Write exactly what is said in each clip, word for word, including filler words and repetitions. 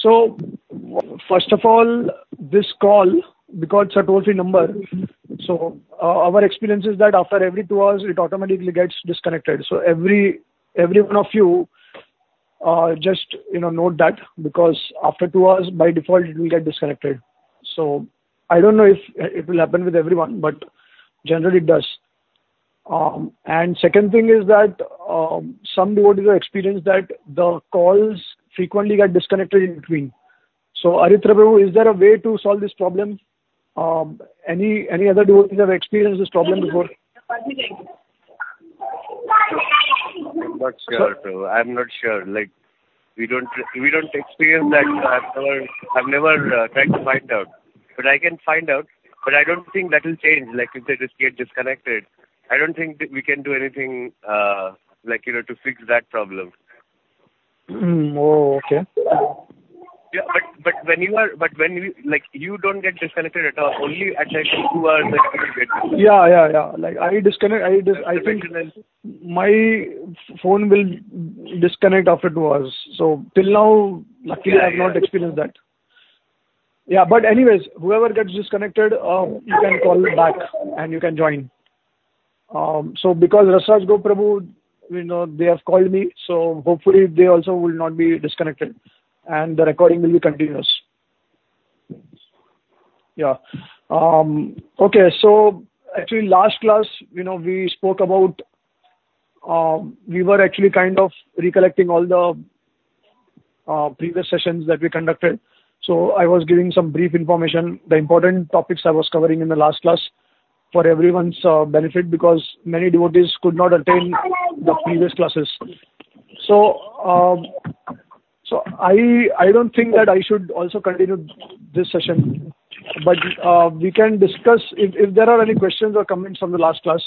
So, first of all, this call, because it's a toll-free number, so uh, our experience is that after every two hours, it automatically gets disconnected. So every every one of you, uh, just you know note that, because after two hours, by default, it will get disconnected. So I don't know if it will happen with everyone, but generally it does. Um, and second thing is that um, some devotees have experienced that the calls frequently get disconnected in between. So Aritra Prabhu, is there a way to solve this problem? Um, any any other devotees have experienced this problem before? I'm not sure, Prabhu. I'm not sure. Like we don't we don't experience that. I've never I've never uh, tried to find out, but I can find out. But I don't think that will change. Like if they just get disconnected, I don't think that we can do anything uh, like you know to fix that problem. Mm, oh, okay. Yeah, but but when you are but when you like you don't get disconnected at all. Only at like two hours that you get disconnected. Yeah, yeah, yeah. Like I disconnect. I dis- I think my phone will disconnect after two hours. So till now, luckily, Yeah, I have yeah. not experienced that. Yeah, but anyways, whoever gets disconnected, uh, you can call back and you can join. Um, so because Rasraj Go Prabhu, you know, they have called me, so hopefully they also will not be disconnected, and the recording will be continuous. Yeah. Um, okay. So actually, last class, you know, we spoke about. Um, we were actually kind of recollecting all the uh, previous sessions that we conducted. So I was giving some brief information, the important topics I was covering in the last class for everyone's uh, benefit, because many devotees could not attain the previous classes. So, um, so I I don't think that I should also continue this session, but uh, we can discuss if, if there are any questions or comments from the last class.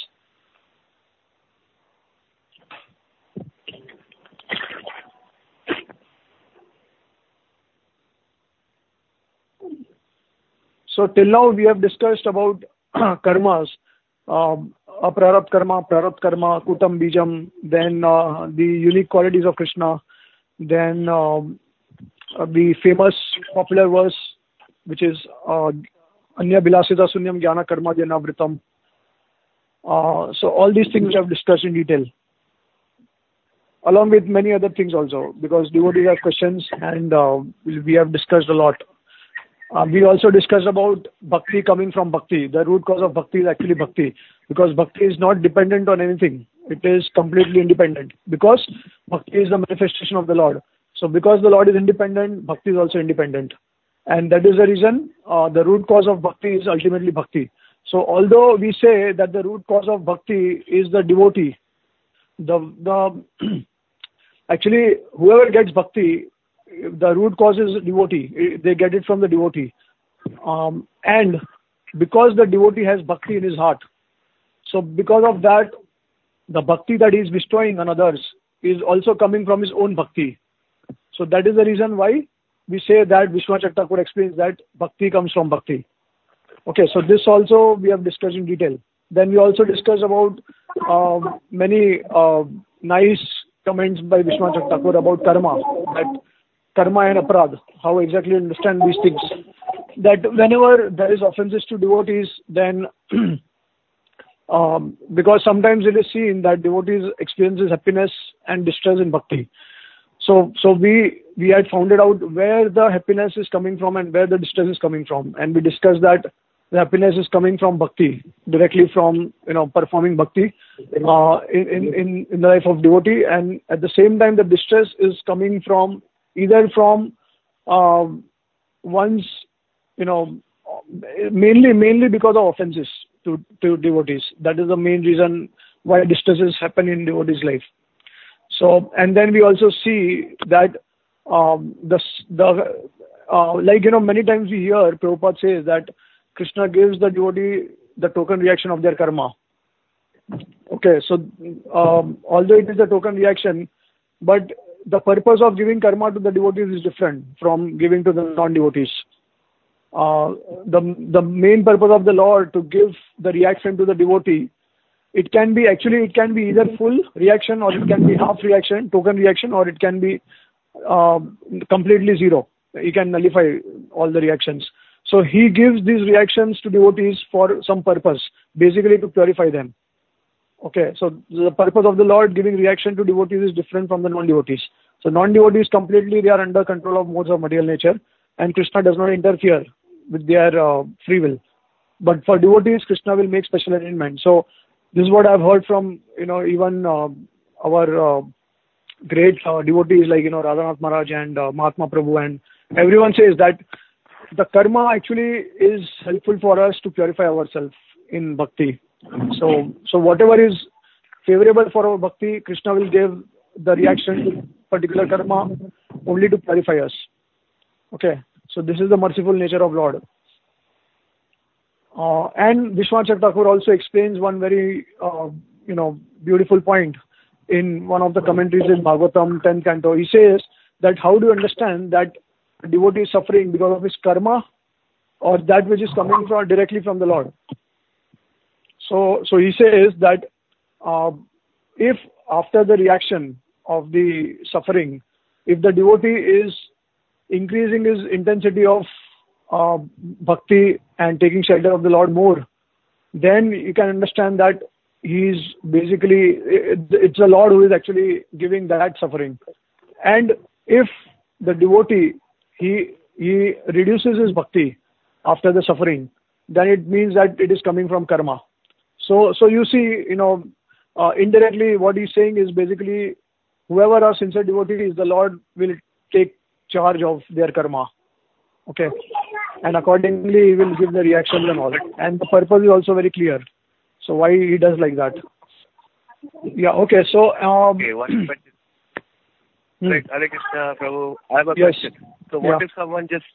So till now we have discussed about karmas, um, aprarabdha karma, prarabdha karma, kutam bijam, then uh, the unique qualities of Krishna, then um, uh, the famous popular verse, which is uh, Anya Bilasita Sunyam Jnana Karma Janavritam. Uh, so all these things we have discussed in detail, along with many other things also, because devotees have questions and uh, we have discussed a lot. Uh, we also discussed about bhakti coming from bhakti. The root cause of bhakti is actually bhakti, because bhakti is not dependent on anything. It is completely independent, because bhakti is the manifestation of the Lord. So because the Lord is independent, bhakti is also independent. And that is the reason uh, the root cause of bhakti is ultimately bhakti. So although we say that the root cause of bhakti is the devotee, the, the actually whoever gets bhakti, the root cause is devotee. They get it from the devotee. Um, and because the devotee has bhakti in his heart, so because of that, the bhakti that he is bestowing on others is also coming from his own bhakti. So that is the reason why we say that Vishwanath Thakur explains that bhakti comes from bhakti. Okay, so this also we have discussed in detail. Then we also discussed about uh, many uh, nice comments by Vishwanath Thakur about karma, that karma and aparad, how exactly to understand these things. That whenever there is offenses to devotees, then um, because sometimes it is seen that devotees experiences happiness and distress in bhakti. So, so we we had found it out where the happiness is coming from and where the distress is coming from, and we discussed that the happiness is coming from bhakti, directly from you know performing bhakti uh, in, in in the life of devotee, and at the same time the distress is coming from either from um, one's you know mainly mainly because of offenses to to devotees. That is the main reason why distresses happen in devotees' life. So, and then we also see that um, the the uh, like you know many times we hear Prabhupada says that Krishna gives the devotee the token reaction of their karma. Okay, so um, although it is a token reaction, but the purpose of giving karma to the devotees is different from giving to the non-devotees. Uh, the the main purpose of the Lord to give the reaction to the devotee, it can be actually it can be either full reaction or it can be half reaction, token reaction, or it can be uh, completely zero. he can nullify all the reactions. So he gives these reactions to devotees for some purpose, basically to purify them. Okay, so the purpose of the Lord giving reaction to devotees is different from the non-devotees. So non-devotees completely, they are under control of modes of material nature, and Krishna does not interfere with their uh, free will. But for devotees, Krishna will make special arrangement. So this is what I've heard from, you know, even uh, our uh, great uh, devotees like, you know, Radhanath Maharaj and uh, Mahatma Prabhu, and everyone says that the karma actually is helpful for us to purify ourselves in bhakti. So, so whatever is favorable for our bhakti, Krishna will give the reaction to particular karma only to purify us. Okay, so this is the merciful nature of Lord. Uh, and Vishwanath Thakur also explains one very, uh, you know, beautiful point in one of the commentaries in Bhagavatam, tenth canto. He says that how do you understand that a devotee is suffering because of his karma or that which is coming from directly from the Lord? So, so he says that uh, if after the reaction of the suffering, if the devotee is increasing his intensity of uh, bhakti and taking shelter of the Lord more, then you can understand that he's basically, it, it's the Lord who is actually giving that suffering. And if the devotee, he, he reduces his bhakti after the suffering, then it means that it is coming from karma. So, so you see, you know, uh, indirectly what he's saying is basically whoever are sincere devotees, the Lord will take charge of their karma. Okay. And accordingly, he will give the reactions and all. And the purpose is also very clear. So why he does like that? Yeah. Okay. So. Um, okay. One question. Hmm. Right, Hare Krishna, Prabhu. I have a Yes. question. So what Yeah. if someone just?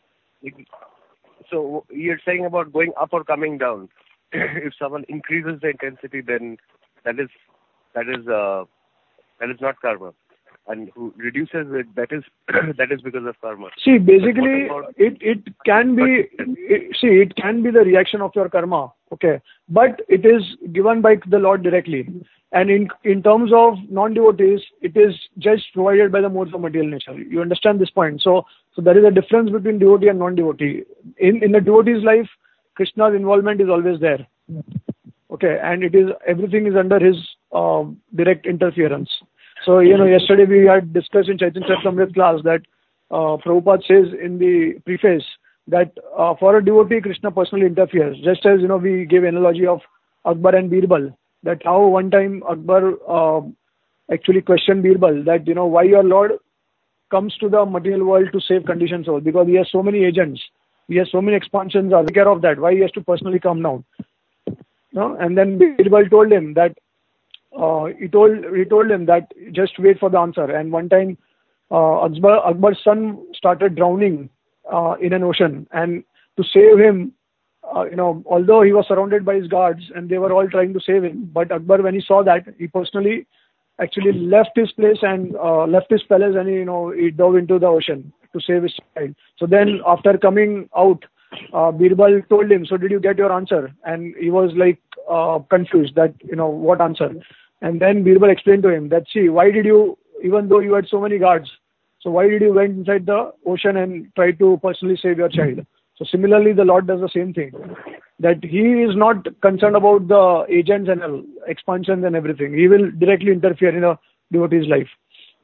So you're saying about going up or coming down. If someone increases the intensity, then that is that is uh, that is not karma, and who reduces it, that is that is because of karma. See, basically, about, it it can be it, see it can be the reaction of your karma, okay, but it is given by the Lord directly, and in in terms of non-devotees, it is just provided by the modes of material nature. You understand this point? So so there is a difference between devotee and non-devotee. In in the devotee's life, Krishna's involvement is always there, okay, and it is everything is under his uh, direct interference. So, you know, yesterday we had discussed in Chaitanya Charitamrita class that uh, Prabhupada says in the preface that uh, for a devotee, Krishna personally interferes. Just as, you know, we gave analogy of Akbar and Birbal, that how one time Akbar uh, actually questioned Birbal that, you know, why your Lord comes to the material world to save conditioned soul, because he has so many agents, he has so many expansions, are take care of that, why he has to personally come down? No? And then Birbal told him that Uh, he told he told him that just wait for the answer. And one time, uh, Akbar, Akbar's son started drowning uh, in an ocean, and to save him, uh, you know, although he was surrounded by his guards and they were all trying to save him, but Akbar, when he saw that, he personally actually left his place and uh, left his palace, and he, you know, he dove into the ocean to save his child. So then, after coming out, uh, Birbal told him, "So did you get your answer?" And he was like uh, confused that, you know, what answer? And then Birbal explained to him that, see, why did you, even though you had so many guards, so why did you went inside the ocean and try to personally save your child? So similarly, the Lord does the same thing, that he is not concerned about the agents and all, expansions and everything. He will directly interfere in a devotee's life.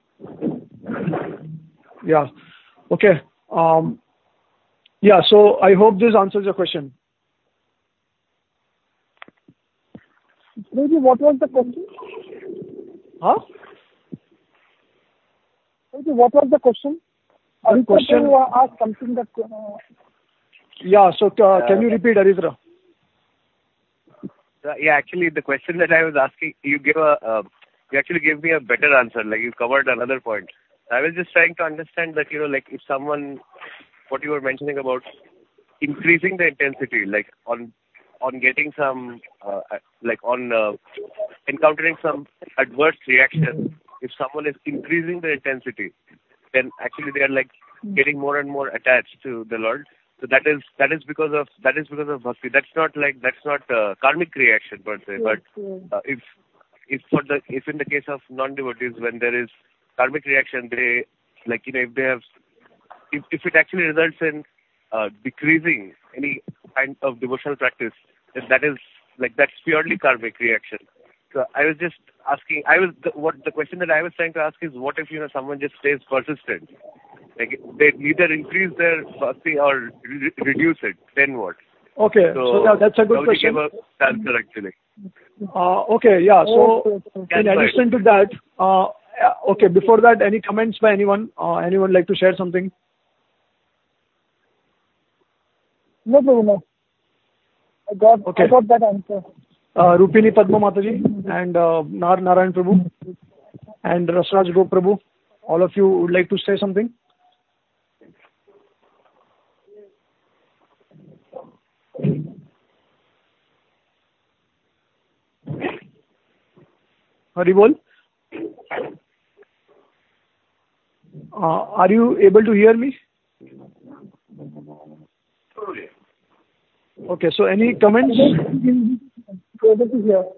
Yeah. Okay. Um, yeah, so I hope this answers your question. Maybe what was the question? Huh? Maybe what was the question? The question you asked something that. Uh, yeah. So uh, can you repeat, Aritra? Uh, yeah, actually, the question that I was asking, you gave a, uh, you actually gave me a better answer. Like you covered another point. I was just trying to understand that, you know, like if someone, what you were mentioning about increasing the intensity, like on. on getting some, uh, like on uh, encountering some adverse reaction, if someone is increasing the intensity, then actually they are like getting more and more attached to the Lord. So that is that is because of that is because of bhakti. That's not like that's not uh, karmic reaction per se. But uh, if if for the if in the case of non-devotees, when there is karmic reaction, they like you know if they have if, if it actually results in uh, decreasing any kind of devotional practice, then that is like that's purely karmic reaction. So I was just asking, I was the, what the question that I was trying to ask is, what if you know someone just stays persistent, like they neither increase their bhakti or re- reduce it, then what? Okay, so, so yeah, that's a good question. Gave a answer actually. Uh, okay, yeah. So Okay, in addition to that, uh, okay. Before that, any comments by anyone? Uh, anyone like to share something? No, no, no. I got, Okay. I got that answer. Uh, Rupini Padma Mataji and uh, Nar Narayan Prabhu and Rasraj Go Prabhu. All of you would like to say something? Haribol? Uh, are you able to hear me? Okay, so any comments? Able to hear.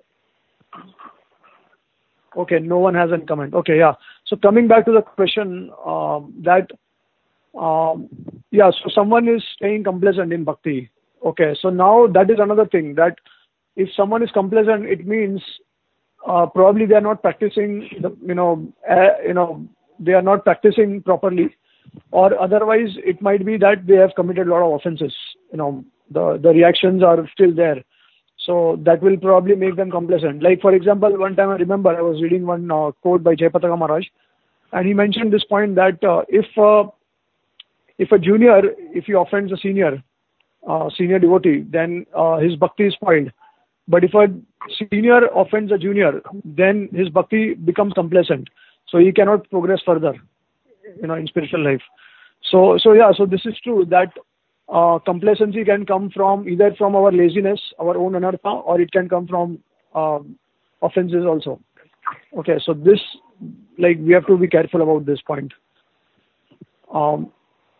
Okay, no one has any comment. Okay, yeah. So coming back to the question um, that, um, yeah, so someone is staying complacent in bhakti. Okay, so now that is another thing, that if someone is complacent, it means uh, probably they are not practicing, the, you know, uh, you know, they are not practicing properly, or otherwise it might be that they have committed a lot of offenses. You know, the the reactions are still there. So that will probably make them complacent. Like, for example, one time I remember I was reading one uh, quote by Jayapataka Maharaj, and he mentioned this point that uh, if uh, if a junior, if he offends a senior, uh, senior devotee, then uh, his bhakti is spoiled. But if a senior offends a junior, then his bhakti becomes complacent. So he cannot progress further, you know, in spiritual life. So, so yeah, so this is true that uh, complacency can come from either from our laziness, our own anartha, or it can come from uh, offenses also. Okay, so this, like, we have to be careful about this point. Um,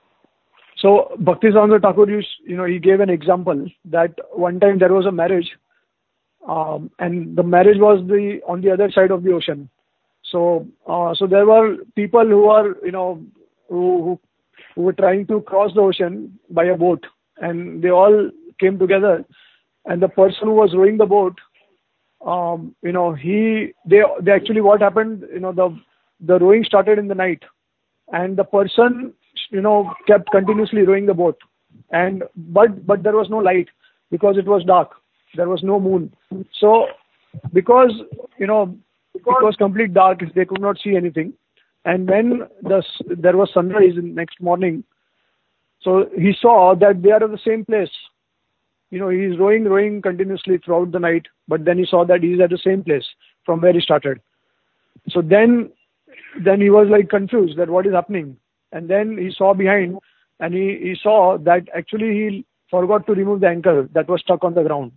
so Bhaktivedanta Thakur, used, you know, he gave an example that one time there was a marriage, um, and the marriage was the on the other side of the ocean. So, uh, so there were people who are, you know, who, who who were trying to cross the ocean by a boat, and they all came together. And the person who was rowing the boat, um, you know, he they they actually what happened, you know, the the rowing started in the night, and the person, you know, kept continuously rowing the boat, and but but there was no light because it was dark. There was no moon. So because, you know, it was complete dark, they could not see anything. And when the, there was sunrise in next morning, so he saw that they are at the same place. You know, he is rowing, rowing continuously throughout the night, but then he saw that he is at the same place from where he started. So then, then he was like confused that what is happening. And then he saw behind, and he, he saw that actually he forgot to remove the anchor that was stuck on the ground.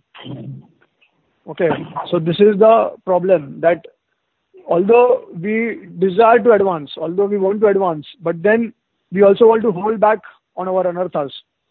Okay, so this is the problem, that although we desire to advance, although we want to advance, but then we also want to hold back on our anarthas.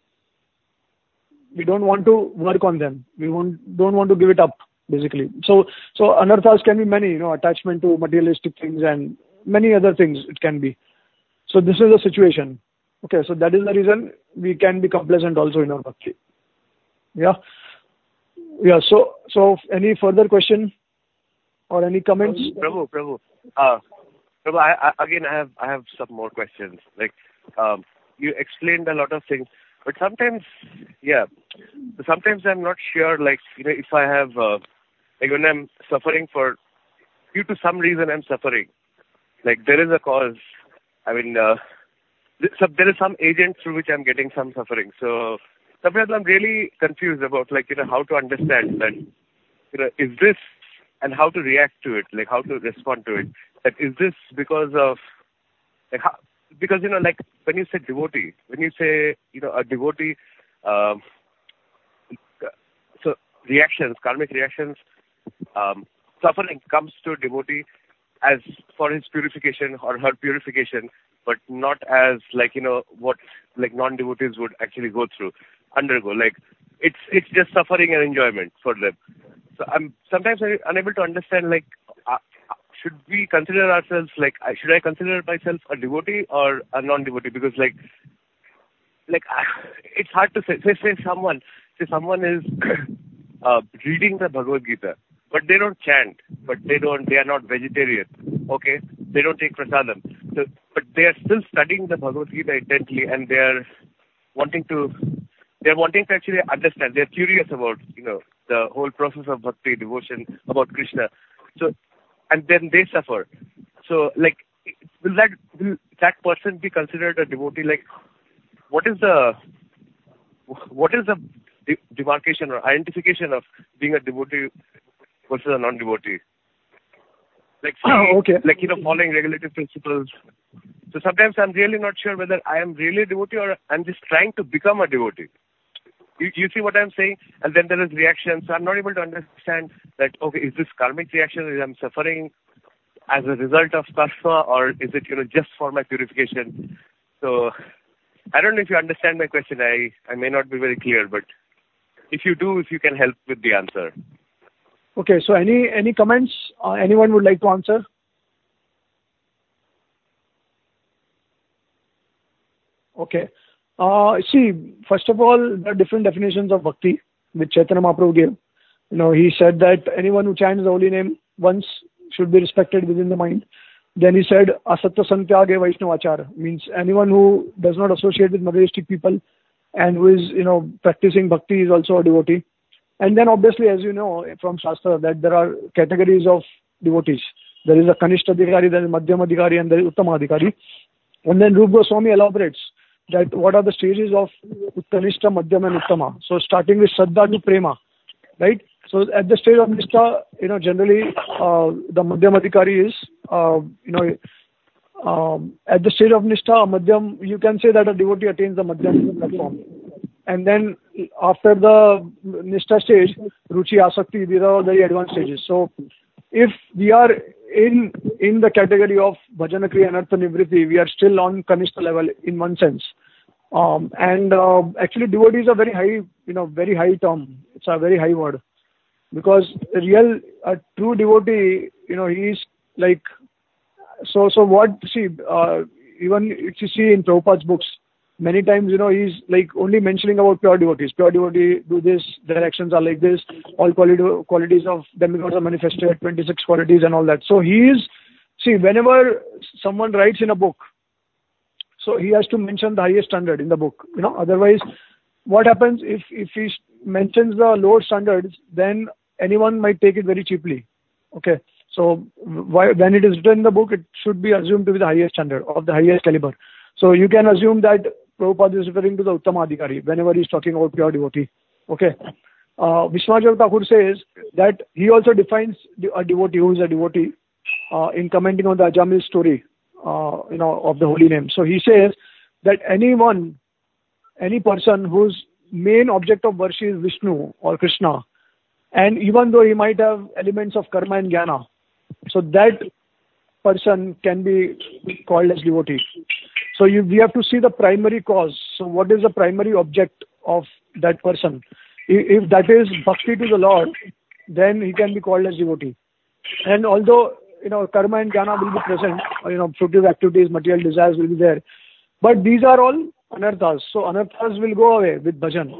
We don't want to work on them. We want, don't want to give it up, basically. So, so anarthas can be many, you know, attachment to materialistic things and many other things it can be. So this is the situation. Okay, so that is the reason we can be complacent also in our bhakti. Yeah. Yeah, so, so any further question or any comments? Prabhu, Prabhu, uh, Prabhu, I, I, again, I have, I have some more questions. Like, um, you explained a lot of things, but sometimes, yeah, sometimes I'm not sure, like, you know, if I have, uh, like when I'm suffering for, due to some reason I'm suffering, like there is a cause, I mean, uh, so there is some agent through which I'm getting some suffering. So sometimes I'm really confused about, like, you know, how to understand that, you know, is this, and how to react to it, like how to respond to it. That is this because of, like, how, because, you know, like when you say devotee, when you say, you know, a devotee, um, so reactions, karmic reactions, um, suffering comes to a devotee as for his purification or her purification, but not as, like, you know, what like non-devotees would actually go through, undergo. Like it's it's just suffering and enjoyment for them. So I'm sometimes unable to understand, like, uh, should we consider ourselves like, I- should I consider myself a devotee or a non-devotee? Because like, like I, it's hard to say. Say, say someone, say someone is uh, reading the Bhagavad Gita, but they don't chant, but they don't, they are not vegetarian. Okay, they don't take prasadam. So, but they are still studying the Bhagavad Gita intently, and they are wanting to, they are wanting to actually understand. They are curious about, you know, the whole process of bhakti, devotion, about Krishna. So, and then they suffer. So, like, will that will that person be considered a devotee? Like, what is the what is the de- demarcation or identification of being a devotee versus a non-devotee? Like, see, Okay. like, you know, following regulative principles. So sometimes I'm really not sure whether I am really a devotee or I'm just trying to become a devotee. You, you see what I'm saying? And then there is reaction. So I'm not able to understand that, okay, is this karmic reaction? Is I'm suffering as a result of karma, or is it, you know, just for my purification? So I don't know if you understand my question. I, I may not be very clear, but if you do, if you can help with the answer. Okay, so any any comments uh, anyone would like to answer? Okay. Uh, see, first of all, there are different definitions of bhakti which Chaitanya Mahaprabhu gave. You know, he said that anyone who chants the holy name once should be respected within the mind. Then he said, Asatya Santyage Vaishnavachara, means anyone who does not associate with materialistic people and who is, you know, practicing bhakti is also a devotee. And then obviously, as you know from Shastra, that there are categories of devotees. There is a Kanishta Adhikari, there is Madhyama Adhikari, and there is Uttama Adhikari. And then Rupa Goswami elaborates that what are the stages of Kanishta, Madhyama, and Uttama. So starting with Shraddha to Prema, right? So at the stage of Nishtha, you know, generally uh, the Madhyama Adhikari is, uh, you know, um, at the stage of Nishtha, Madhyam, you can say that a devotee attains the Madhyam platform. And then after the Nishtha stage, Ruchi, Asakti, these are all very advanced stages. So if we are in in the category of Bhajana Kriya and Artha Nivritti, we are still on Kanishta level in one sense. Um, and uh, actually devotee is a very high, you know, very high term. It's a very high word. Because a real, a true devotee, you know, he is like, so, so what, see, uh, even if you see in Prabhupada's books, many times, you know, he's like only mentioning about pure devotees. Pure devotee do this, their actions are like this, all quality, qualities of demigods are manifested, twenty-six qualities and all that. So he is, see, whenever someone writes in a book, so he has to mention the highest standard in the book, you know, otherwise what happens if, if he mentions the lower standards, then anyone might take it very cheaply. Okay. So why, when it is written in the book, it should be assumed to be the highest standard, of the highest caliber. So you can assume that Prabhupada is referring to the Uttama Adhikari whenever he is talking about pure devotee. Okay. Uh, Vishwanath Thakur says that he also defines a devotee who is a devotee uh, in commenting on the Ajamil story, uh, you know, of the holy name. So he says that anyone, any person whose main object of worship is Vishnu or Krishna, and even though he might have elements of karma and jnana, so that person can be called as devotee. So you, we have to see the primary cause. So what is the primary object of that person? If, if that is bhakti to the Lord, then he can be called as devotee. And although, you know, karma and jnana will be present, you know, fruitive activities, material desires will be there, but these are all anarthas. So anarthas will go away with bhajan.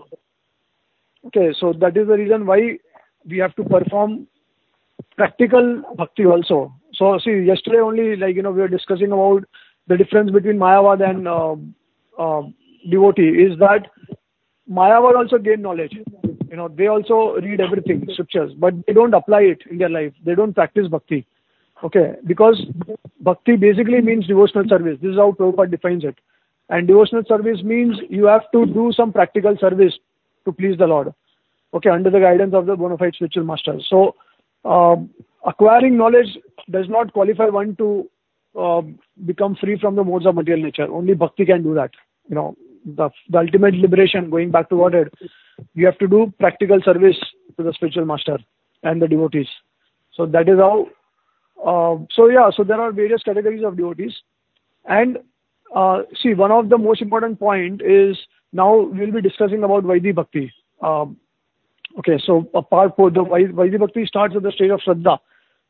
Okay, so that is the reason why we have to perform practical bhakti also. So see, yesterday only, like, you know, we were discussing about the difference between Mayavad and uh, uh, devotee is that Mayavad also gain knowledge. You know, they also read everything, scriptures, but they don't apply it in their life. They don't practice bhakti. Okay, because bhakti basically means devotional service. This is how Prabhupada defines it. And devotional service means you have to do some practical service to please the Lord. Okay, under the guidance of the bona fide spiritual masters. So, uh, acquiring knowledge does not qualify one to uh, become free from the modes of material nature. Only bhakti can do that. You know, the, the ultimate liberation, going back to what it, you have to do practical service to the spiritual master and the devotees. So that is how, uh, so yeah, so there are various categories of devotees. And uh, see, one of the most important point is, now we'll be discussing about Vaidhi Bhakti. Um, Okay, so apart from the Vaidhi Bhakti starts at the stage of Shraddha.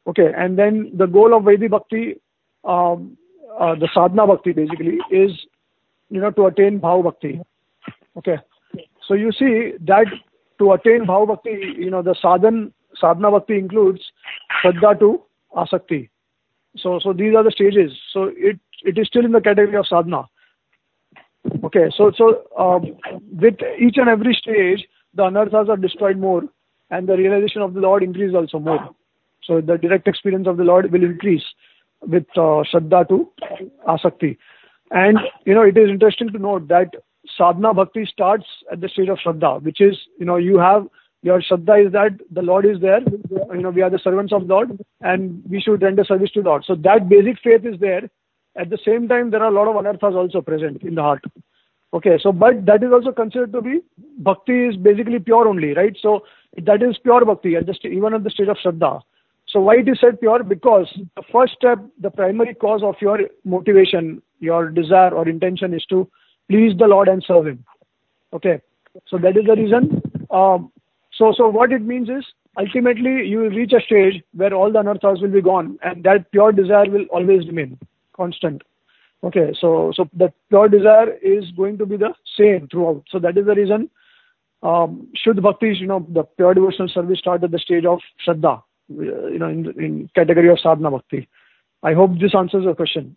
Okay, and then the goal of Vaidhi Bhakti, um, uh, the sadhana bhakti basically is, you know, to attain bhav bhakti. Okay, so you see that to attain bhav bhakti, you know, the sadhan, sadhana bhakti includes shraddha to asakti. So, so these are the stages. So it, it is still in the category of sadhana. Okay, so, so um, with each and every stage, the anarthas are destroyed more and the realization of the Lord increases also more. So the direct experience of the Lord will increase with uh, Shraddha to Asakti. And, you know, it is interesting to note that sadhana bhakti starts at the stage of Shraddha, which is, you know, you have, your Shraddha is that the Lord is there, you know, we are the servants of Lord and we should render service to Lord. So that basic faith is there. At the same time, there are a lot of anarthas also present in the heart. Okay, so but that is also considered to be, bhakti is basically pure only, right? So that is pure bhakti, at the st- even at the stage of Shraddha. So why it is said pure? Because the first step, the primary cause of your motivation, your desire or intention is to please the Lord and serve Him. Okay, so that is the reason. Um, so, so what it means is, ultimately you will reach a stage where all the anarthas will be gone and that pure desire will always remain constant. Okay, so so that pure desire is going to be the same throughout. So that is the reason um, Shuddha Bhakti, you know, the pure devotional service starts at the stage of Shraddha, you know, in, in category of Sadhana Bhakti. I hope this answers your question.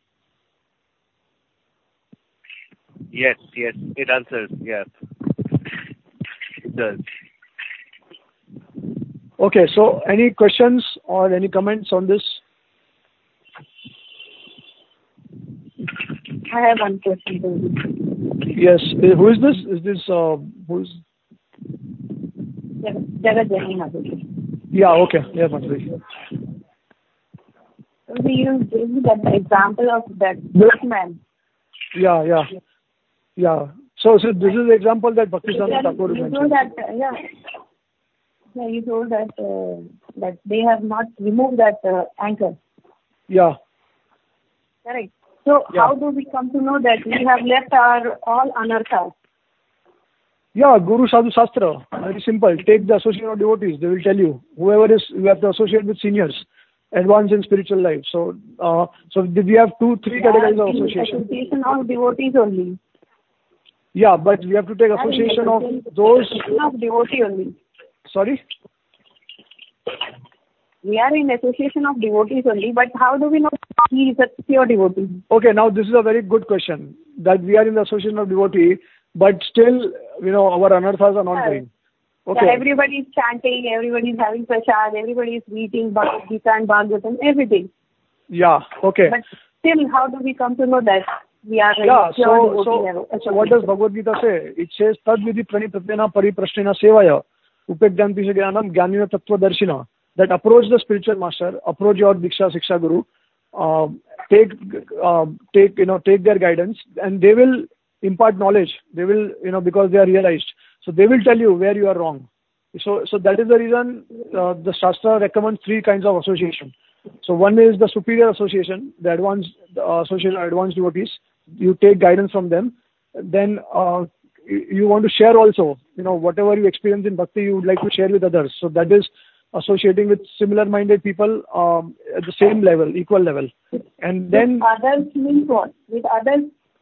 Yes, yes, it answers, yes. It does. Okay, so any questions or any comments on this? I have one question. Yes, who is this? Is this, uh, who is? Jagat Jani. Yeah, okay, yeah, Madhuri. So you gave me that example of that boatman. Yeah, yeah, yeah. So, so this is the example that Bhaktisiddhanta Thakur You mentioned. told that, uh, yeah. Yeah, you told that uh, that they have not removed that uh, anchor. Yeah. Correct. So Yeah. how do we come to know that we have left our all anarthas? Yeah, Guru Sadhu Shastra. Very simple. Take the association of devotees. They will tell you. Whoever is, you have to associate with seniors, advanced in spiritual life. So, uh, so we have two, three categories of association. Association of devotees only. Yeah, but we have to take association of those. Of devotee only. Sorry? We are in association of devotees only, but how do we know he is a pure devotee? Okay, now this is a very good question. That we are in the association of devotee, but still, you know, our anarthas are not Yeah. going. Okay. Yeah, everybody is chanting, everybody is having prasad, everybody is reading Bhagavad Gita and Bhagavatam, everything. Yeah, okay. But still, how do we come to know that we are a Yeah, pure so, devotee so, level? so what does Bhagavad Gita say? It says, Tad vidhi pranipratena pariprashnena sevaya, upegyanti jnanam jnanina tattvadarshina. That approach the spiritual master, approach your Diksha Siksha Guru, uh, take, uh, take, you know, take their guidance, and they will impart knowledge. They will, you know, because they are realized. So they will tell you where you are wrong. So, so that is the reason uh, the Shastra recommends three kinds of association. So one is the superior association, the advanced uh, association, advanced devotees. You take guidance from them. Then uh, you, you want to share also, you know, whatever you experience in bhakti, you would like to share with others. So that is associating with similar-minded people um, at the same level, equal level. And then... With others means what? With others?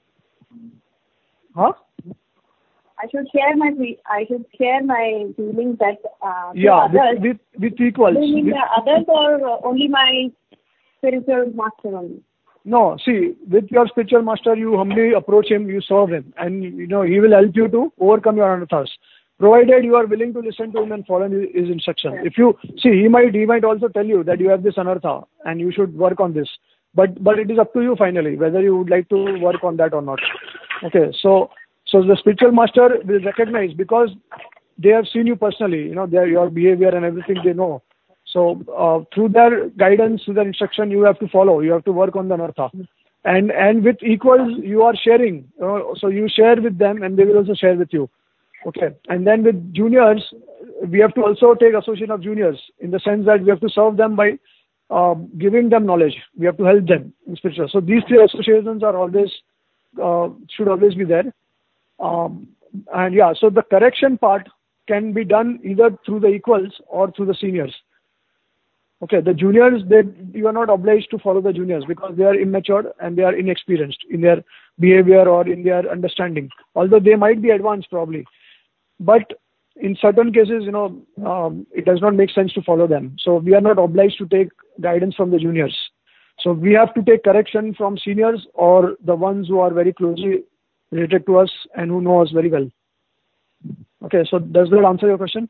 Huh? I should share my I should share my feelings that uh, to yeah, others. with, with, with equals. Do you mean with, the others or only my spiritual master only? No, see, with your spiritual master, you humbly approach him, you serve him, and you know he will help you to overcome your anarthas, provided you are willing to listen to him and follow his, his instruction. If you see, he might he might also tell you that you have this anartha and you should work on this, but but it is up to you finally whether you would like to work on that or not. Okay, so so the spiritual master will recognize because they have seen you personally, you know, their your behavior and everything they know. So uh, through their guidance, through their instruction, you have to follow. You have to work on the anartha, and and with equals, you are sharing. Uh, so you share with them, and they will also share with you. Okay, and then with juniors, we have to also take association of juniors in the sense that we have to serve them by uh, giving them knowledge. We have to help them in spiritual. So these three associations are always uh, should always be there. Um, and yeah, so the correction part can be done either through the equals or through the seniors. Okay, the juniors, they, you are not obliged to follow the juniors because they are immature and they are inexperienced in their behavior or in their understanding. Although they might be advanced probably, but in certain cases, you know, um, it does not make sense to follow them. So we are not obliged to take guidance from the juniors. So we have to take correction from seniors or the ones who are very closely related to us and who know us very well. Okay, so does that answer your question?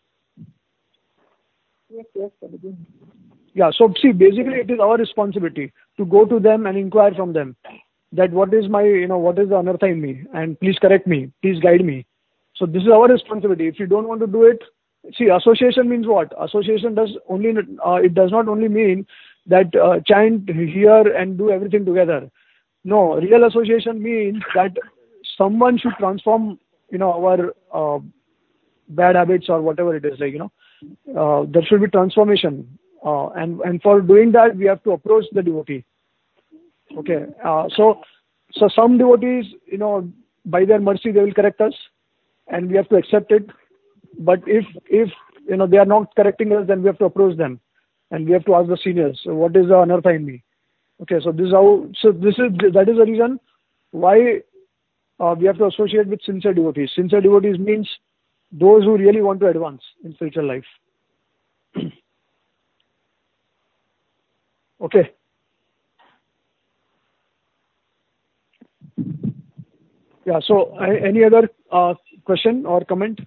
Yes, yes, Prabhuji. Yeah, so see, basically it is our responsibility to go to them and inquire from them that what is my, you know, what is the anartha in me, and please correct me, please guide me. So this is our responsibility. If you don't want to do it, see, association means what? Association does only, uh, it does not only mean that uh, chant, hear and do everything together. No, real association means that someone should transform, you know, our uh, bad habits or whatever it is, like, you know, uh, there should be transformation. Uh, and, and for doing that, we have to approach the devotee. Okay. Uh, so, so some devotees, you know, by their mercy, they will correct us and we have to accept it. But if, if, you know, they are not correcting us, then we have to approach them and we have to ask the seniors, so what is the anartha in me? Okay. So this is how, so this is, that is the reason why uh, we have to associate with sincere devotees. Sincere devotees means those who really want to advance in spiritual life. Okay. Yeah. So, uh, any other uh, question or comment?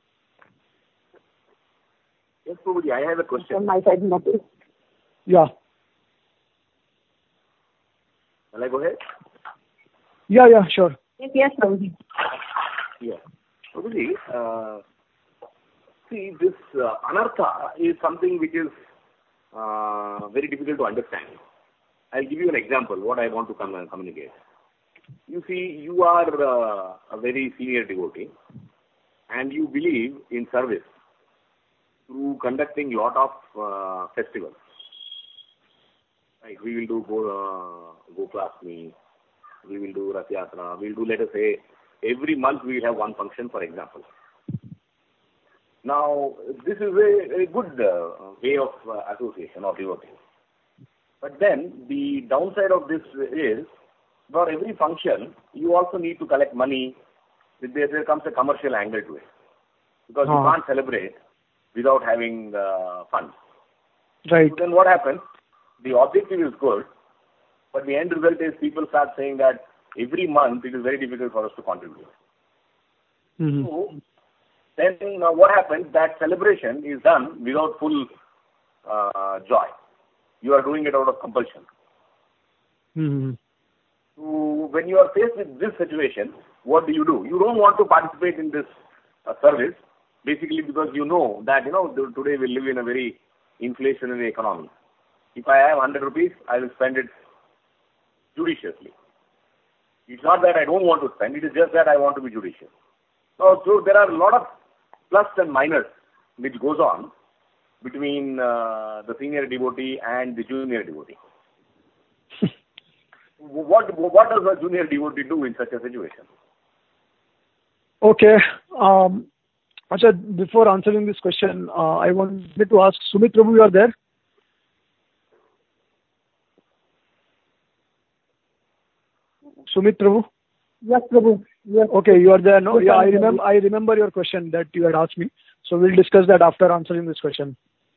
Yes, Prabhuji, I have a question. From my side, nothing. Yeah. Shall I go ahead? Yeah, yeah, sure. Yes, yes, Prabhuji. Yeah. Prabhuji, uh, see, this uh, anartha is something which is uh, very difficult to understand. I'll give you an example, what I want to com- communicate. You see, you are uh, a very senior devotee and you believe in service through conducting lot of uh, festivals. Like we will do Go, uh, Gopalastami, we will do Rath Yatra, we will do, let us say, every month we will have one function, for example. Now, this is a, a good uh, way of uh, association or devotee. But then, the downside of this is, for every function, you also need to collect money. There, there comes a commercial angle to it. Because uh-huh. you can't celebrate without having uh, funds. Right. So then what happens? The objective is good, but the end result is people start saying that every month it is very difficult for us to contribute. Mm-hmm. So, then uh, what happens? That celebration is done without full uh, joy. You are doing it out of compulsion. Mm-hmm. So when you are faced with this situation, what do you do? You don't want to participate in this uh, service, basically because you know that, you know, today we live in a very inflationary economy. If I have one hundred rupees, I will spend it judiciously. It's not that I don't want to spend, it is just that I want to be judicious. So, so there are a lot of plus and minus which goes on between uh, the senior devotee and the junior devotee. what, what does a junior devotee do in such a situation? Okay. Um, Achha, before answering this question, uh, I wanted to ask, Sumit Prabhu, you are there? Sumit Prabhu? Yes, Prabhu. Yes. Okay, you are there, no? Yes, Yeah, I I'm remember, I remember your question that you had asked me. So we'll discuss that after answering this question.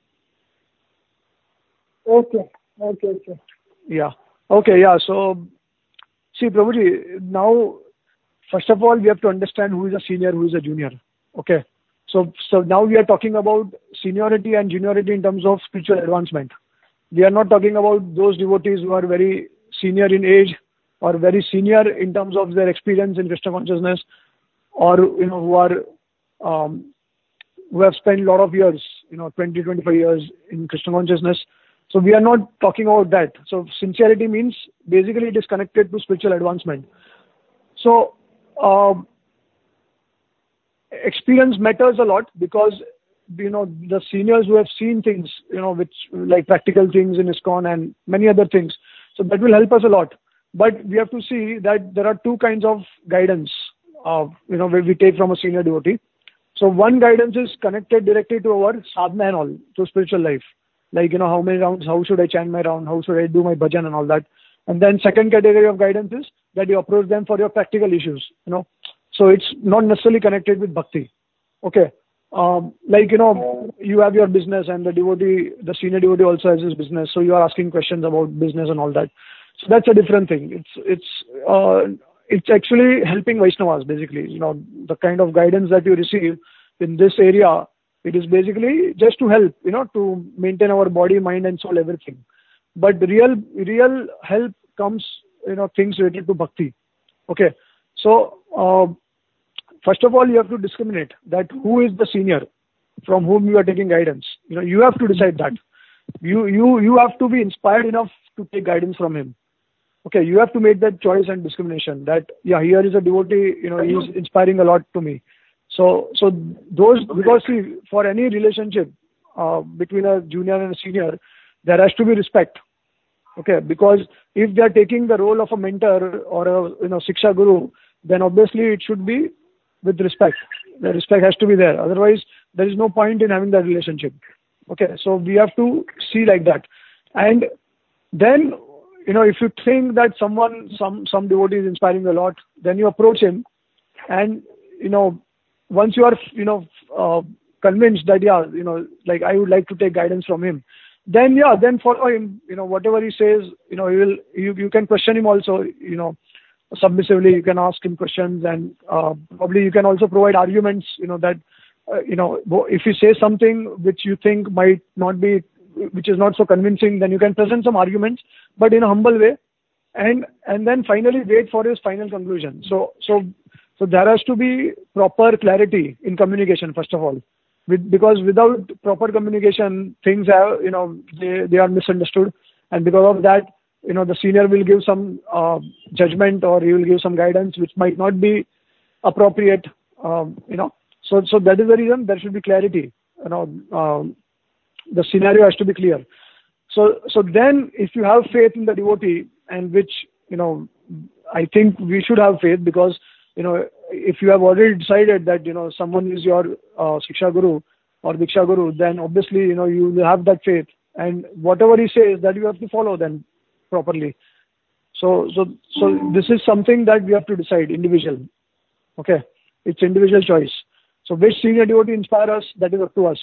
Okay. Okay, okay. Yeah. Okay, yeah. So, see, Prabhuji, now, first of all, we have to understand who is a senior, who is a junior. Okay. So, so now we are talking about seniority and juniority in terms of spiritual advancement. We are not talking about those devotees who are very senior in age or very senior in terms of their experience in Krishna consciousness, or, you know, who are, um, who have spent a lot of years, you know, twenty, twenty-five years in Krishna consciousness. So we are not talking about that. So sincerity means basically it is connected to spiritual advancement. So um, experience matters a lot because, you know, the seniors who have seen things, you know, which like practical things in ISKCON and many other things. So that will help us a lot. But we have to see that there are two kinds of guidance, uh, you know, where we take from a senior devotee. So one guidance is connected directly to our sadhana and all, to spiritual life. Like, you know, how many rounds, how should I chant my round, how should I do my bhajan and all that. And then second category of guidance is that you approach them for your practical issues, you know. So it's not necessarily connected with bhakti. Okay. Um, like, you know, you have your business and the devotee, the senior devotee also has his business. So you are asking questions about business and all that. So that's a different thing. It's, it's, uh, it's actually helping Vaishnavas, basically. You know, the kind of guidance that you receive in this area, it is basically just to help, you know, to maintain our body, mind and soul, everything. But the real, real help comes, you know, things related to bhakti. Okay. So, uh, first of all, you have to discriminate that who is the senior from whom you are taking guidance. You know, you have to decide that. You, you, you have to be inspired enough to take guidance from him. Okay, you have to make that choice and discrimination that, yeah, here is a devotee, you know, he is inspiring a lot to me. So, so those, because see, for any relationship uh, between a junior and a senior, there has to be respect. Okay, because if they are taking the role of a mentor or a, you know, Shiksha Guru, then obviously it should be with respect. The respect has to be there. Otherwise, there is no point in having that relationship. Okay, so we have to see like that. And then, you know, if you think that someone, some, some devotee is inspiring a lot, then you approach him and, you know, once you are, you know, uh, convinced that, yeah, you know, like I would like to take guidance from him, then, yeah, then follow him, you know, whatever he says, you know, he will, you, you can question him also, you know, submissively, you can ask him questions and uh, probably you can also provide arguments, you know, that, uh, you know, if he says something which you think might not be, which is not so convincing, then you can present some arguments, but in a humble way, and and then finally wait for his final conclusion. So so so there has to be proper clarity in communication, first of all, with, because without proper communication, things have, you know, they, they are misunderstood, and because of that, you know, the senior will give some uh, judgment or he will give some guidance which might not be appropriate, um, you know. So so that is the reason there should be clarity, you know. Um, the scenario has to be clear. So, so then if you have faith in the devotee, and which, you know, I think we should have faith, because, you know, if you have already decided that, you know, someone is your uh, Shiksha Guru or Diksha Guru, then obviously, you know, you will have that faith, and whatever he says, that you have to follow then properly. So, so, so this is something that we have to decide, individual. Okay. It's individual choice. So which senior devotee inspire us, that is up to us.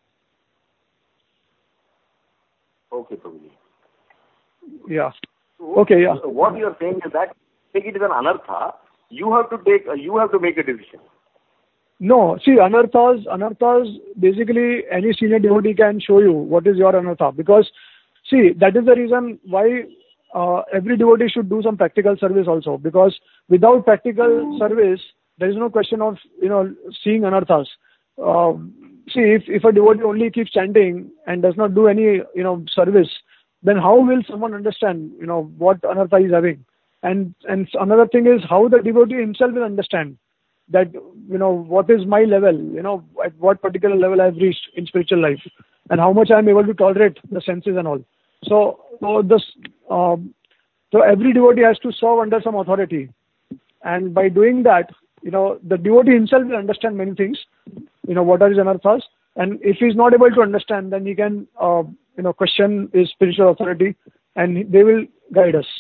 Okay, Prabhuji. Yeah. Okay, yeah. So what you are saying is that take it as an anartha, you have to take, uh, you have to make a decision. No, see, anarthas, anarthas, basically any senior devotee can show you what is your anartha, because, see, that is the reason why uh, every devotee should do some practical service also, because without practical service, there is no question of, you know, seeing anarthas. Uh, see, if, if a devotee only keeps chanting and does not do any, you know, service, then how will someone understand, you know, what anartha he is having? And, and another thing is how the devotee himself will understand that, you know, what is my level, you know, at what particular level I have reached in spiritual life, and how much I am able to tolerate the senses and all. So, so this, um, so every devotee has to serve under some authority. And by doing that, you know, the devotee himself will understand many things, you know, what are his anarthas. And if he is not able to understand, then he can, uh, you know, question his spiritual authority, and they will guide us.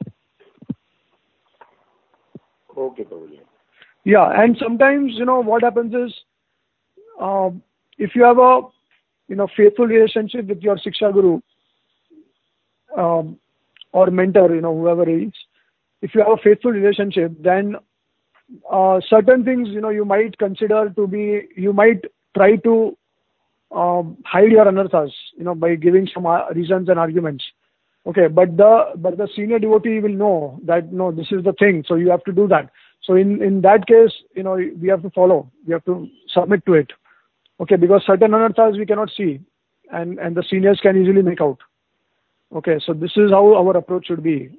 Okay, Prabhuji. Yeah, and sometimes, you know, what happens is, uh, if you have a, you know, faithful relationship with your Shiksha Guru, um, or mentor, you know, whoever he is, if you have a faithful relationship, then uh, certain things, you know, you might consider to be, you might try to um, hide your anarthas, you know, by giving some uh, reasons and arguments. Okay, but the but the senior devotee will know that, no, this is the thing, so you have to do that. So in, in that case, you know, we have to follow, we have to submit to it. Okay, because certain anarthas we cannot see, and, and the seniors can easily make out. Okay, so this is how our approach should be.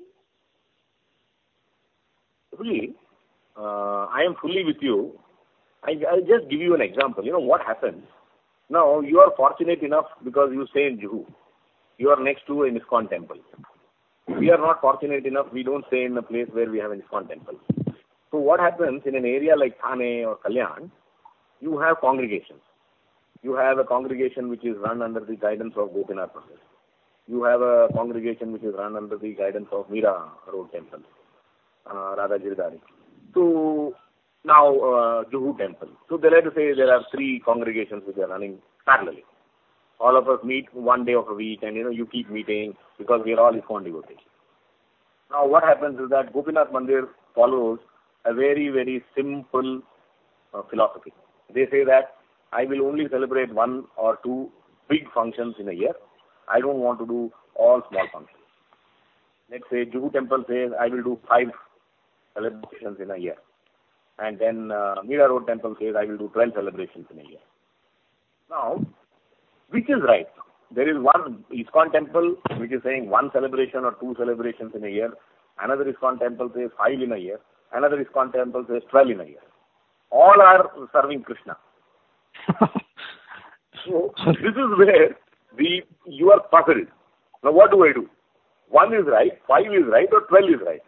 Prabhuji, uh, I am fully with you. I, I'll just give you an example. You know what happens? Now, you are fortunate enough because you stay in Juhu. You are next to an ISKCON temple. We are not fortunate enough. We don't stay in a place where we have an ISKCON temple. So what happens in an area like Thane or Kalyan, you have congregations. You have a congregation which is run under the guidance of Gopinath Mandir. You have a congregation which is run under the guidance of Mira Road Temple, uh, Radha Giridhari. So now uh, Juhu Temple. So they let us say there are three congregations which are running parallelly. All of us meet one day of a week, and you know you keep meeting because we are all ISKCON devotees. Now what happens is that Gopinath Mandir follows a very very simple uh, philosophy. They say that I will only celebrate one or two big functions in a year. I don't want to do all small functions. Let's say Juhu Temple says I will do five celebrations in a year. And then uh, Mira Road Temple says I will do twelve celebrations in a year. Now, which is right? There is one ISKCON temple which is saying one celebration or two celebrations in a year. Another ISKCON temple says five in a year. Another ISKCON temple says twelve in a year. All are serving Krishna. So this is where the you are puzzled. Now what do I do? One is right, five is right, or twelve is right?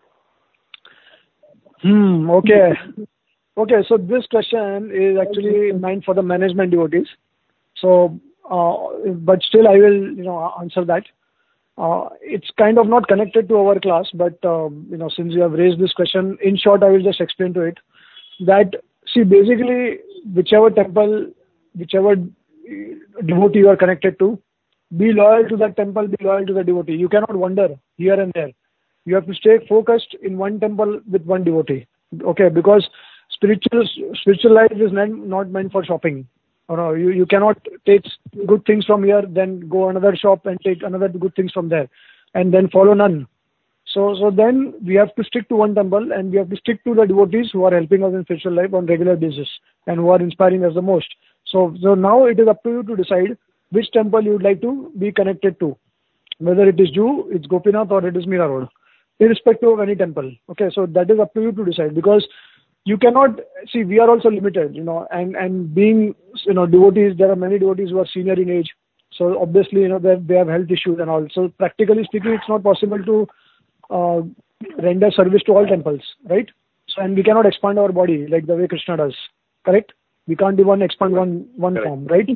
Hmm. Okay. Okay. So this question is actually meant for the management devotees. So, uh, but still, I will you know answer that. Uh, it's kind of not connected to our class, but uh, you know since you have raised this question, in short, I will just explain to it that see basically whichever temple, whichever devotee you are connected to, be loyal to that temple, be loyal to the devotee. You cannot wander here and there. You have to stay focused in one temple with one devotee. Okay, because spiritual spiritual life is not, not meant for shopping. You know, you, you cannot take good things from here, then go another shop and take another good things from there, and then follow none. So, so then we have to stick to one temple, and we have to stick to the devotees who are helping us in spiritual life on regular basis and who are inspiring us the most. So, so now it is up to you to decide which temple you would like to be connected to, whether it is Juhu, it's Gopinath, or it is Mira Road, irrespective of any temple. Okay, so that is up to you to decide, because you cannot see we are also limited, you know, and and being you know devotees, there are many devotees who are senior in age, so obviously you know they they have health issues and all. So practically speaking, it's not possible to uh, render service to all temples, right? So and we cannot expand our body like the way Krishna does, correct? We can't do one expand one one Correct. form, right?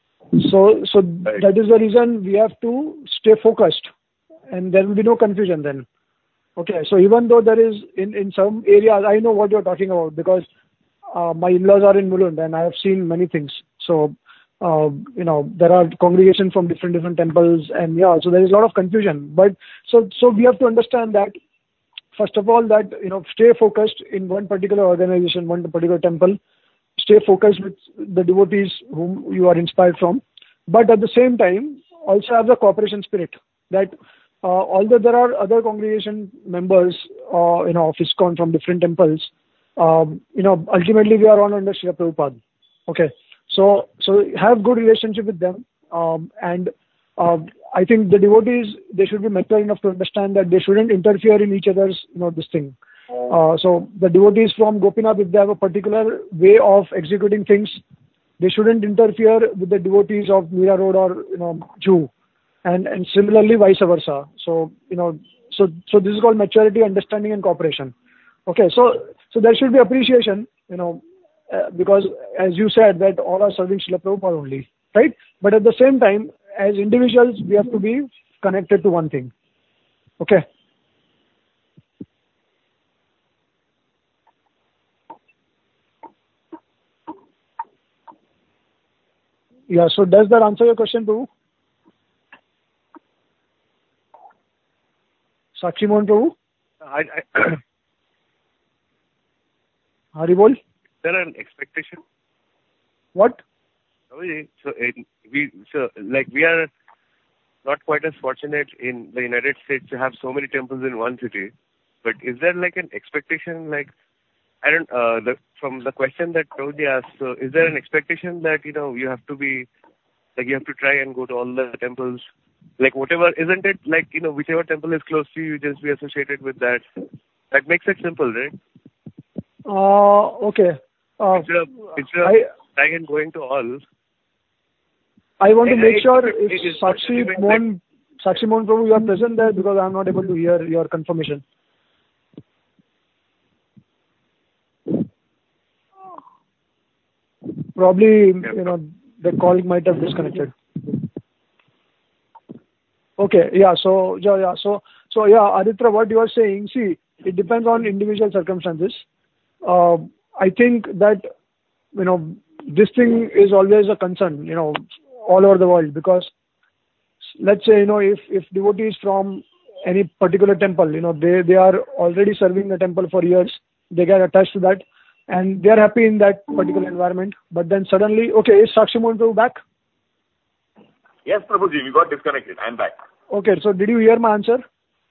So so Right. that is the reason we have to stay focused, and there will be no confusion then. Okay, so even though there is, in, in some areas, I know what you're talking about, because uh, my in-laws are in Mulund and I have seen many things. So, uh, you know, there are congregations from different, different temples, and yeah, so there is a lot of confusion. But, so, so we have to understand that, first of all, that, you know, stay focused in one particular organization, one particular temple, stay focused with the devotees whom you are inspired from, but at the same time, also have the cooperation spirit that, Uh, although there are other congregation members, uh, you know, of ISKCON from different temples, um, you know, ultimately we are all under Srila Prabhupada. Okay, so so have good relationship with them, um, and uh, I think the devotees, they should be mature enough to understand that they shouldn't interfere in each other's, you know, this thing. Uh, so the devotees from Gopinath, if they have a particular way of executing things, they shouldn't interfere with the devotees of Mira Road or you know Juhu. And and similarly vice versa. So you know, so so this is called maturity, understanding, and cooperation. Okay, so so there should be appreciation, you know, uh, because as you said that all are serving Srila Prabhupada only, right? But at the same time, as individuals, we have to be connected to one thing. Okay. Yeah. So does that answer your question, Prabhu? Sakshi Mohan Prabhu? I, I, Haribol? is there an expectation? What? So, in, we, so, like, we are not quite as fortunate in the United States to have so many temples in one city. But is there, like, an expectation, like, I don't, uh, the, from the question that Prabhuji asked, so is there an expectation that, you know, you have to be, like, you have to try and go to all the temples? Like, whatever, isn't it, like, you know, whichever temple is close to you, you just be associated with that? That makes it simple, right? Uh, okay. Uh, Instead of, instead of I, trying and going to all. I want to I- make I- sure it- if it is not Sakshi relevant, Mohan, Sakshi Mohan Prabhu, you are present there, because I am not able to hear your confirmation. Probably, Yeah. you know, the call might have disconnected. Okay, yeah, so, yeah, yeah, so, so, yeah, Aditra, what you are saying, see, it depends on individual circumstances. Uh, I think that, you know, this thing is always a concern, you know, all over the world, because let's say, you know, if, if devotees from any particular temple, you know, they, they are already serving the temple for years, they get attached to that, and they are happy in that particular environment, but then suddenly, okay, is Sakshi Mohan Prabhu back? Yes, Prabhuji, we got disconnected. I'm back. Okay, so did you hear my answer?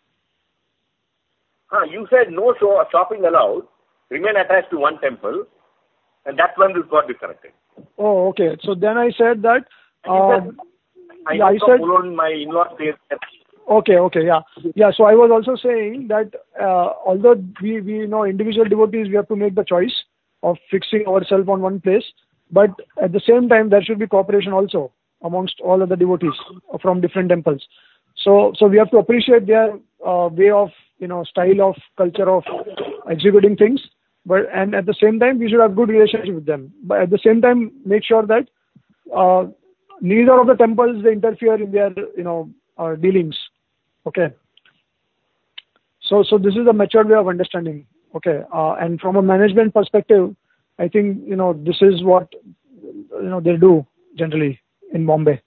Huh, you said no show, shopping allowed, remain attached to one temple, and that's when this got disconnected. Oh, okay. So then I said that. Um, said, I yeah, I said. My in-law stays. Okay, okay, yeah, yeah. So I was also saying that uh, although we we know individual devotees, we have to make the choice of fixing ourselves on one place, but at the same time there should be cooperation also amongst all of the devotees from different temples. So so we have to appreciate their uh, way of, you know, style of culture of executing things, but and at the same time we should have good relationship with them. But at the same time, make sure that uh, neither of the temples they interfere in their, you know, uh, dealings. Okay. So so this is a mature way of understanding. Okay. Uh, and from a management perspective, I think, you know, this is what, you know, they do generally in Bombay.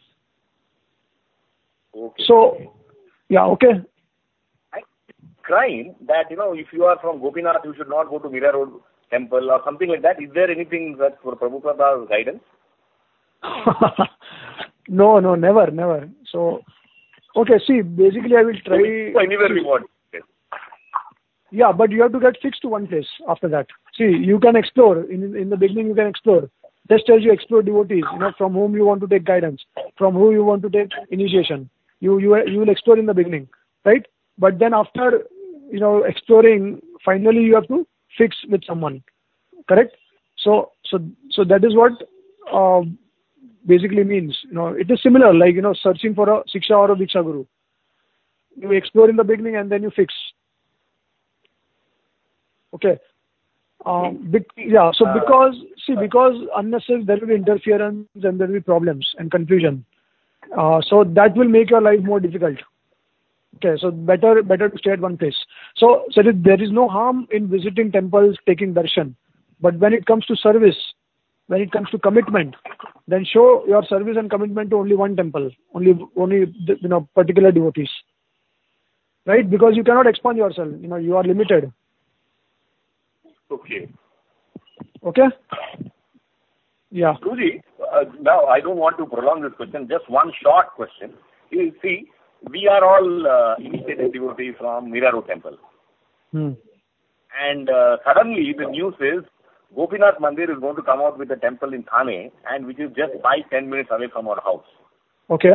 Okay. So, yeah, okay. I crime that, you know, if you are from Gopinath, you should not go to Mira Road Temple or something like that. Is there anything that for Prabhupada's guidance? No, no, never, never. So, okay, see, basically I will try... So anywhere we want. Yes. Yeah, but you have to get fixed to one place after that. See, you can explore. In in the beginning, you can explore. Just as you explore devotees, you know, from whom you want to take guidance, from whom you want to take initiation. You, you, you will explore in the beginning, right? But then after, you know, exploring, finally you have to fix with someone, correct? So, so, so that is what uh, basically means. You know, it is similar, like, you know, searching for a Siksha or a Diksha Guru. You explore in the beginning and then you fix. Okay. Um, be, yeah, so because, see, because unnecessary, there will be interference and there will be problems and confusion. Uh, so that will make your life more difficult. Okay, so better better to stay at one place. So, so there is no harm in visiting temples, taking darshan. But when it comes to service, when it comes to commitment, then show your service and commitment to only one temple, only only you know particular devotees, right? Because you cannot expand yourself. You know you are limited. Okay. Okay. Yeah. Guruji, uh, now I don't want to prolong this question. Just one short question. You see, we are all uh, initiated devotees from Mira Road Temple. Hmm. And uh, suddenly the news is Gopinath Mandir is going to come out with a temple in Thane, and which is just five, ten minutes away from our house. Okay.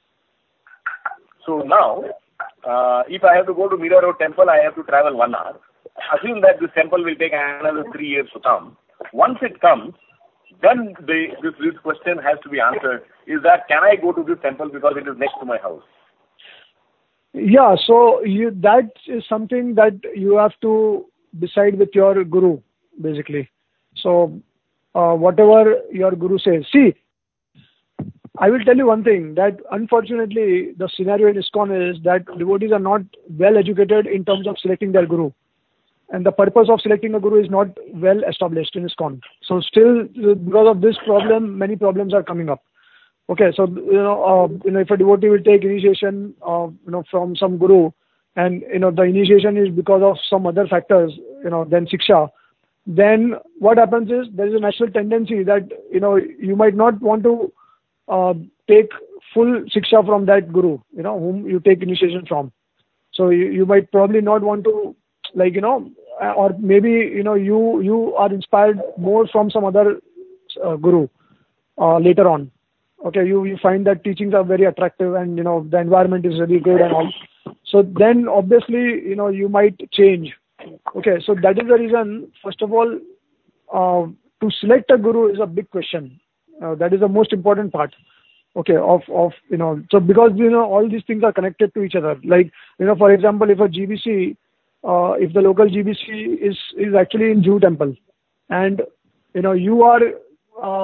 So now, uh, if I have to go to Mira Road Temple, I have to travel one hour. Assume that this temple will take another three years to come. Once it comes, then the, this, this question has to be answered. Is that, can I go to this temple because it is next to my house? Yeah, so you, that is something that you have to decide with your guru, basically. So, uh, whatever your guru says. See, I will tell you one thing, that unfortunately, the scenario in ISKCON is that devotees are not well educated in terms of selecting their guru. And the purpose of selecting a guru is not well established in ISKCON. So still, because of this problem, many problems are coming up. Okay, so, you know, uh, you know, if a devotee will take initiation, uh, you know, from some guru, and, you know, the initiation is because of some other factors, you know, than Siksha, then what happens is there is a natural tendency that, you know, you might not want to uh, take full Siksha from that guru, you know, whom you take initiation from. So you, you might probably not want to, like, you know, or maybe, you know, you, you are inspired more from some other uh, guru uh, later on. Okay, you, you find that teachings are very attractive and, you know, the environment is really good and all. So then obviously, you know, you might change. Okay, so that is the reason, first of all, uh, to select a guru is a big question. Uh, that is the most important part. Okay, of, of, you know, so because, you know, all these things are connected to each other. Like, you know, for example, if a G B C, uh, if the local G B C is, is actually in Jew temple and, you know, you are, Uh,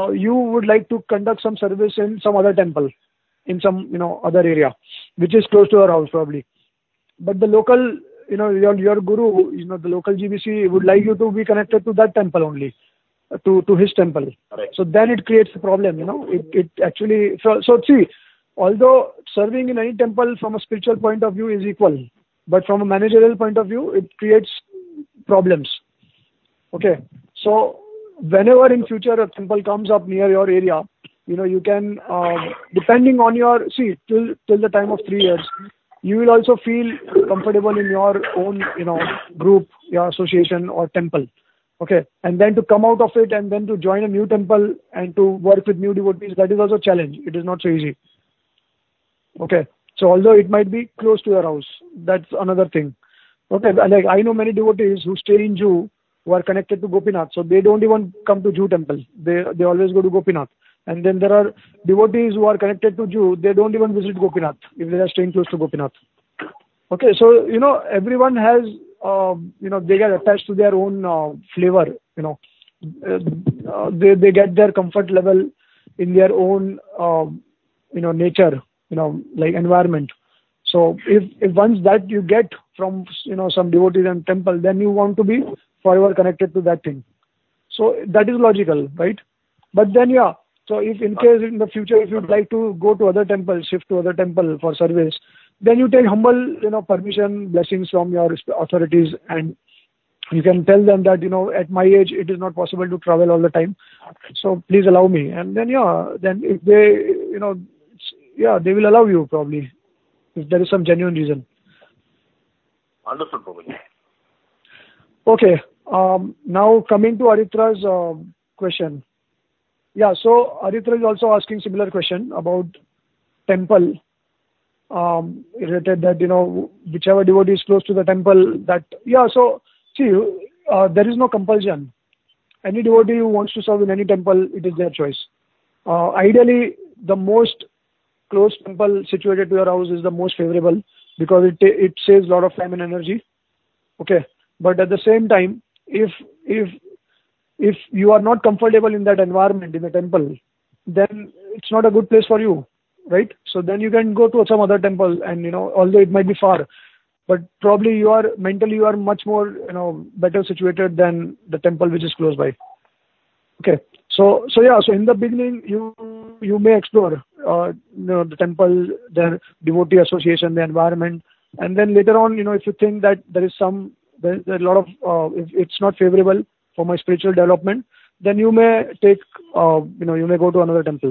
uh, you would like to conduct some service in some other temple, in some, you know, other area, which is close to your house probably. But the local, you know, your, your guru, you know, the local G B C would like you to be connected to that temple only, to, to his temple. Right. So then it creates a problem, you know, it, it actually, so, so see, although serving in any temple from a spiritual point of view is equal, but from a managerial point of view, it creates problems. Okay. So whenever in future a temple comes up near your area, you know, you can, um, depending on your, see, till, till the time of three years, you will also feel comfortable in your own, you know, group, your association or temple. Okay. And then to come out of it and then to join a new temple and to work with new devotees, that is also a challenge. It is not so easy. Okay. So although it might be close to your house, that's another thing. Okay. Like I know many devotees who stay in Jew who are connected to Gopinath. So they don't even come to Jew temple. They, they always go to Gopinath. And then there are devotees who are connected to Jew, they don't even visit Gopinath if they are staying close to Gopinath. Okay, so, you know, everyone has, uh, you know, they get attached to their own uh, flavor, you know. Uh, they, they get their comfort level in their own, uh, you know, nature, you know, like environment. So if, if once that you get from, you know, some devotees and temple, then you want to be forever connected to that thing. So that is logical, right? But then, yeah, so if in case in the future, if you'd like to go to other temples, shift to other temple for service, then you take humble, you know, permission, blessings from your authorities, and you can tell them that, you know, at my age, it is not possible to travel all the time. So please allow me. And then, yeah, then if they, you know, yeah, they will allow you probably, if there is some genuine reason. Understood, Prabhuji. Okay. Um, now coming to Aritra's uh, question. Yeah, so Aritra is also asking similar question about temple. Um, related that, you know, whichever devotee is close to the temple, that, yeah, so, see, uh, there is no compulsion. Any devotee who wants to serve in any temple, it is their choice. Uh, ideally, the most close temple situated to your house is the most favorable because it it saves a lot of time and energy. Okay, but at the same time, if if if you are not comfortable in that environment in the temple, then it's not a good place for you, right? So then you can go to some other temple, and, you know, although it might be far, but probably you are mentally you are much more, you know, better situated than the temple which is close by. Okay, so so yeah, so in the beginning you you may explore uh, you know, the temple, the devotee association, the environment, and then later on, you know, if you think that there is some there, there are a lot of uh, if it's not favorable for my spiritual development, then you may take uh, you know you may go to another temple.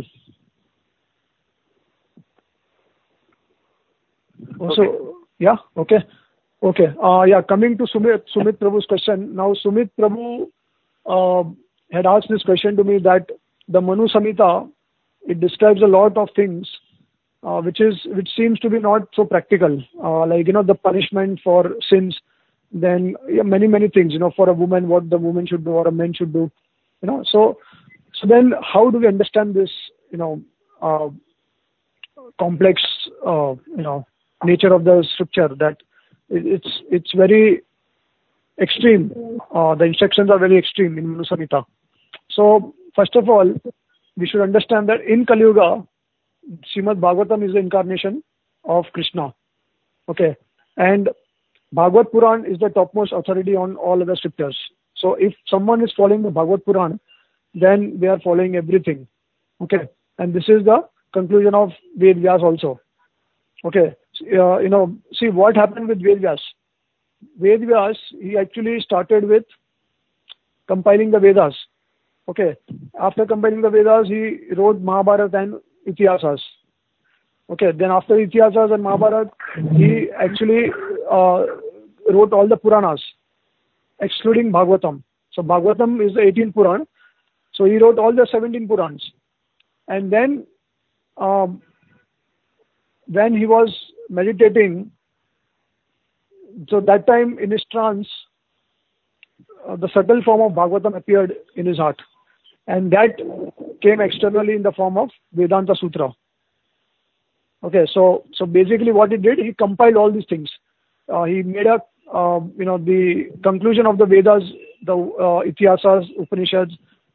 Also, okay. yeah, okay, okay, uh, yeah. Coming to Sumit Sumit Prabhu's question now, Sumit Prabhu uh, had asked this question to me that the Manu Samhita, it describes a lot of things uh, which is which seems to be not so practical, uh, like, you know, the punishment for sins, then yeah, many many things, you know, for a woman, what the woman should do or a man should do, you know. So so then how do we understand this, you know, uh, complex uh, you know nature of the scripture, that it's it's very extreme. Uh, the instructions are very extreme in Manu Samhita. So first of all, we should understand that in Kali Yuga, Srimad Bhagavatam is the incarnation of Krishna. Okay, and Bhagavad Puran is the topmost authority on all other scriptures. So if someone is following the Bhagavad Puran, then they are following everything. Okay, and this is the conclusion of Ved Vyas also. Okay, uh, you know, see what happened with Ved Vyas. Ved Vyas, he actually started with compiling the Vedas. Okay, after compiling the Vedas, he wrote Mahabharata and Itihasas. Okay, then after Itihasas and Mahabharata, he actually uh, wrote all the Puranas, excluding Bhagavatam. So Bhagavatam is the eighteenth Puran. So he wrote all the seventeen Purans. And then um, when he was meditating, so that time in his trance, uh, the subtle form of Bhagavatam appeared in his heart. And that came externally in the form of Vedanta Sutra. Okay, so so basically what he did, he compiled all these things. Uh, he made a, uh, you know, the conclusion of the Vedas, the uh, Itihasas, Upanishads,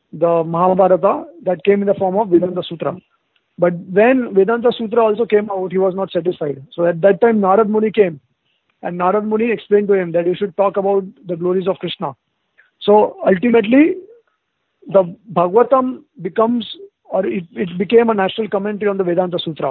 the Mahabharata that came in the form of Vedanta Sutra. But when Vedanta Sutra also came out, he was not satisfied. So at that time, Narad Muni came, and Narad Muni explained to him that you should talk about the glories of Krishna. So ultimately, the Bhagavatam becomes, or it, it became a national commentary on the Vedanta Sutra.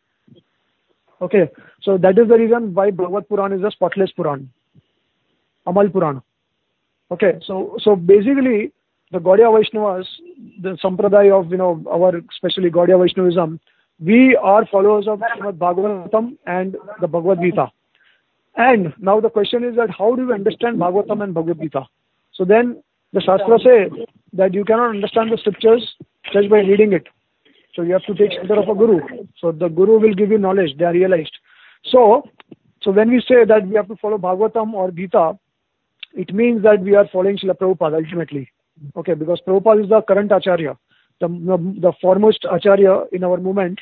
Okay, so that is the reason why Bhagavad Puran is a spotless Puran, Amal Puran. Okay, so so basically, the Gaudiya Vaishnavas, the Sampradaya of, you know, our, especially Gaudiya Vaishnavism, we are followers of Srimad Bhagavatam and the Bhagavad Gita. And now the question is that how do you understand Bhagavatam and Bhagavad Gita? So then the Shastra say that you cannot understand the scriptures just by reading it. So you have to take shelter of a guru. So the guru will give you knowledge, they are realized. So, so when we say that we have to follow Bhagavatam or Gita, it means that we are following Srila Prabhupada ultimately. Okay, because Prabhupada is the current Acharya, the, the, the foremost Acharya in our movement.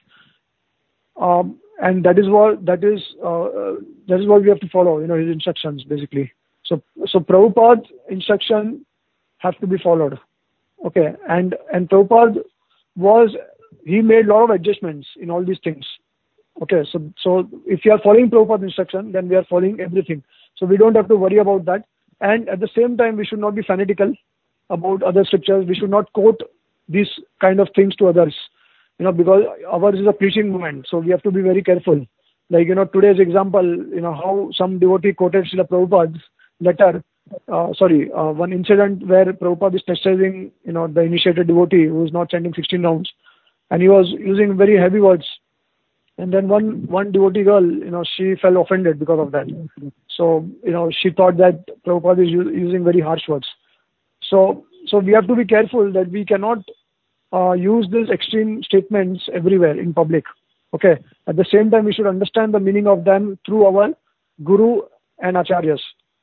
Um, and that is what, that is, uh, that is what we have to follow, you know, his instructions basically. So, so Prabhupada's instruction have to be followed. Okay, and, and Prabhupada was, he made a lot of adjustments in all these things. Okay, so, so if you are following Prabhupada's instruction, then we are following everything. So we don't have to worry about that. And at the same time, we should not be fanatical about other scriptures. We should not quote these kind of things to others, you know, because ours is a preaching movement. So we have to be very careful. Like, you know, today's example, you know, how some devotee quoted Srila Prabhupada's letter, uh, sorry, uh, one incident where Prabhupada is chastising, you know, the initiated devotee who is not chanting sixteen rounds, and he was using very heavy words. And then one, one devotee girl, you know, she felt offended because of that. So, you know, she thought that Prabhupada is u- using very harsh words. So, so we have to be careful that we cannot uh, use these extreme statements everywhere in public. Okay. At the same time, we should understand the meaning of them through our Guru and Acharyas.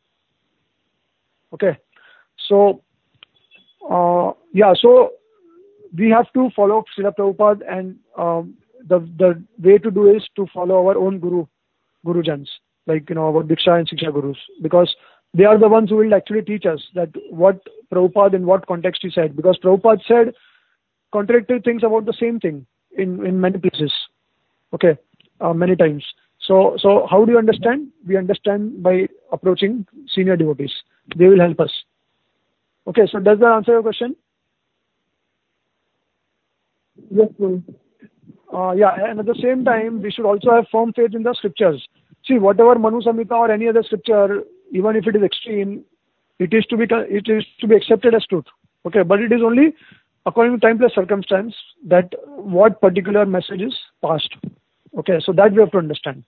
Okay. So, uh, yeah, so we have to follow Srila Prabhupada, and um, the the way to do is to follow our own Guru, Gurujans, like, you know, our Diksha and Siksha Gurus, because they are the ones who will actually teach us that what Prabhupada in what context he said, because Prabhupada said contradictory things about the same thing in, in many places, okay, uh, many times. So, so how do you understand? We understand by approaching senior devotees. They will help us. Okay, so does that answer your question? Yes, Guru. Uh, yeah, and at the same time, we should also have firm faith in the scriptures. See, whatever Manu Samhita or any other scripture, even if it is extreme, it is to be it is to be accepted as truth. Okay, but it is only according to time plus circumstance that what particular message is passed. Okay, so that we have to understand.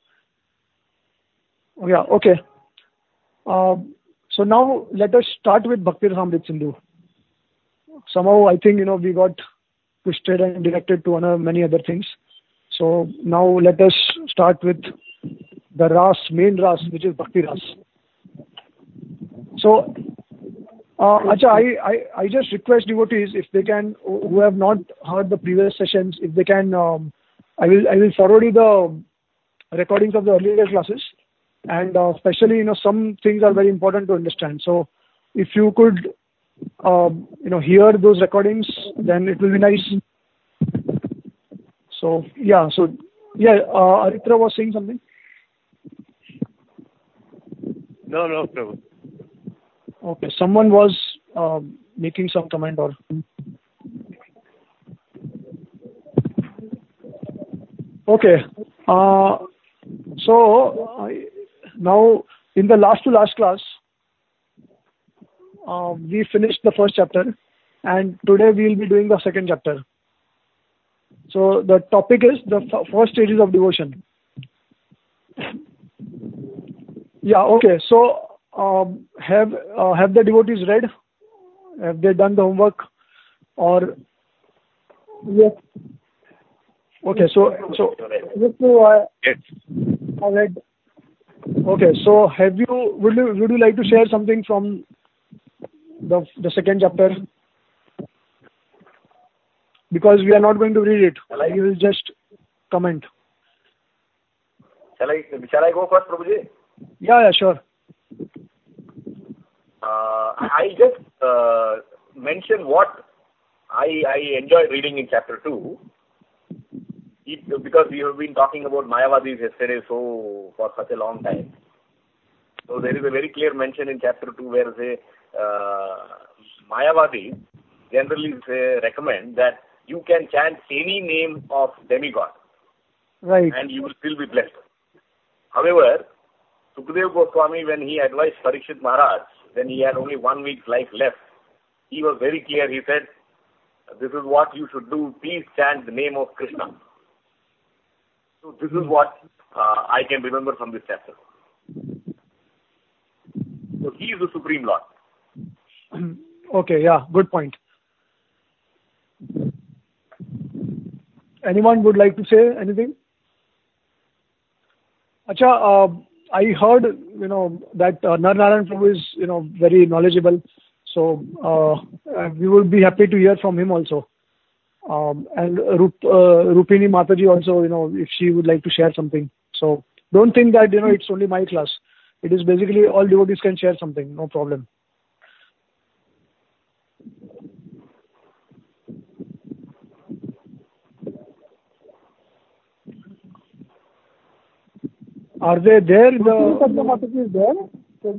Yeah, okay. Uh, so now let us start with Bhakti Rasamrita Sindhu. Somehow I think, you know, we got twisted and directed to another, many other things. So now let us start with the Ras, main Ras, which is Bhakti Ras. So, uh, Acha, I, I, I just request devotees, if they can, who have not heard the previous sessions, if they can, um, I will I will forward you the recordings of the earlier classes, and uh, especially, you know, some things are very important to understand. So, if you could, um, you know, hear those recordings, then it will be nice. So, yeah, so, yeah, uh, Aritra was saying something? No, no, Prabhu. Okay, someone was uh, making some comment or... Okay, uh, so uh, now in the last to last class, uh, we finished the first chapter, and today we will be doing the second chapter. So the topic is the f- first stages of devotion. Yeah, okay, so um, have uh, have the devotees read? Have they done the homework? Or Yes. okay, so so Yes, Guru, I, Yes. I read. okay, so have you would you would you like to share something from the the second chapter? Because we are not going to read it. We will just comment. Shall I, shall I go first, Prabhuji? Yeah, yeah, sure. Uh, I just uh, mentioned what I, I enjoyed reading in chapter two. It, because we have been talking about Mayavadis yesterday so for such a long time. So there is a very clear mention in chapter two where say uh, Mayavadis generally say, recommend that you can chant any name of demigod. Right. And you will still be blessed. However, Sukadeva Goswami, when he advised Parikshit Maharaj, when he had only one week's life left, he was very clear. He said, this is what you should do. Please chant the name of Krishna. So this is what uh, I can remember from this chapter. So he is the Supreme Lord. Okay, yeah, good point. Anyone would like to say anything? Acha, uh, I heard, you know, that uh, Narnarayan Prabhu is, you know, very knowledgeable. So uh, we would be happy to hear from him also. Um, and Rup, uh, Rupini Mataji also, you know, if she would like to share something. So don't think that, you know, it's only my class. It is basically all devotees can share something, no problem. Are they there? The is there?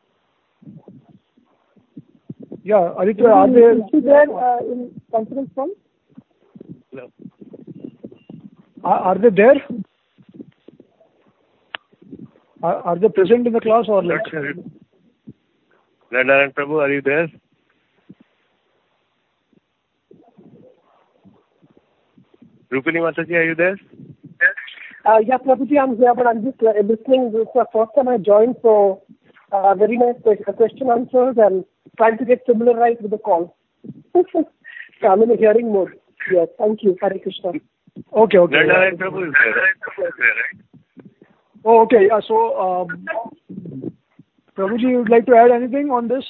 Yeah, Aditya, are they Is she there uh, in conference call? No. Are, are they there? Are, are they present in the class or Not like? sure. Narnarayan Prabhu, are you there? Rupini Mataji, are you there? Uh, yeah, Prabhuji, I'm here, but I'm just uh, listening. This is the first time I joined, so uh, very nice que- question answers and trying to get familiarized with the call. So I'm in a hearing mode. Yes, thank you. Hare Krishna. Okay, okay. Narnarayan Prabhu is there. Right? Oh, okay. Yeah, so, um, Prabhuji, you would like to add anything on this?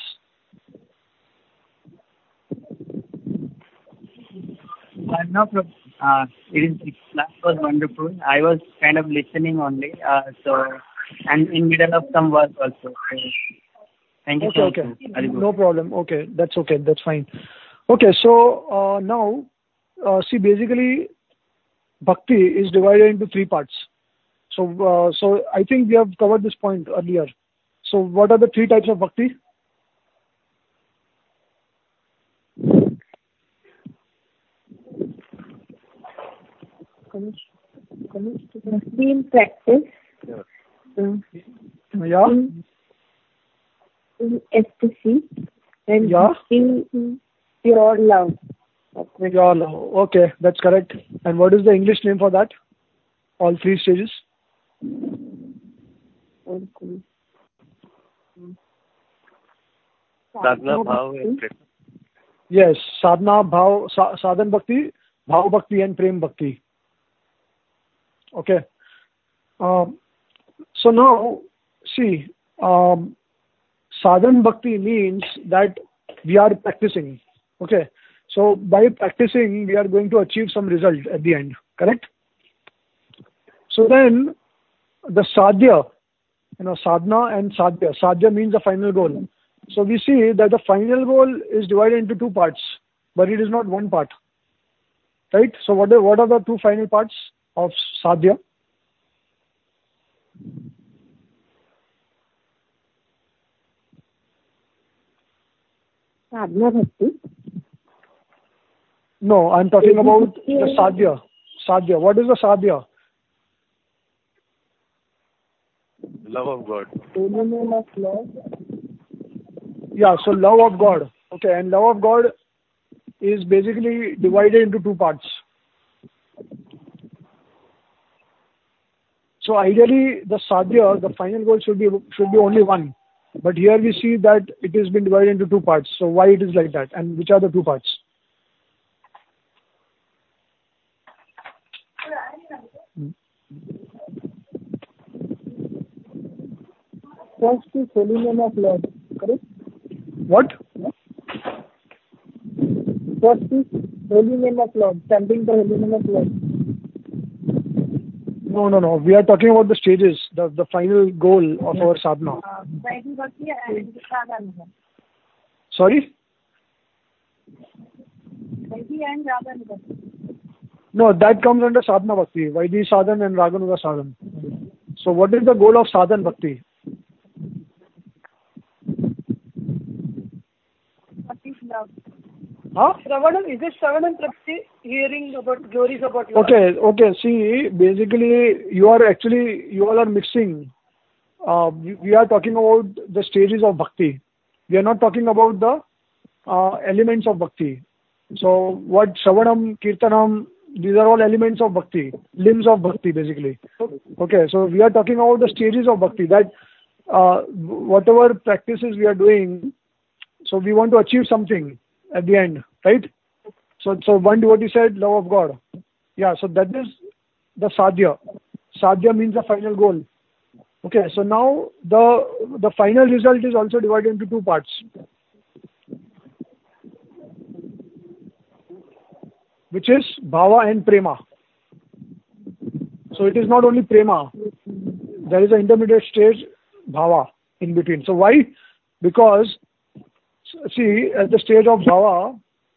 Uh, no problem. Uh, it is, the class was wonderful. I was kind of listening only. Uh, so, and in middle of some work also. So, thank you Okay, so okay. much. No problem. Okay, that's okay. That's fine. Okay, so uh, now, uh, see, basically, bhakti is divided into three parts. So, uh, so I think we have covered this point earlier. So, what are the three types of bhakti? In practice, Yeah. in, in ecstasy, and Yeah. in pure love. Yeah, no. Okay, that's correct. And what is the English name for that? All three stages? Sadhana, Bhav, and Prem. Yes, sadhana, bhav, sa- sadhan bhakti, bhav bhakti, and prem bhakti. Okay. Um, so now, see, um, sadhan bhakti means that we are practicing. Okay. So by practicing, we are going to achieve some result at the end. Correct? So then, the sadhya, you know, sadhana and sadhya. Sadhya means the final goal. So we see that the final goal is divided into two parts, but it is not one part. Right? So what are, what are the two final parts of sadhya? Sadhana bhakti. No, I'm talking about the sadhya. Sadhya. What is the sadhya? Love of God. Yeah, so love of God. Okay, and love of God is basically divided into two parts. So ideally, the sadhya, the final goal should be should be only one. But here we see that it has been divided into two parts. So why it is like that? And which are the two parts? First is holy name of Lord, correct? What? First is holy name of Lord, chanting the holy name of Lord. No, no, no. We are talking about the stages, the, the final goal of our sadhana. Sorry? Vaidhi and Raganuga. No, that comes under sadhana bhakti, Vaidhi sadhan and Raganuga sadhan. So what is the goal of sadhan bhakti? What is love? Huh? Shravanam, is it Shravanam Prapti, hearing about glories about Lord? Okay, okay. See, basically, you are actually, you all are mixing. Uh, we, we are talking about the stages of bhakti. We are not talking about the uh, elements of bhakti. So, what Shravanam, Kirtanam, these are all elements of bhakti, limbs of bhakti, basically. Okay, so we are talking about the stages of bhakti. That uh, whatever practices we are doing, so we want to achieve something at the end, right? So, so one devotee said, love of God. Yeah, so that is the sadhya. Sadhya means the final goal. Okay, so now the the final result is also divided into two parts. Which is bhava and prema. So it is not only prema. There is an intermediate stage, bhava, in between. So why? Because, see, at the stage of bhava,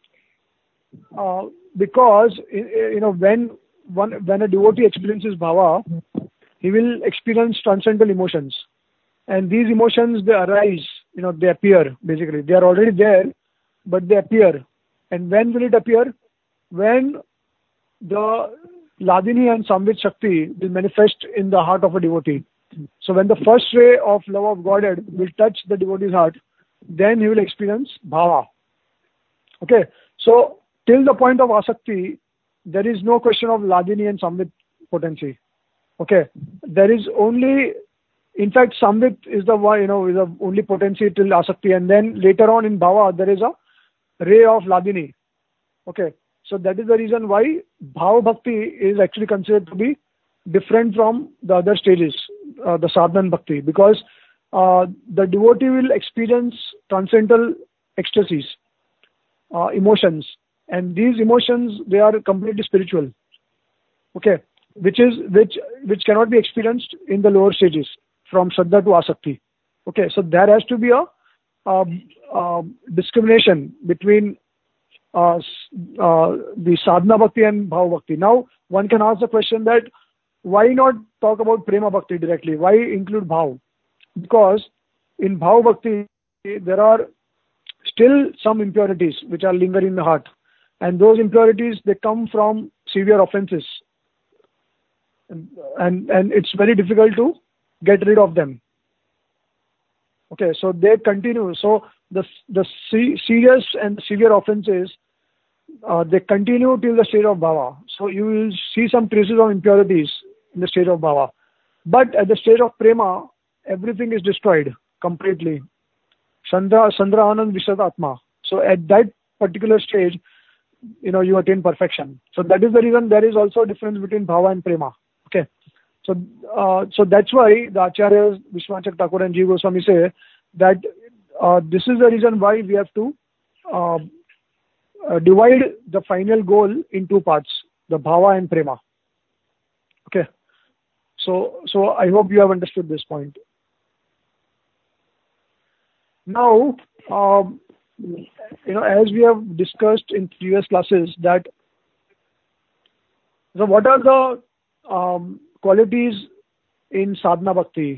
uh, because, you know, when one when a devotee experiences bhava, he will experience transcendental emotions. And these emotions, they arise, you know, they appear, basically. They are already there, but they appear. And when will it appear? When the Ladini and Samvit Shakti will manifest in the heart of a devotee. So when the first ray of love of Godhead will touch the devotee's heart, then he will experience bhava. Okay, so till the point of asakti, there is no question of Ladini and Samvit potency. Okay, there is only, in fact, Samvit is the one, you know, is the only potency till asakti, and then later on in bhava there is a ray of Ladini. Okay. So that is the reason why Bhava Bhakti is actually considered to be different from the other stages, uh, the sadhana Bhakti, because uh, the devotee will experience transcendental ecstasies, uh, emotions, and these emotions, they are completely spiritual. Okay, which is which which cannot be experienced in the lower stages from Shraddha to Asakti. Okay, so there has to be a uh, uh, discrimination between Uh, uh, the sadhana bhakti and bhava bhakti. Now, one can ask the question that why not talk about prema bhakti directly? Why include bhav? Because in bhava bhakti, there are still some impurities which are lingering in the heart. And those impurities, they come from severe offenses. And, and, and it's very difficult to get rid of them. Okay, so they continue. So the, the se- serious and severe offenses, Uh, they continue till the state of bhava. So you will see some traces of impurities in the state of bhava. But at the state of prema, everything is destroyed completely. Sandra, Sandra Anand Vishad Atma. So at that particular stage, you know, you attain perfection. So that is the reason there is also a difference between bhava and prema. Okay. So, uh, so that's why the Acharyas, Vishwanath Thakur and Jiva Goswami say that uh, this is the reason why we have to uh, Uh, divide the final goal in two parts, the bhava and prema. Okay. So, so I hope you have understood this point. Now, um, you know, as we have discussed in previous classes that, so what are the um, qualities in sadhana bhakti?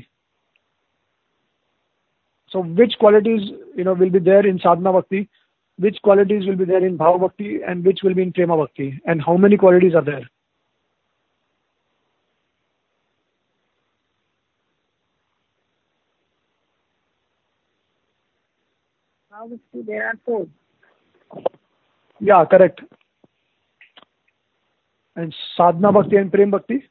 So which qualities, you know, will be there in sadhana bhakti? Which qualities will be there in Bhava Bhakti and which will be in Prema Bhakti, and how many qualities are there? Bhava Bhakti, there are four. Yeah, correct. And Sadhana Bhakti and Prema Bhakti?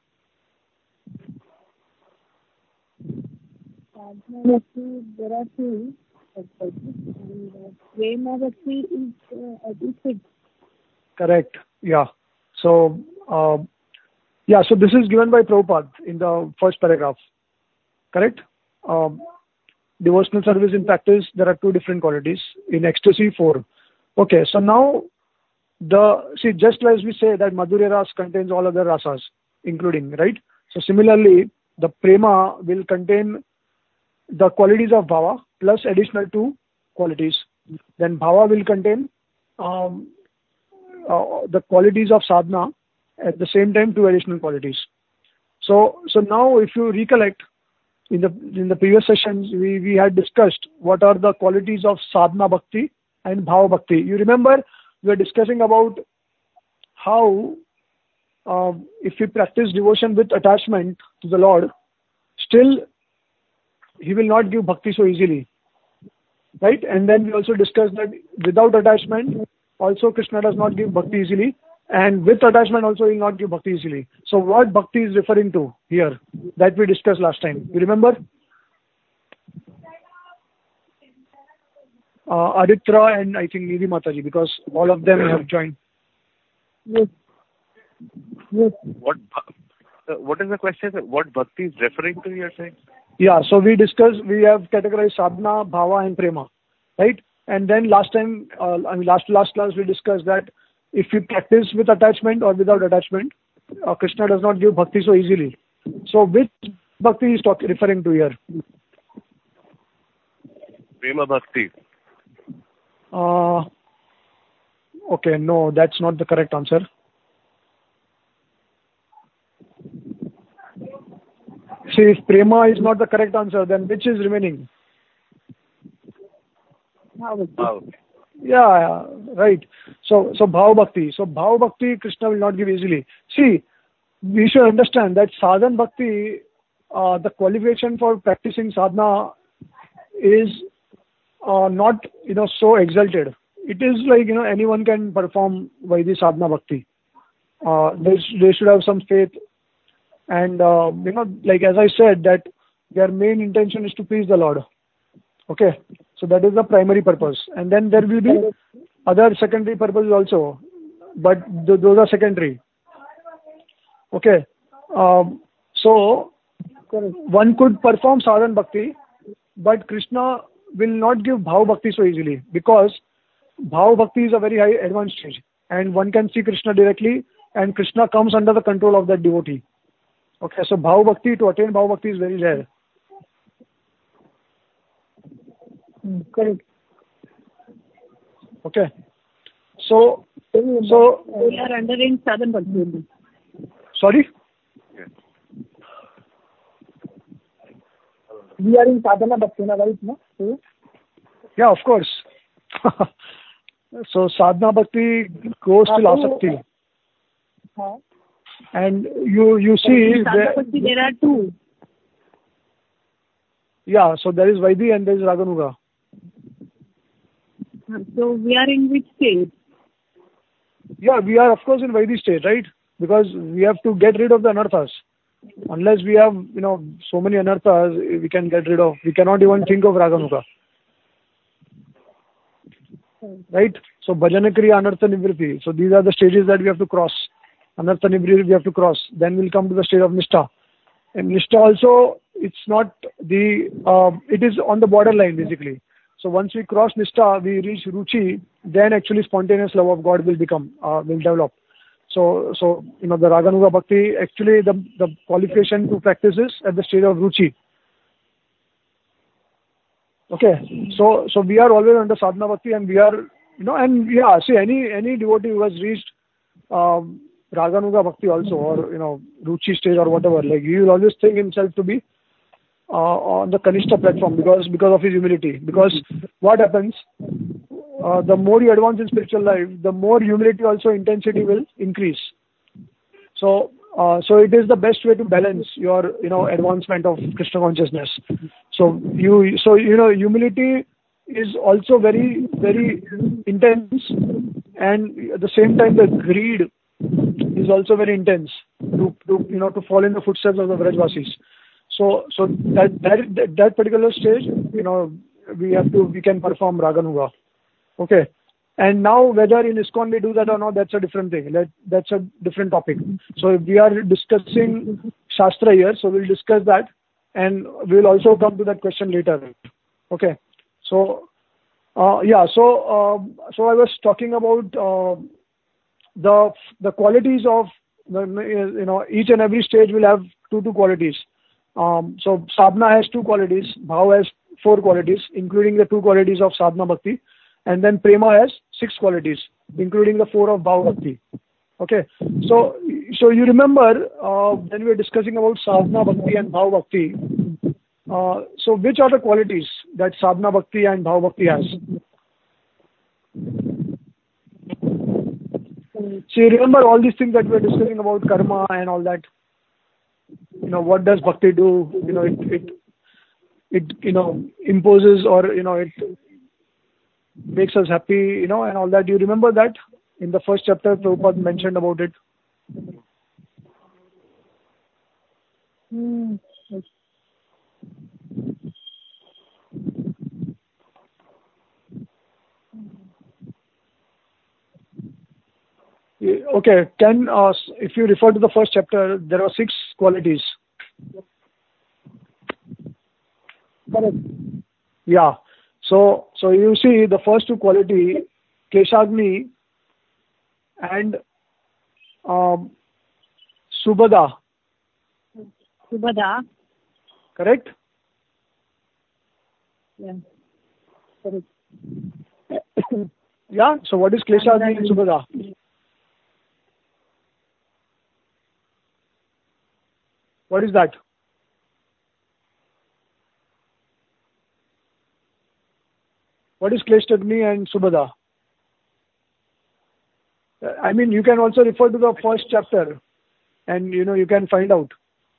Sadhana Bhakti, there are two. And uh, Prema Bhakti is uh, is six. Correct. Yeah. So, uh, yeah. So this is given by Prabhupada in the first paragraph. Correct. Um, devotional service in practice. There are two different qualities. In ecstasy, four. Okay. So now, the see just as we say that Madhurya Ras contains all other rasas, including, right. So similarly, the Prema will contain the qualities of Bhava plus additional two qualities. Then Bhava will contain um, uh, the qualities of sadhana, at the same time two additional qualities. So, so now if you recollect, in the in the previous sessions we, we had discussed what are the qualities of sadhana bhakti and bhava bhakti. You remember we were discussing about how uh, if we practice devotion with attachment to the Lord, still He will not give bhakti so easily, right? And then we also discussed that without attachment also Krishna does not give bhakti easily, and with attachment also He will not give bhakti easily. So what bhakti is referring to here, that we discussed last time, you remember? Uh, Aditra and I think Nidhi Mataji, because all of them have joined. Yes. Yes. What uh, what is the question? What bhakti is referring to, you're saying? Yeah, so we discussed, we have categorized sadhana, bhava and prema, right? And then last time, uh, I mean last last class we discussed that if you practice with attachment or without attachment, uh, Krishna does not give bhakti so easily. So which bhakti is talk, referring to here? Prema bhakti. Uh, okay, no, that's not the correct answer. See, if prema is not the correct answer, then which is remaining? Wow. Yeah, right. So, so bhava bhakti. So bhava bhakti, Krishna will not give easily. See, we should understand that sadhan bhakti, uh, the qualification for practicing sadhana is uh, not, you know, so exalted. It is like, you know, anyone can perform Vaidhi sadhana bhakti. Uh, they, they should have some faith. And, uh, you know, like as I said, that their main intention is to please the Lord. Okay. So that is the primary purpose. And then there will be other secondary purposes also. But th- those are secondary. Okay. Um, so one could perform sadhan bhakti, but Krishna will not give bhava bhakti so easily, because bhava bhakti is a very high advanced stage. And one can see Krishna directly, and Krishna comes under the control of that devotee. Okay, so bhava bhakti, to attain bhava bhakti is very rare. Mm, correct. Okay. So, so We are under in sadhan bhakti. sorry? We are in sadhana bhakti, right? No? So, Yeah, of course. So sadhana bhakti goes till asakti. huh? And you you see In sadhana there, bhakti there are two. yeah, so there is Vaidhi and there is Raganuga. So we are in which stage? Yeah, we are of course in Vaidhi state, right? Because we have to get rid of the anarthas. Unless we have, you know, so many anarthas, we can get rid of. We cannot even think of Raganuga. Right? So Bhajana Kriya, Anartha Nivritti. So these are the stages that we have to cross. Anartha Nivritti we have to cross. Then we'll come to the state of Nishtha. And Nishtha also, it's not the, uh, it is on the borderline basically. So once we cross Nishtha, we reach Ruchi, then actually spontaneous love of God will become, uh, will develop. So, so you know, the Raganuga Bhakti, actually the, the qualification to practice is at the stage of Ruchi. Okay, so so we are always under sadhana bhakti, and we are, you know, and yeah, see any any devotee who has reached um, Raganuga Bhakti also, or you know, Ruchi stage or whatever, like he will always think himself to be uh, on the Kanishta platform because because of his humility. Because what happens, uh, the more you advance in spiritual life, the more humility also intensity will increase. So. Uh, so it is the best way to balance your, you know, advancement of Krishna consciousness. So you, so you know, humility is also very, very intense, and at the same time, the greed is also very intense to, to you know, to follow in the footsteps of the Vrajvasis. So, so that that that particular stage, you know, we have to, we can perform Raganuga. Okay. And now whether in ISKCON we do that or not, that's a different thing. That, that's a different topic. So we are discussing Shastra here, so we'll discuss that, and we'll also come to that question later. Okay. So, uh, yeah, so uh, so I was talking about uh, the the qualities of, the, you know, each and every stage will have two, two qualities. Um, so sadhana has two qualities, bhava has four qualities, including the two qualities of sadhana bhakti. And then prema has six qualities. including the four of Bhava Bhakti. Okay, so so you remember uh, when we were discussing about Sadhana Bhakti and Bhava Bhakti. Uh, so which are the qualities that Sadhana Bhakti and Bhava Bhakti has? So you remember all these things that we were discussing about karma and all that. You know, what does bhakti do? You know, it it it you know imposes, or you know it makes us happy. You know, and all that. Do you remember that in the first chapter, Prabhupada mentioned about it? Hmm. Okay, can uh, if you refer to the first chapter, there are six qualities. Correct. Yeah. So so you see the first two quality, Kleshagni and um, Subhada. Subhada. Correct? Yeah. Correct. Yeah. So what is Kleshagni and Subhada? What is that? What is Kleshagni and Subhada? I mean, you can also refer to the first chapter, and you know you can find out.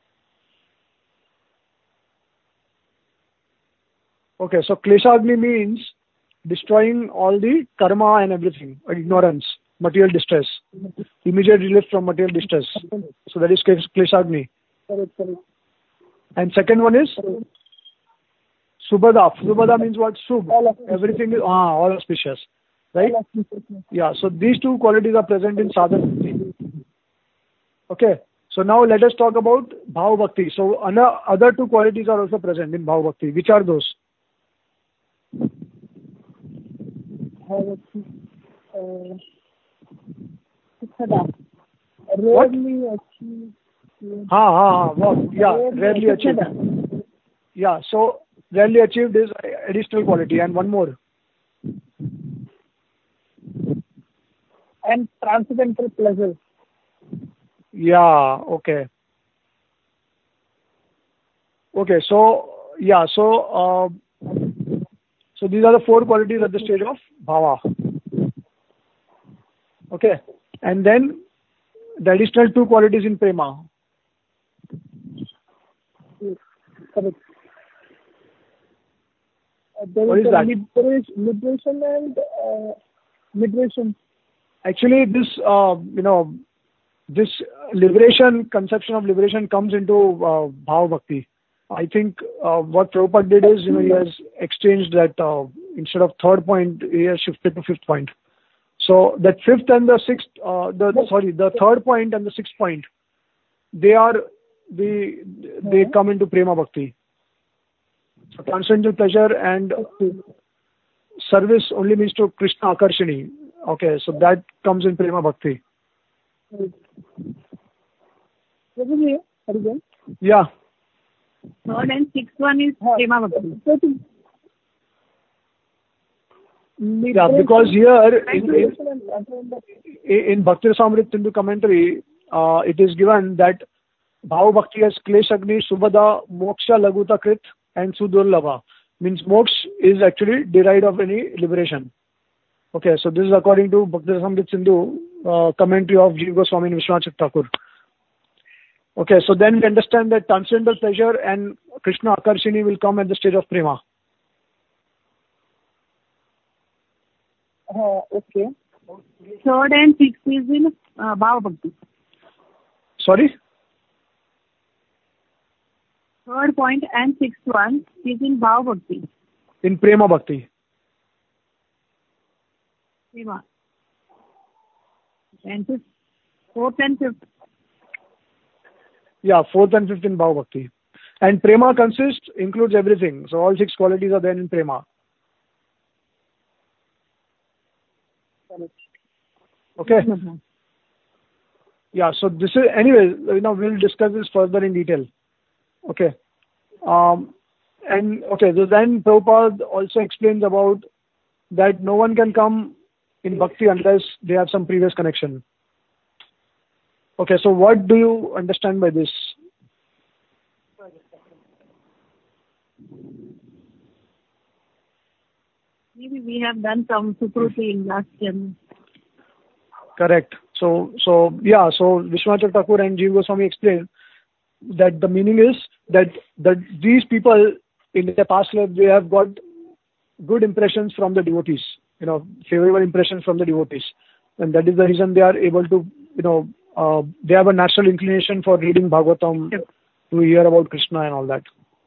Okay, so Kleshagni means destroying all the karma and everything, ignorance, material distress, immediate relief from material distress. So that is Kleshagni. Correct. Correct. And second one is Subhada. Subhada means what? Subh. All auspicious. Everything is ah, all auspicious. Right? All auspicious. Yeah, so these two qualities are present in Sadhana Bhakti. Okay, so now let us talk about Bhava Bhakti. So other, other two qualities are also present in Bhava Bhakti. Which are those? Bhava Bhakti. Uh, Rarely achieved. Ha ha ha. What? Yeah, rarely achieved. Yeah, so rarely achieved is additional quality. And one more. And transcendental pleasure. Yeah, okay. Okay, so, yeah, so, uh, so these are the four qualities at the stage of Bhava. Okay, and then the additional two qualities in Prema. Yes, correct. Uh, there What is is a that? liberation, liberation and uh, liberation. Actually, this, uh, you know, this liberation, conception of liberation comes into uh, Bhava Bhakti. I think uh, what Prabhupada did is, you know, he has exchanged that, uh, instead of third point, he has shifted to fifth point. So that fifth and the sixth, uh, the sorry, the third point and the sixth point, they are, the, they come into Prema Bhakti. So transcendental pleasure and service only means to Krishna Akarshini. Okay, so that comes in Prema Bhakti. Yeah. Third and sixth one is Prema Bhakti. Yeah, because here in, in, in Bhakti Rasamrita Sindhu commentary, uh, it is given that Bhava Bhakti has Kleshagni, Subhada, Moksha, Laguta Krit and Sudurlabha. Means moksha is actually derived of any liberation. Okay, so this is according to Bhakti Rasamrita Sindhu uh, commentary of Jiva Goswami and Vishwanath Thakur. Okay, so then we understand that transcendental pleasure and Krishna Akarshini will come at the stage of Prema. Uh, okay. Third and sixth is in uh, Bhava Bhakti. Sorry? Third point and sixth one is in Bhava Bhakti. In Prema Bhakti. Prema. And fifth, fourth and fifth. Yeah, fourth and fifth in Bhava Bhakti. And Prema consists, includes everything. So all six qualities are there in Prema. Okay. Mm-hmm. Yeah, so this is, anyway, you know, we'll discuss this further in detail. Okay. Um, and, okay, so then Prabhupada also explains about that no one can come in bhakti unless they have some previous connection. Okay, so what do you understand by this? Maybe we have done some Sukruti in last year. Correct. So, so yeah, so Vishwanath Thakur and Jiva Goswami explained that the meaning is that, that these people in their past life, they have got good impressions from the devotees, you know, favorable impressions from the devotees. And that is the reason they are able to, you know, uh, they have a natural inclination for reading Bhagavatam, yep, to hear about Krishna and all that.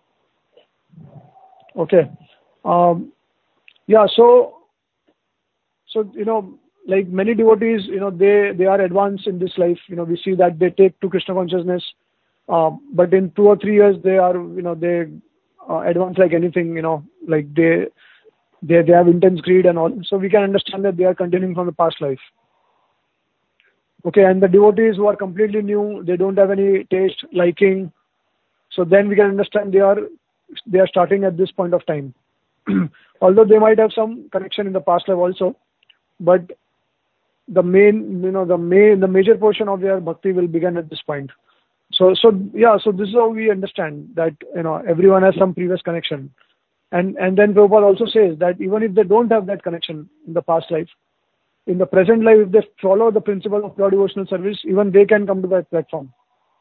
Okay. Um, yeah, so, so, you know, like many devotees, you know, they, they are advanced in this life. You know, we see that they take to Krishna consciousness, uh, but in two or three years, they are, you know, they uh, advance like anything, you know, like they, they, they have intense greed and all. So we can understand that they are continuing from the past life. Okay, and the devotees who are completely new, they don't have any taste, liking. So then we can understand they are, they are starting at this point of time. Although they might have some connection in the past life also, but the main, you know, the main, the major portion of their bhakti will begin at this point. So, so yeah, so this is how we understand that, you know, everyone has some previous connection. And, and then Prabhupada also says that even if they don't have that connection in the past life, in the present life, if they follow the principle of pure devotional service, even they can come to that platform.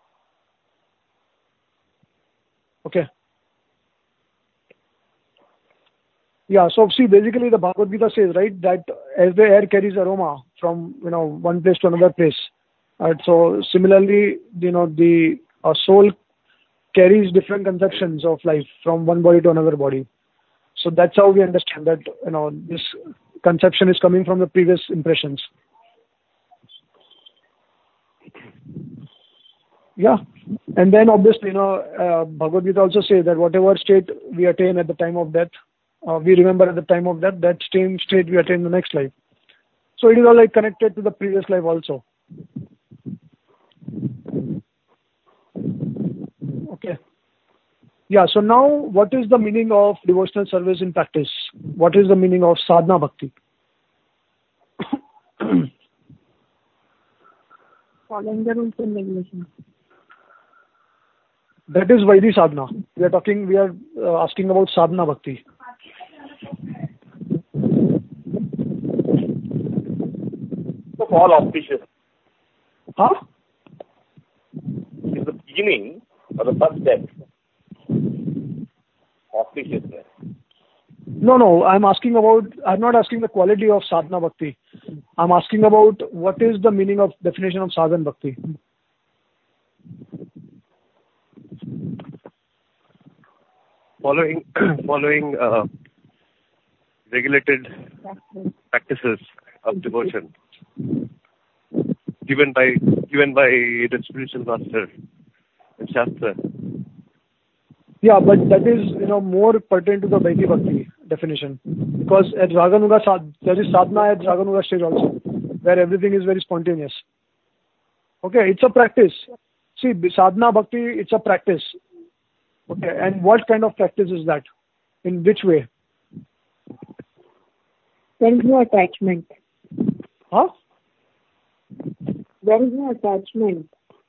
Okay. Yeah, so see, basically the Bhagavad Gita says, right, that as the air carries aroma from, you know, one place to another place, right, so similarly, you know, the uh, soul carries different conceptions of life from one body to another body. So that's how we understand that, you know, this conception is coming from the previous impressions. Yeah, and then obviously, you know, uh, Bhagavad Gita also says that whatever state we attain at the time of death, Uh, we remember at the time of that, that same state we attain in the next life. So it is all like connected to the previous life also. Okay. Yeah, so now what is the meaning of devotional service in practice? What is the meaning of sadhana bhakti? Following the rules and regulations. That is Vaidhi sadhana. We are talking, we are uh, asking about sadhana bhakti. All auspicious. Huh? Is the beginning or the first step. Auspiciousness. No, no, I'm asking about, I'm not asking the quality of sadhana bhakti. I'm asking about what is the meaning of definition of sadhana bhakti. Following, following uh, regulated practices of devotion given by given by the spiritual master in Shastra. Yeah, but that is, you know, more pertinent to the Vaidhi Bhakti definition. Because at Raganuga, there is sadhana at Raganuga stage also, where everything is very spontaneous. Okay, it's a practice. See, sadhana bhakti, it's a practice. Okay, and what kind of practice is that? In which way? There is no attachment. Huh? There is no attachment.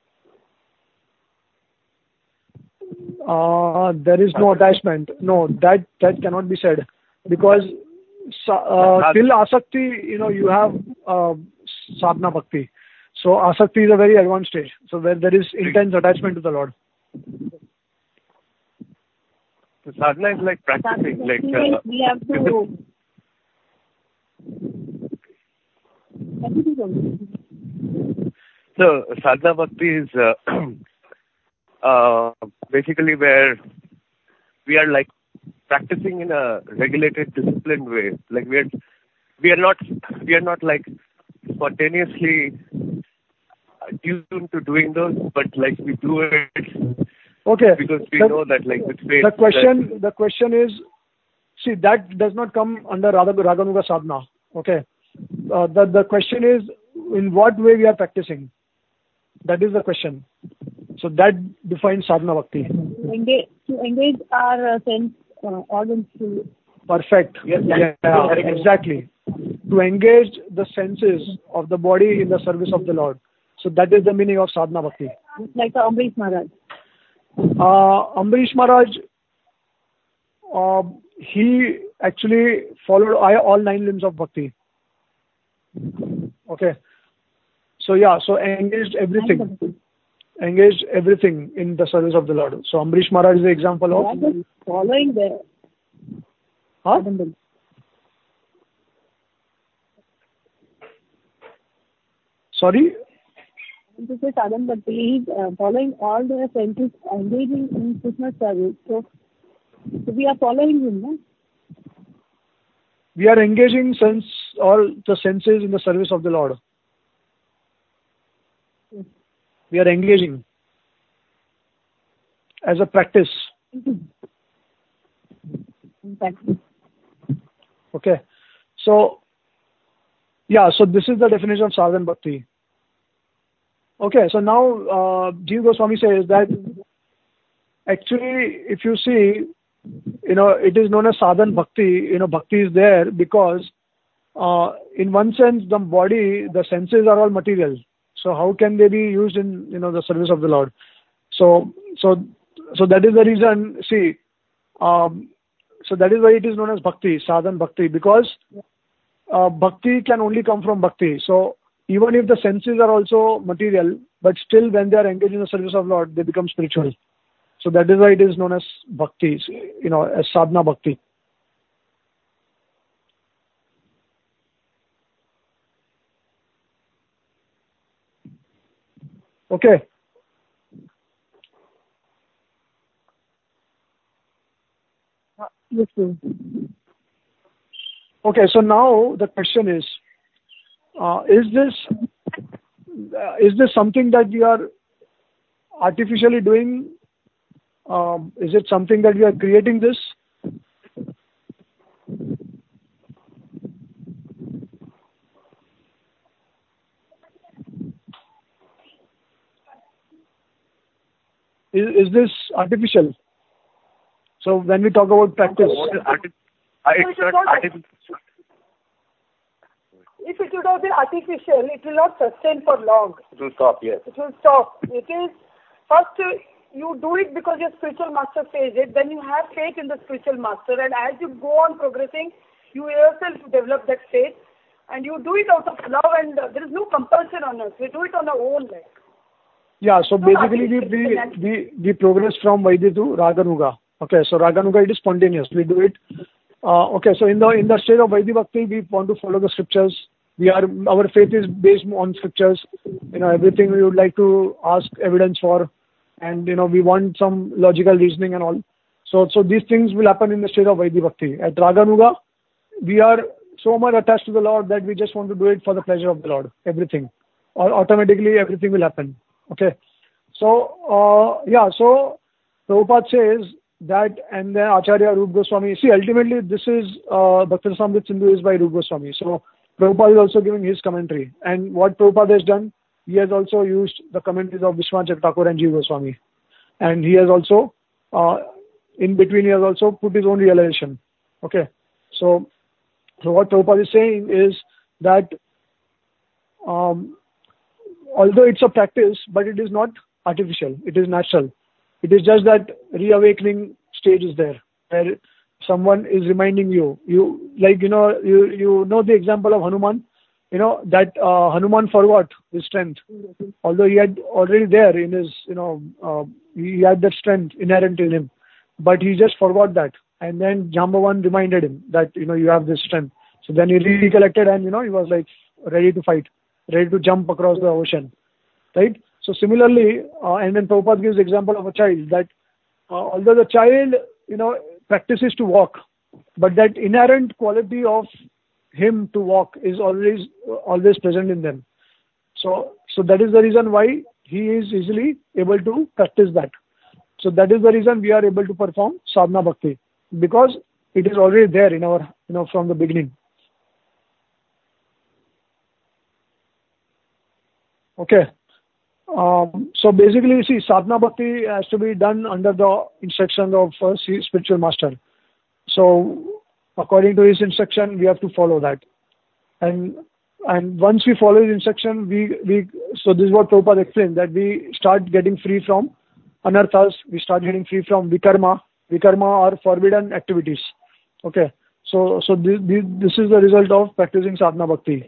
Uh, there is no attachment. No, that that cannot be said. Because uh, till asakti, you know, you have uh, sadhana bhakti. So asakti is a very advanced stage. So where there is intense attachment to the Lord. So sadhana is like practicing, Sadhana like uh, we have to. So sadhana bhakti is uh, uh, basically where we are like practicing in a regulated, disciplined way. Like we are, we are not, we are not like spontaneously tuned to doing those, but like we do it. Okay. Because we the, know that like with faith. The question, the question is, see, that does not come under Raganuga sadhana. Okay. Uh, the the question is, in what way we are practicing? That is the question. So that defines sadhana bhakti. Engage, to engage our uh, sense uh, organs to. Perfect. Yes, yeah, yeah, exactly. to engage the senses of the body in the service of the Lord. So that is the meaning of sadhana bhakti. Like the Amrish Maharaj. Uh, Amrish Maharaj, uh, he actually followed all nine limbs of bhakti. Okay. So yeah, so engaged everything. Engaged everything in the service of the Lord. So Amrish Maharaj is the example of following the huh? Sorry? This is Sadhan Bhakti. He's uh, following all the senses, engaging in Krishna's service. So, so we are following him, no? We are engaging sense all the senses in the service of the Lord. Yes. We are engaging as a practice. Practice. Okay. So, yeah, so this is the definition of sadhan bhakti. Okay, so now uh, Jiva Goswami says that actually, if you see, you know, it is known as sadhan bhakti. You know, bhakti is there because, uh, in one sense, the body, the senses are all material. So how can they be used in, you know, the service of the Lord? So, so, so that is the reason. See, um, so that is why it is known as bhakti, sadhan bhakti, because uh, bhakti can only come from bhakti. So even if the senses are also material, but still when they are engaged in the service of Lord, they become spiritual. So that is why it is known as bhakti, you know, as sadhana bhakti. Okay. Yes, sir. Okay, so now the question is, uh, is this uh, is this something that we are artificially doing? Um, is it something that we are creating this? Is, is this artificial? So when we talk about practice, What is arti- uh, it's not artificial. If it would have been artificial, it will not sustain for long. It will stop, yes. It will stop. It is, first uh, you do it because your spiritual master says it, then you have faith in the spiritual master, and as you go on progressing, you yourself develop that faith, and you do it out of love, and uh, there is no compulsion on us. We do it on our own. Like. Yeah, so No, basically we, we, we, we progress from Vaidhi to Raganuga. Okay, so Raganuga, it is spontaneous. We do it. Uh, okay, so in the in the state of Vaidhi Bhakti, we want to follow the scriptures. We are our faith is based on scriptures. You know, everything we would like to ask evidence for, and you know we want some logical reasoning and all. So so these things will happen in the state of Vaidhi Bhakti. At Raganuga, we are so much attached to the Lord that we just want to do it for the pleasure of the Lord. Everything, or automatically everything will happen. Okay, so uh, yeah, so Prabhupada says that, and then Acharya Rupa Goswami. See, ultimately this is uh, Bhakti Rasamrita Sindhu is by Rupa Goswami. So Prabhupada is also giving his commentary. And what Prabhupada has done, he has also used the commentaries of Vishwanath Thakur and Jiva Goswami. And he has also, uh, in between, he has also put his own realization. Okay. So, so what Prabhupada is saying is that um, although it's a practice, but it is not artificial. It is natural. It is just that reawakening stage is there, where someone is reminding you. You like you know you you know the example of Hanuman. You know that uh, Hanuman forgot his strength, although he had already there in his you know uh, he had that strength inherent in him, but he just forgot that. And then Jambavan reminded him that you know you have this strength. So then he recollected, and you know he was like ready to fight, ready to jump across the ocean, right? So similarly, uh, and then Prabhupada gives example of a child that uh, although the child, you know, practices to walk, but that inherent quality of him to walk is always always present in them. So, so that is the reason why he is easily able to practice that. So that is the reason we are able to perform sadhana bhakti, because it is already there in our, you know, from the beginning. Okay. Um, so basically, you see, sadhana bhakti has to be done under the instruction of a spiritual master. So according to his instruction, we have to follow that. And and once we follow his instruction, we, we so this is what Prabhupada explained, that we start getting free from anarthas, we start getting free from vikarma. Vikarma are forbidden activities. Okay. So so this, this, this is the result of practicing sadhana bhakti.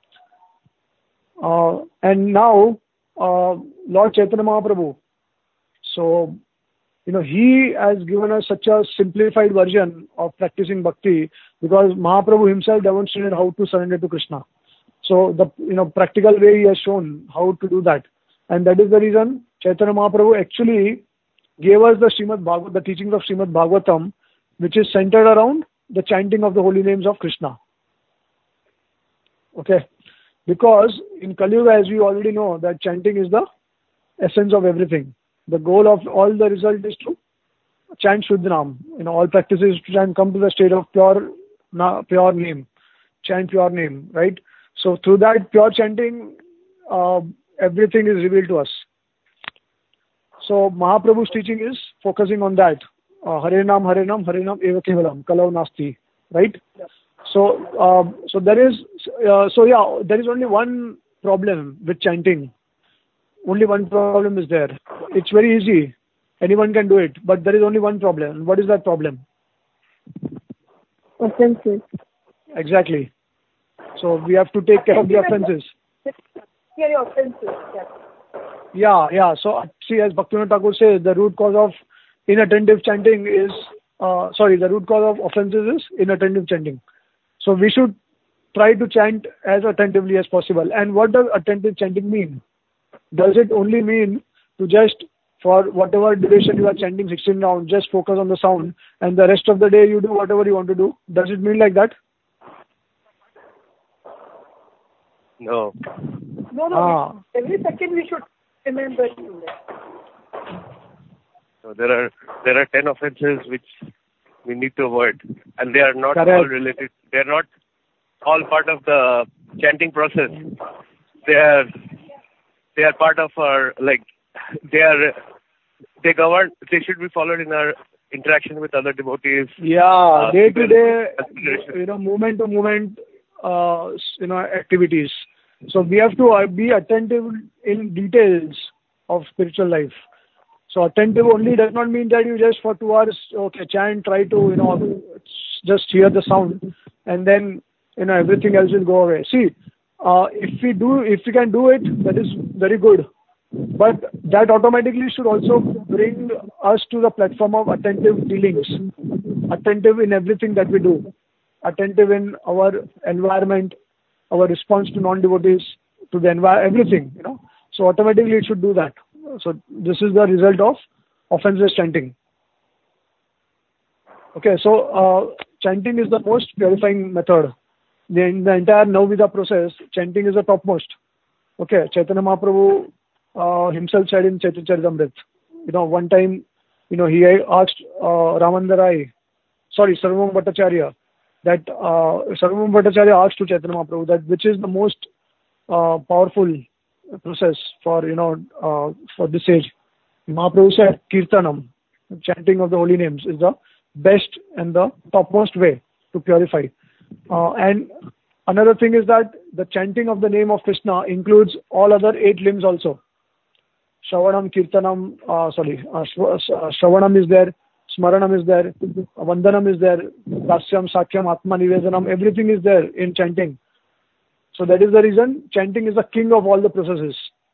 Uh, and now, uh, Lord Chaitanya Mahaprabhu, so, you know, he has given us such a simplified version of practicing bhakti, because Mahaprabhu himself demonstrated how to surrender to Krishna. So the, you know, practical way he has shown how to do that. And that is the reason Chaitanya Mahaprabhu actually gave us the Srimad Bhagavatam, the teachings of Srimad Bhagavatam, which is centered around the chanting of the holy names of Krishna. Okay. Because in Kali Yuga, as we already know, that chanting is the essence of everything. The goal of all the result is to chant Shuddhanam. You know, all practices to chant, come to the state of pure, na, pure name. Chant pure name, right? So through that pure chanting, uh, everything is revealed to us. So Mahaprabhu's teaching is focusing on that. Uh, Hare Nam, Hare Nam, Hare Nam, Eva Kevalam, Kalau Nasti, right? Yeah. So, uh, so there is, uh, so yeah, there is only one problem with chanting. Only one problem is there. It's very easy. Anyone can do it, but there is only one problem. What is that problem? Offenses. Exactly. So we have to take care of the offenses. Yeah, offenses. Yeah. Yeah, yeah. So see, as Bhaktivinoda Thakur says, the root cause of inattentive chanting is, uh, sorry, the root cause of offenses is inattentive chanting. So we should try to chant as attentively as possible. And what does attentive chanting mean? Does it only mean to just, for whatever duration you are chanting sixteen rounds, just focus on the sound, and the rest of the day you do whatever you want to do? Does it mean like that? No. No, no. Ah. Every second we should remember to do that. So there are there are ten offenses which we need to avoid, and they are not Correct. all related. They are not all part of the chanting process. They are they are part of our, like, they are they govern. They should be followed in our interaction with other devotees. Yeah, uh, day to day, you know, moment to moment, uh, you know, activities. So we have to be attentive in details of spiritual life. So attentive only does not mean that you just for two hours, okay, chant, try to, you know, just hear the sound, and then, you know, everything else will go away. See, uh, if we do, if we can do it, that is very good. But that automatically should also bring us to the platform of attentive dealings, attentive in everything that we do, attentive in our environment, our response to non-devotees, to the environment, everything, you know. So automatically it should do that. So this is the result of offenseless chanting. Okay, so uh, chanting is the most purifying method. The, in the entire Navvidha process, chanting is the topmost. Okay, Chaitanya Mahaprabhu uh, himself said in Chaitanya Charitamrita, you know, one time, you know, he asked uh, Ramananda Rai, sorry, Sarvabhauma Bhattacharya, that uh, Sarvabhauma Bhattacharya asked to Chaitanya Mahaprabhu that which is the most uh, powerful process for, you know, uh, for this age. Mahaprabhu said, Kirtanam, chanting of the holy names, is the best and the topmost way to purify. Uh, and another thing is that the chanting of the name of Krishna includes all other eight limbs also. Shravanam, Kirtanam, uh, sorry, uh, Shravanam is there, Smaranam is there, Vandanam is there, Dasyam, Sakyam, Atma Nivedanam, everything is there in chanting. So that is the reason chanting is the king of all the processes.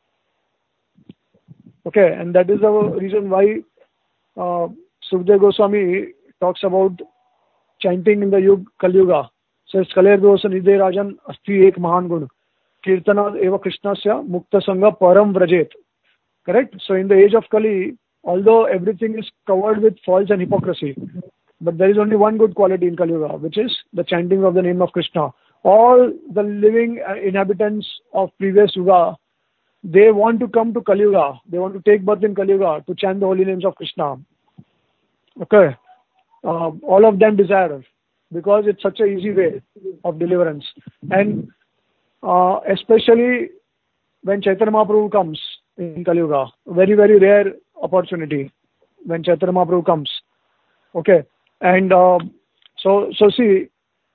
Okay, and that is the reason why uh, Sukadeva Goswami talks about chanting in the Yug, Kali Yuga. Says, Kaler Dosa Nidhe Rajan Asti Ek Mahan Gun Kirtana Eva Krishnasya Mukta Sangha Param Vrajet. Correct? So in the age of Kali, although everything is covered with false and hypocrisy, but there is only one good quality in Kali Yuga, which is the chanting of the name of Krishna. All the living inhabitants of previous Yuga, they want to come to Kali Yuga. They want to take birth in Kali Yuga to chant the holy names of Krishna. Okay. Uh, all of them desire, because it's such an easy way of deliverance. And uh, especially when Chaitanya Mahaprabhu comes in Kali Yuga, very, very rare opportunity when Chaitanya Mahaprabhu comes. Okay. And uh, so, so see,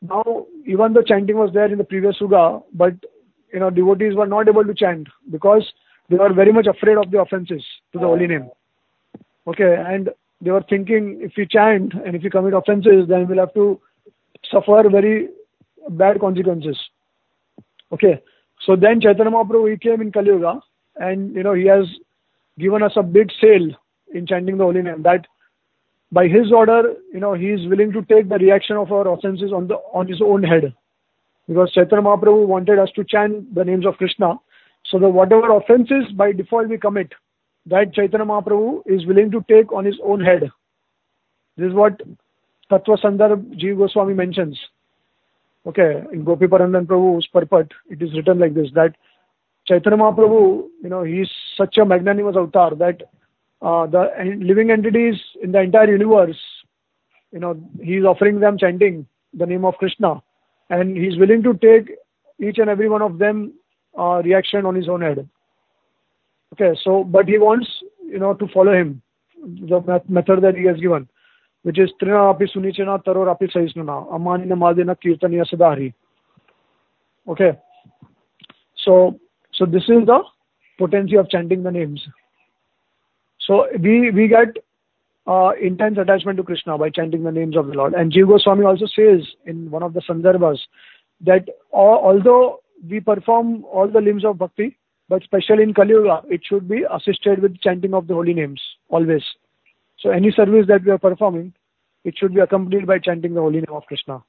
Now, even though chanting was there in the previous Suga, but you know, devotees were not able to chant because they were very much afraid of the offenses to the holy name. Okay, and they were thinking if we chant and if we commit offenses, then we'll have to suffer very bad consequences. Okay, so then Chaitanya Mahaprabhu, he came in Kali Yuga, and you know, he has given us a big sale in chanting the holy name, that by his order, you know, he is willing to take the reaction of our offenses on the on his own head. Because Chaitanya Mahaprabhu wanted us to chant the names of Krishna, so that whatever offenses by default we commit, that Chaitanya Mahaprabhu is willing to take on his own head. This is what Tattva Sandarbh Jeev Goswami mentions. Okay, in Gopi Parandan Prabhu's purport, it is written like this, that Chaitanya Mahaprabhu, you know, he is such a magnanimous avatar that uh, the living entities in the entire universe, you know, he is offering them chanting the name of Krishna, and he is willing to take each and every one of them uh, reaction on his own head. Okay, so, but he wants, you know, to follow him, the method that he has given, which is Trina api sunichana taror api sahisnuna amanina madina kirtaniya sadari. Okay, so so this is the potency of chanting the names. So we we get uh, intense attachment to Krishna by chanting the names of the Lord. And Jeev Goswami also says in one of the Sandarbhas that all, although we perform all the limbs of bhakti, but especially in Kali Yuga, it should be assisted with chanting of the holy names always. So any service that we are performing, it should be accompanied by chanting the holy name of Krishna.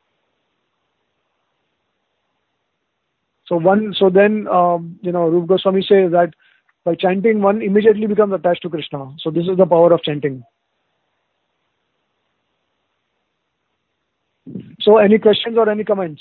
So one, so then, um, you know, Rupa Goswami says that by chanting, one immediately becomes attached to Krishna. So this is the power of chanting. So any questions or any comments?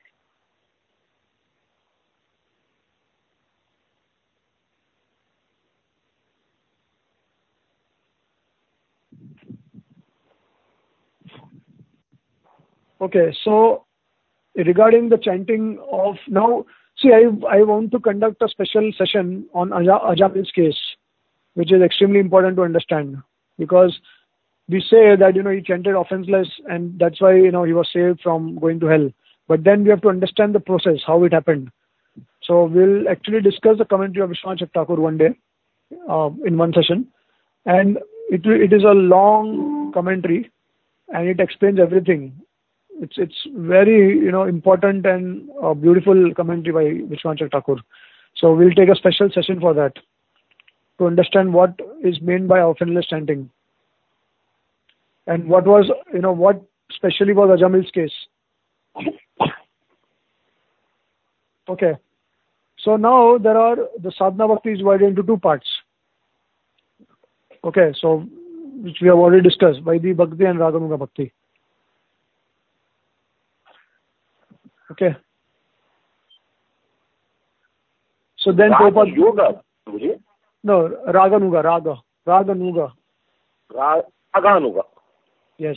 Okay, so regarding the chanting of now, see, I I want to conduct a special session on Ajamil's case, which is extremely important to understand, because we say that, you know, he chanted offenseless and that's why, you know, he was saved from going to hell. But then we have to understand the process, how it happened. So we'll actually discuss the commentary of Vishwanath Thakur one day uh, in one session, and it it is a long commentary and it explains everything. It's it's very, you know, important and uh, beautiful commentary by Vishwanath Thakur. So we'll take a special session for that to understand what is meant by offenseless chanting and what was, you know, what specially was Ajamil's case. Okay. So now there are the sadhana bhakti is divided into two parts. Okay, so which we have already discussed, Vaidhi Bhakti and Raganuga Bhakti. Okay. So then Raga Yoga. No, Raganuga, Raga. Raganuga. Raganuga. Yes.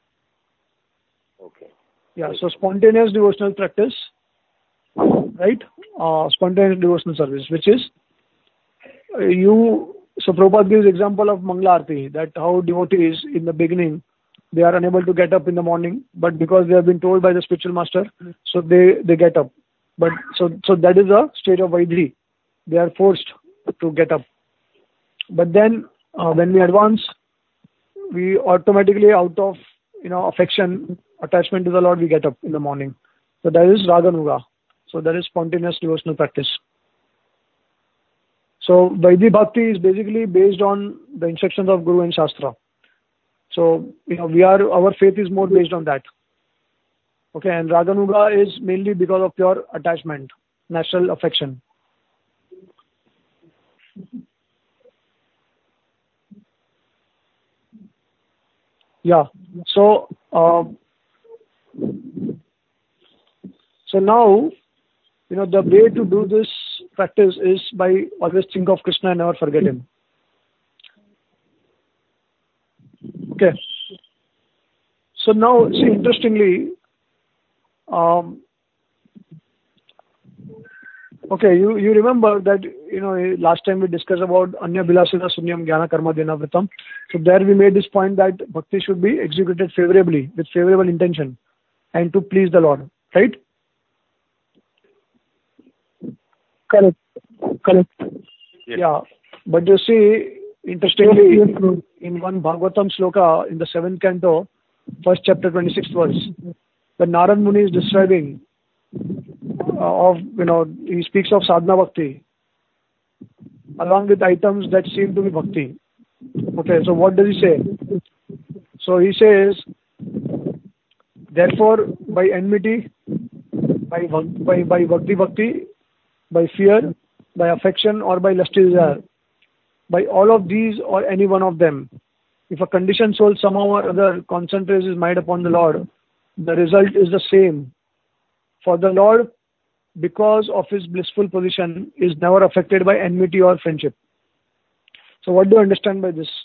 Okay. Yeah, so spontaneous devotional practice, right? Uh, spontaneous devotional service, which is uh, you, so Prabhupada gives example of Mangala Arati, that how devotees in the beginning, they are unable to get up in the morning, but because they have been told by the spiritual master, so they, they get up. But so so that is a state of Vaidhi. They are forced to get up. But then uh, when we advance, we automatically, out of, you know, affection, attachment to the Lord, we get up in the morning. So that is Raganuga. So that is spontaneous devotional practice. So Vaidhi Bhakti is basically based on the instructions of Guru and Shastra. So, you know, we are, our faith is more based on that. Okay, and Raganuga is mainly because of pure attachment, natural affection. Yeah, so, uh, so now, you know, the way to do this practice is by always think of Krishna and never forget him. Okay. So now, see, interestingly, um, okay, you, you remember that, you know, last time we discussed about Anya Bilasita Sunyam Jnana Karma Dena Vritam. So there we made this point that bhakti should be executed favorably, with favorable intention. and to please the Lord, right? Correct. Correct. Yes. Yeah. But you see, interestingly, in, in one Bhagavatam sloka in the seventh canto, first chapter, twenty-sixth verse, when Narad Muni is describing uh, of, you know, he speaks of sadhana bhakti along with items that seem to be bhakti. Okay, so what does he say? So he says, therefore, by enmity, by by by bhakti bhakti, by fear, by affection, or by lusty desire, by all of these or any one of them, if a conditioned soul somehow or other concentrates his mind upon the Lord, the result is the same. For the Lord, because of his blissful position, is never affected by enmity or friendship. So what do you understand by this?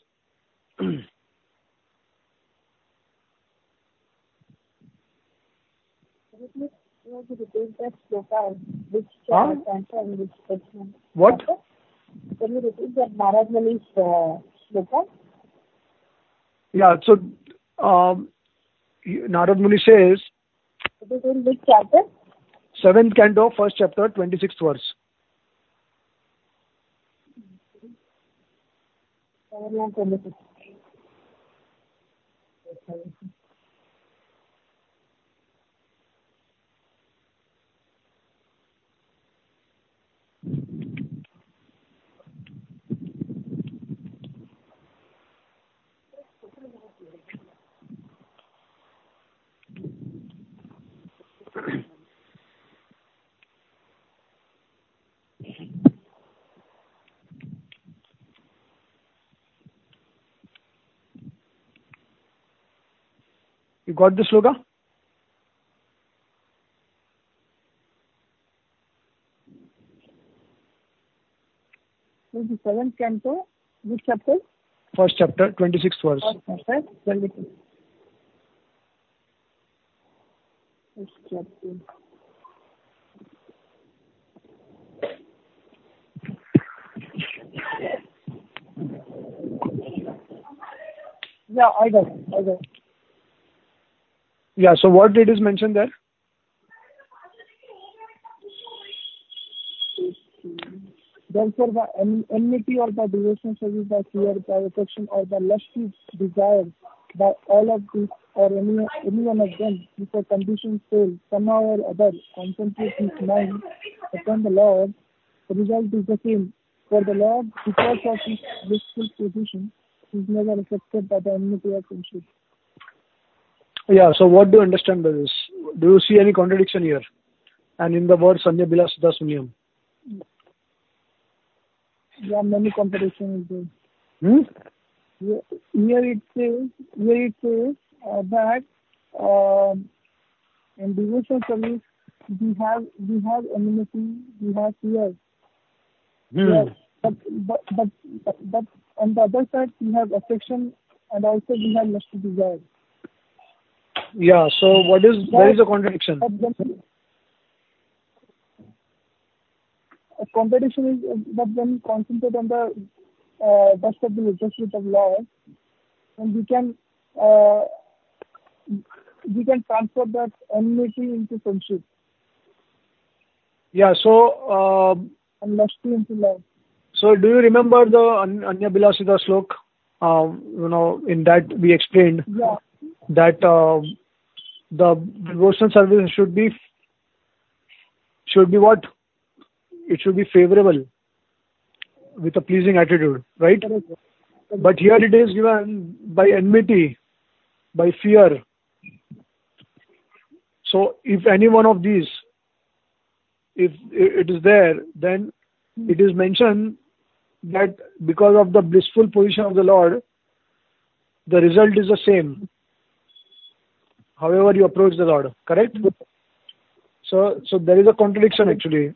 That sloka, which Huh? canto and which section? What? Can you repeat that Narad Muni's uh, sloka? Yeah, so um, Narad Muni says, It is in which chapter? seventh canto, first chapter, twenty-sixth verse. seven and twenty-six. You got the sloka? This is seventh canto. Which chapter? First chapter, twenty-sixth verse. First chapter, twenty-six. First chapter. Yeah, I got it. I got it. Yeah, so what it is mentioned there? Therefore, the en- enmity or the devotion service by fear, by affection, or the lusty desire, by all of these or any, any one of them, if a conditioned soul somehow or other concentrates his mind upon the Lord, the result is the same. For the Lord, because of his blissful position, is never affected by the enmity or friendship. Yeah, so what do you understand by this? Do you see any contradiction here? And in the word Sanya Bilasita Sunyam? There are many contradictions in Hmm? this. Here it says, here it says uh, that uh, in devotional service we have we have enmity, we have fear. Hmm. Yes, but, but but but but on the other side we have affection and also we have lusty desire. Yeah, so what is, there is a contradiction. But then, a contradiction is uh, that when we concentrate on the uh, best of the lotus of Lord, and we can uh, we can transfer that enmity into friendship Yeah, so, uh, and lusty into love. so do you remember the An- Anya Bilasita slok? Um, you know, in that we explained Yeah, that uh, the devotional service should be, should be what? It should be favorable with a pleasing attitude, right? correct. But here it is given by enmity, by fear. So if any one of these, if it is there, then it is mentioned that because of the blissful position of the Lord, the result is the same, however you approach the Lord, correct? So, so there is a contradiction actually.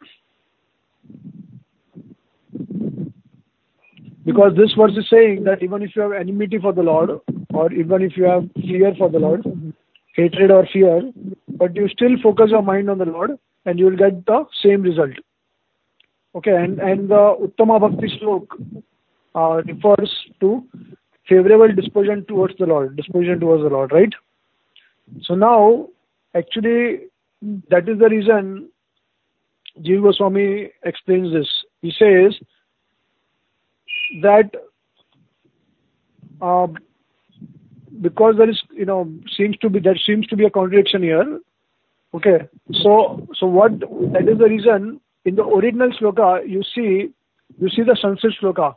Because this verse is saying that even if you have enmity for the Lord, or even if you have fear for the Lord, hatred or fear, but you still focus your mind on the Lord, and you will get the same result. Okay, and, and the Uttama Bhakti Slok uh, refers to favorable disposition towards the Lord, disposition towards the Lord, right? So now, actually, that is the reason Jiva Goswami explains this. He says that uh, because there is, you know, seems to be there seems to be a contradiction here. Okay, so so what? That is the reason in the original shloka you see you see the Sanskrit shloka.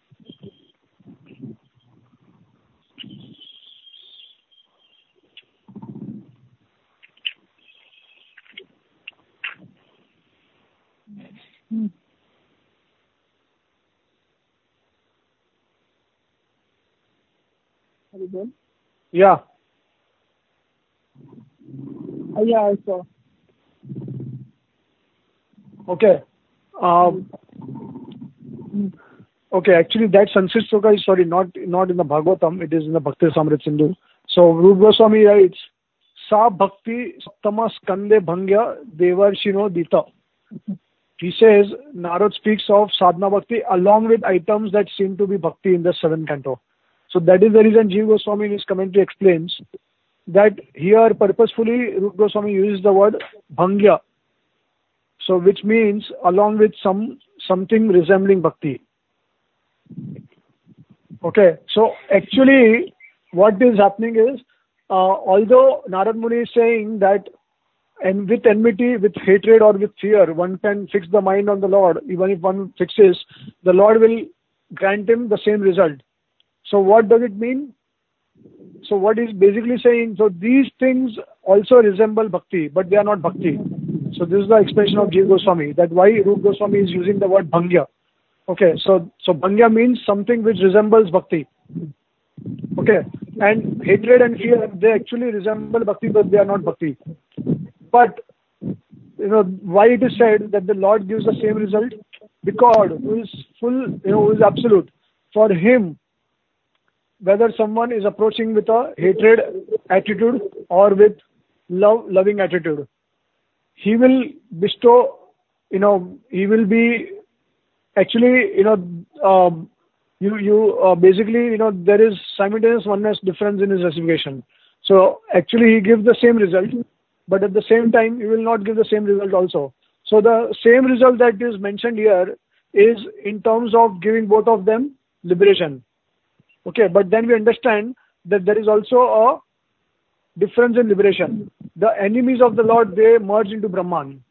Hmm. Are you there? Yeah. Uh, yeah, I saw. Okay. Um, okay, actually that Sanskrit shloka is, sorry, not not in the Bhagavatam, it is in the Bhakti Rasamrita Sindhu. So Rupa Goswami writes, Sa Bhakti Saptama Skande Bhangya Devarshino Dita. He says, Narad speaks of sadhana bhakti along with items that seem to be bhakti in the seventh canto. So that is the reason Jiva Goswami in his commentary explains that here purposefully Rupa Goswami uses the word bhangya. So which means along with some something resembling bhakti. Okay, so actually what is happening is, uh, although Narad Muni is saying that and with enmity, with hatred or with fear, one can fix the mind on the Lord. Even if one fixes, the Lord will grant him the same result. So what does it mean? So what is basically saying, so these things also resemble bhakti, but they are not bhakti. So this is the expression of Jiva Goswami, that why Rupa Goswami is using the word bhangya. Okay, so so bhangya means something which resembles bhakti. Okay, and hatred and fear, they actually resemble bhakti, but they are not bhakti. But, you know, why it is said that the Lord gives the same result? Because who is full, you know, who is absolute. For him, whether someone is approaching with a hatred attitude or with love, loving attitude, he will bestow, you know, he will be actually, you know, um, you, you uh, basically, you know, there is simultaneous oneness difference in his reciprocation. So actually he gives the same result, but at the same time, he will not give the same result also. So the same result that is mentioned here is in terms of giving both of them liberation. Okay, but then we understand that there is also a difference in liberation. The enemies of the Lord, they merge into Brahman.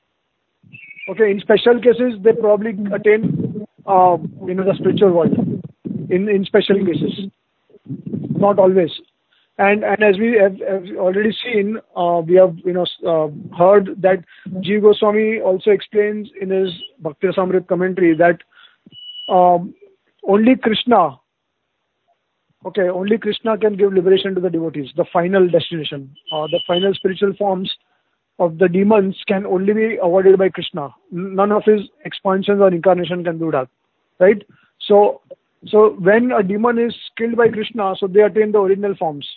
Okay, in special cases, they probably attain, uh, you know, the spiritual world. In in special cases, not always. And and as we have, have already seen, uh, we have you know uh, heard that Jiva Goswami also explains in his Bhakti Rasamrita commentary that um, only Krishna, okay, only Krishna can give liberation to the devotees, the final destination, uh, the final spiritual forms of the demons can only be avoided by Krishna. None of his expansions or incarnation can do that, right? So so when a demon is killed by Krishna, so they attain the original forms.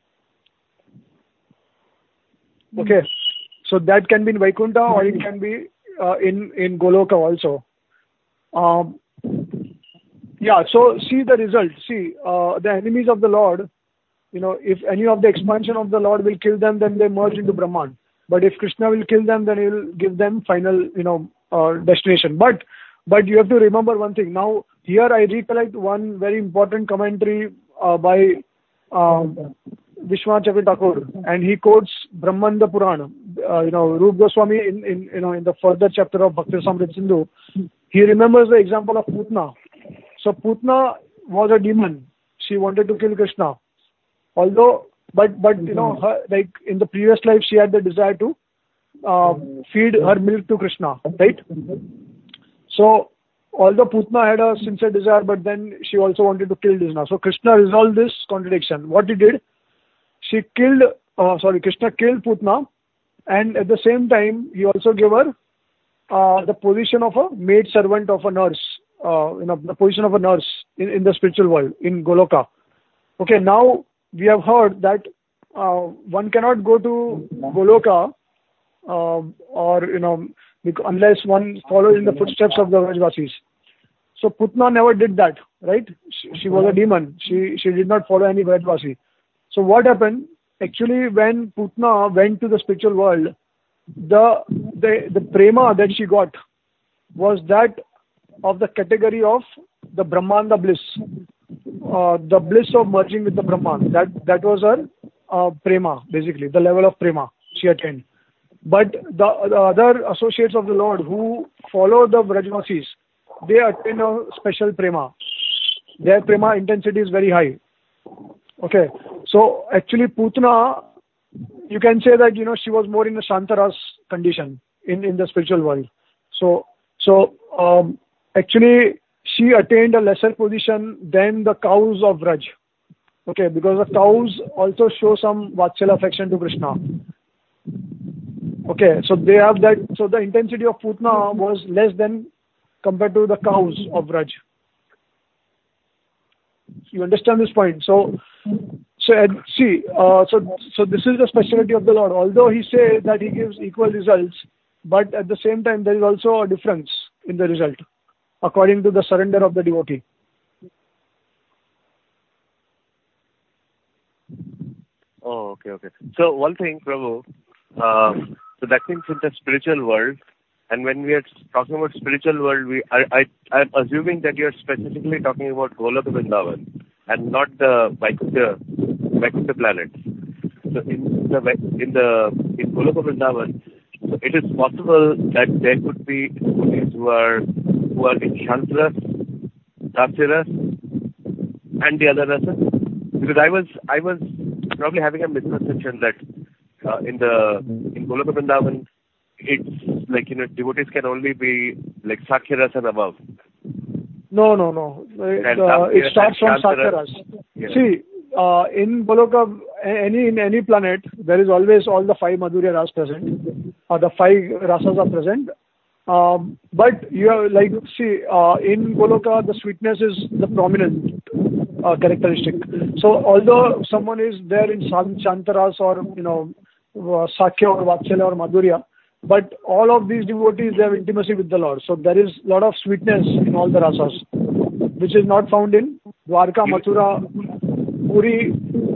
Okay, so that can be in Vaikuntha or it can be uh, in in Goloka also. Um, yeah, so see the result. See, uh, the enemies of the Lord, you know, if any of the expansion of the Lord will kill them, then they merge into Brahman. But if Krishna will kill them, then he will give them final, you know, uh, destination. But but you have to remember one thing. Now here I recollect one very important commentary uh, by. Um, Vishwanath Chakravarti, and he quotes Brahmanda Purana. Uh, you know, Rupa Goswami in, in you know in the further chapter of Bhakti Rasamrita Sindhu, he remembers the example of Putna. So Putna was a demon. She wanted to kill Krishna. Although, but but you know, her, like in the previous life, she had the desire to uh, feed her milk to Krishna, right? So although Putna had a sincere desire, but then she also wanted to kill Krishna. So Krishna resolved this contradiction. What he did? She killed, uh, sorry, Krishna killed Putna, and at the same time, he also gave her uh, the position of a maid servant of a nurse, uh, you know, the position of a nurse in, in the spiritual world, in Goloka. Okay, now we have heard that uh, one cannot go to Goloka, uh, or, you know, unless one follows in the footsteps of the Vrajvasis. So Putna never did that, right? She, she was a demon. She, she did not follow any Vrajvasi. So what happened? actually when Putna went to the spiritual world, the the the prema that she got was that of the category of the Brahmanda bliss, uh, the bliss of merging with the Brahman. That that was her uh, prema, basically the level of prema she attained. But the, the other associates of the Lord who follow the Vrajvasis, they attain a special prema. Their prema intensity is very high. Okay, so actually Putna, you can say that, you know, she was more in a Shantaras condition in, in the spiritual world. So, so um, actually she attained a lesser position than the cows of Vraj. Okay, because the cows also show some Vatsala affection to Krishna. Okay, so they have that, so the intensity of Putna was less than compared to the cows of Vraj. You understand this point? So, so see, uh, so so this is the specialty of the Lord. Although he says that he gives equal results, but at the same time there is also a difference in the result, according to the surrender of the devotee. Oh, okay, okay. So one thing, Prabhu, uh, so that means in the spiritual world, and when we are talking about spiritual world, we I, I I'm assuming that you are specifically talking about Goloka Vrindavan and not the Vaikuntha Vaikuntha planet. So in the in the in Goloka Vrindavan, so it is possible that there could be devotees who are who are in Shantaras, Dasaras, and the other rasas. Because I was I was probably having a misconception that uh, in the in Goloka Vrindavan, it's like, you know, devotees can only be like Sakhyaras and above. No, no, no. It, uh, it starts from Sakhyaras. Yeah. See, uh, in Goloka, any in any planet, there is always all the five Madhurya Ras present, or the five rasas are present. Um, but you have, like, see, uh, in Goloka, the sweetness is the prominent uh, characteristic. So although someone is there in Shantaras or, you know, uh, Sakhya or Vatsalya or Madhurya, but all of these devotees, they have intimacy with the Lord. So there is a lot of sweetness in all the rasas, which is not found in Dwarka, Mathura, Puri,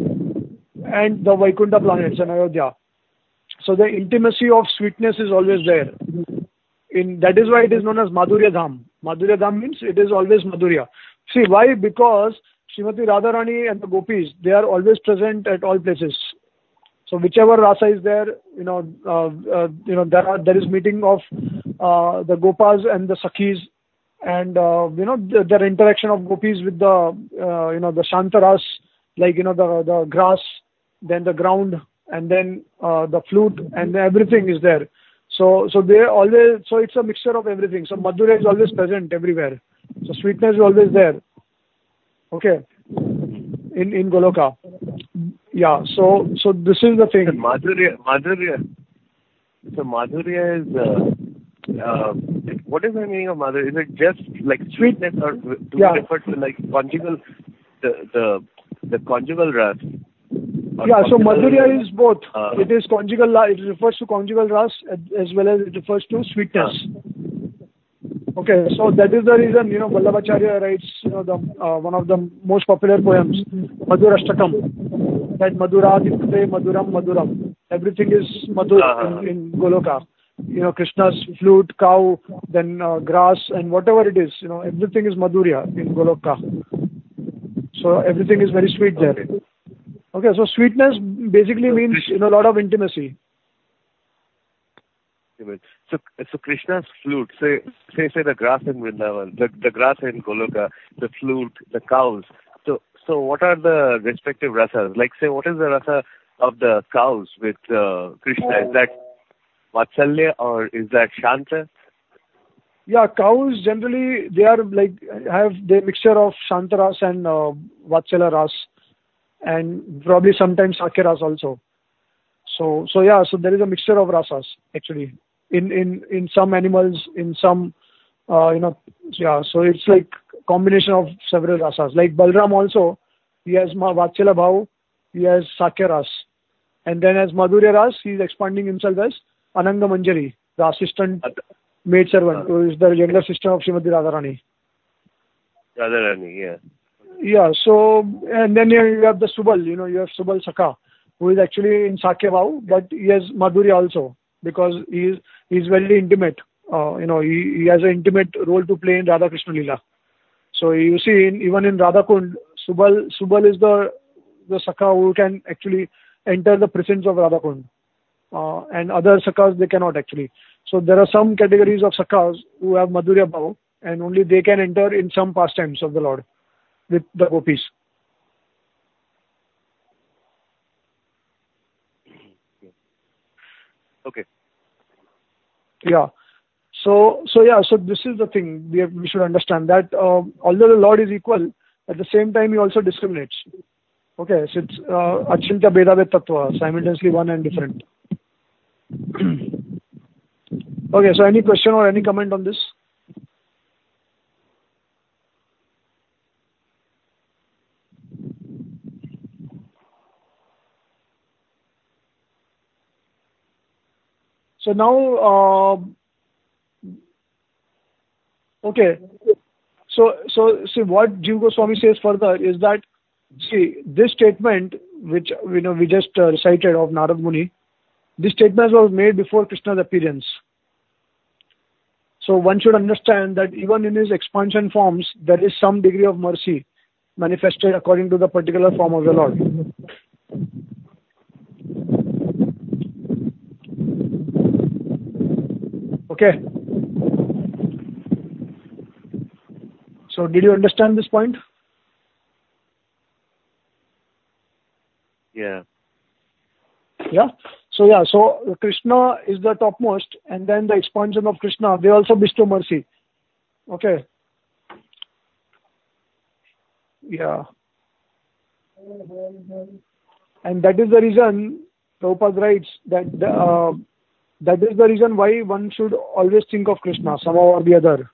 and the Vaikuntha planets and Ayodhya. So the intimacy of sweetness is always there. In that is why it is known as Madhurya Dham. Madhurya Dham means it is always Madhurya. See, why? Because Srimati Radharani and the gopis, they are always present at all places. So whichever rasa is there, you know, uh, uh, you know, there are there is meeting of uh, the gopas and the sakhis, and uh, you know, the, their interaction of gopis with the uh, you know, the shantaras, like, you know, the the grass, then the ground, and then uh, the flute, and everything is there. So so they always, so it's a mixture of everything. So Madhurya is always present everywhere. So sweetness is always there. Okay, in in Goloka. Yeah, so so this is the thing. So Madhurya, Madhurya. So Madhurya is uh, uh, what is the meaning of Madhurya? Is it just like sweetness, or do yeah. we refer to like conjugal, the the the conjugal ras? Yeah, so Madhurya is both. Uh, it is conjugal. It refers to conjugal ras as well as it refers to sweetness. Uh, Okay, so that is the reason, you know, Vallabhacharya writes, you know, the uh, one of the most popular poems, Madhurashtakam, that Madhuradipte Madhuram Madhuram. Everything is Madhur uh-huh. in, in Goloka. You know, Krishna's flute, cow, then uh, grass, and whatever it is, you know, everything is Madhurya in Goloka. So everything is very sweet there. Okay, so sweetness basically means, you know, a lot of intimacy. So, so Krishna's flute, say, say, say the grass in Vrindavan, the, the grass in Goloka, the flute, the cows. So, so what are the respective rasas? Like, say, what is the rasa of the cows with uh, Krishna? Is that Vatsalya or is that Shanta? Yeah, cows generally, they are like, have the mixture of Shantaras and uh, Vatsalya ras, and probably sometimes Sakhya ras also. So, so yeah, so there is a mixture of rasas actually. In, in, in some animals, in some, uh, you know, yeah, so it's like combination of several rasas. Like Balram also, he has Vatsalya Bhav, he has Sakhya ras. And then as Madhurya ras, he is expanding himself as Ananga Manjari, the assistant maid servant, who is the younger sister of Srimati Radharani. Radharani, yeah. Yeah, so, and then you have the Subal, you know, you have Subal Sakha. who is actually in Sakya Bhav, but he has Madhurya also, because he is he is very intimate. Uh, you know, he, he has an intimate role to play in Radha Krishna Leela. So you see, in, even in Radha Kund, Subal Subal is the the Sakha who can actually enter the presence of Radha Kund, uh, and other Sakhas they cannot actually. So there are some categories of Sakhas who have Madhurya Bhav, and only they can enter in some pastimes of the Lord with the gopis. Okay. Yeah. So, so yeah, so this is the thing we have, we should understand that uh, although the Lord is equal, at the same time he also discriminates. Okay, so it's uh, Achintya Bhedavet Tattva, simultaneously one and different. Okay, so any question or any comment on this? So now, uh, okay, so so see what Jiva Goswami says further is that, see, this statement which you know we just uh, recited of Narad Muni, this statement was made before Krishna's appearance. So one should understand that even in his expansion forms, there is some degree of mercy manifested according to the particular form of the Lord. Okay. So did you understand this point? Yeah. Yeah. So yeah, so Krishna is the topmost, and then the expansion of Krishna, they also bestow mercy. Okay. Yeah. And that is the reason Prabhupada writes that uh, that is the reason why one should always think of Krishna somehow or the other,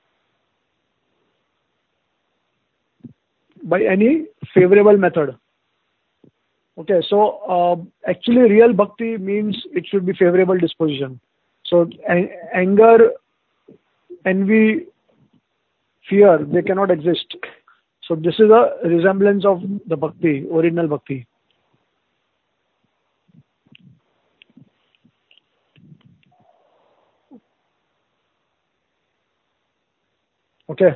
by any favorable method. Okay, so uh, actually real bhakti means it should be favorable disposition. So a- anger, envy, fear, they cannot exist. So this is a resemblance of the bhakti, original bhakti. Okay.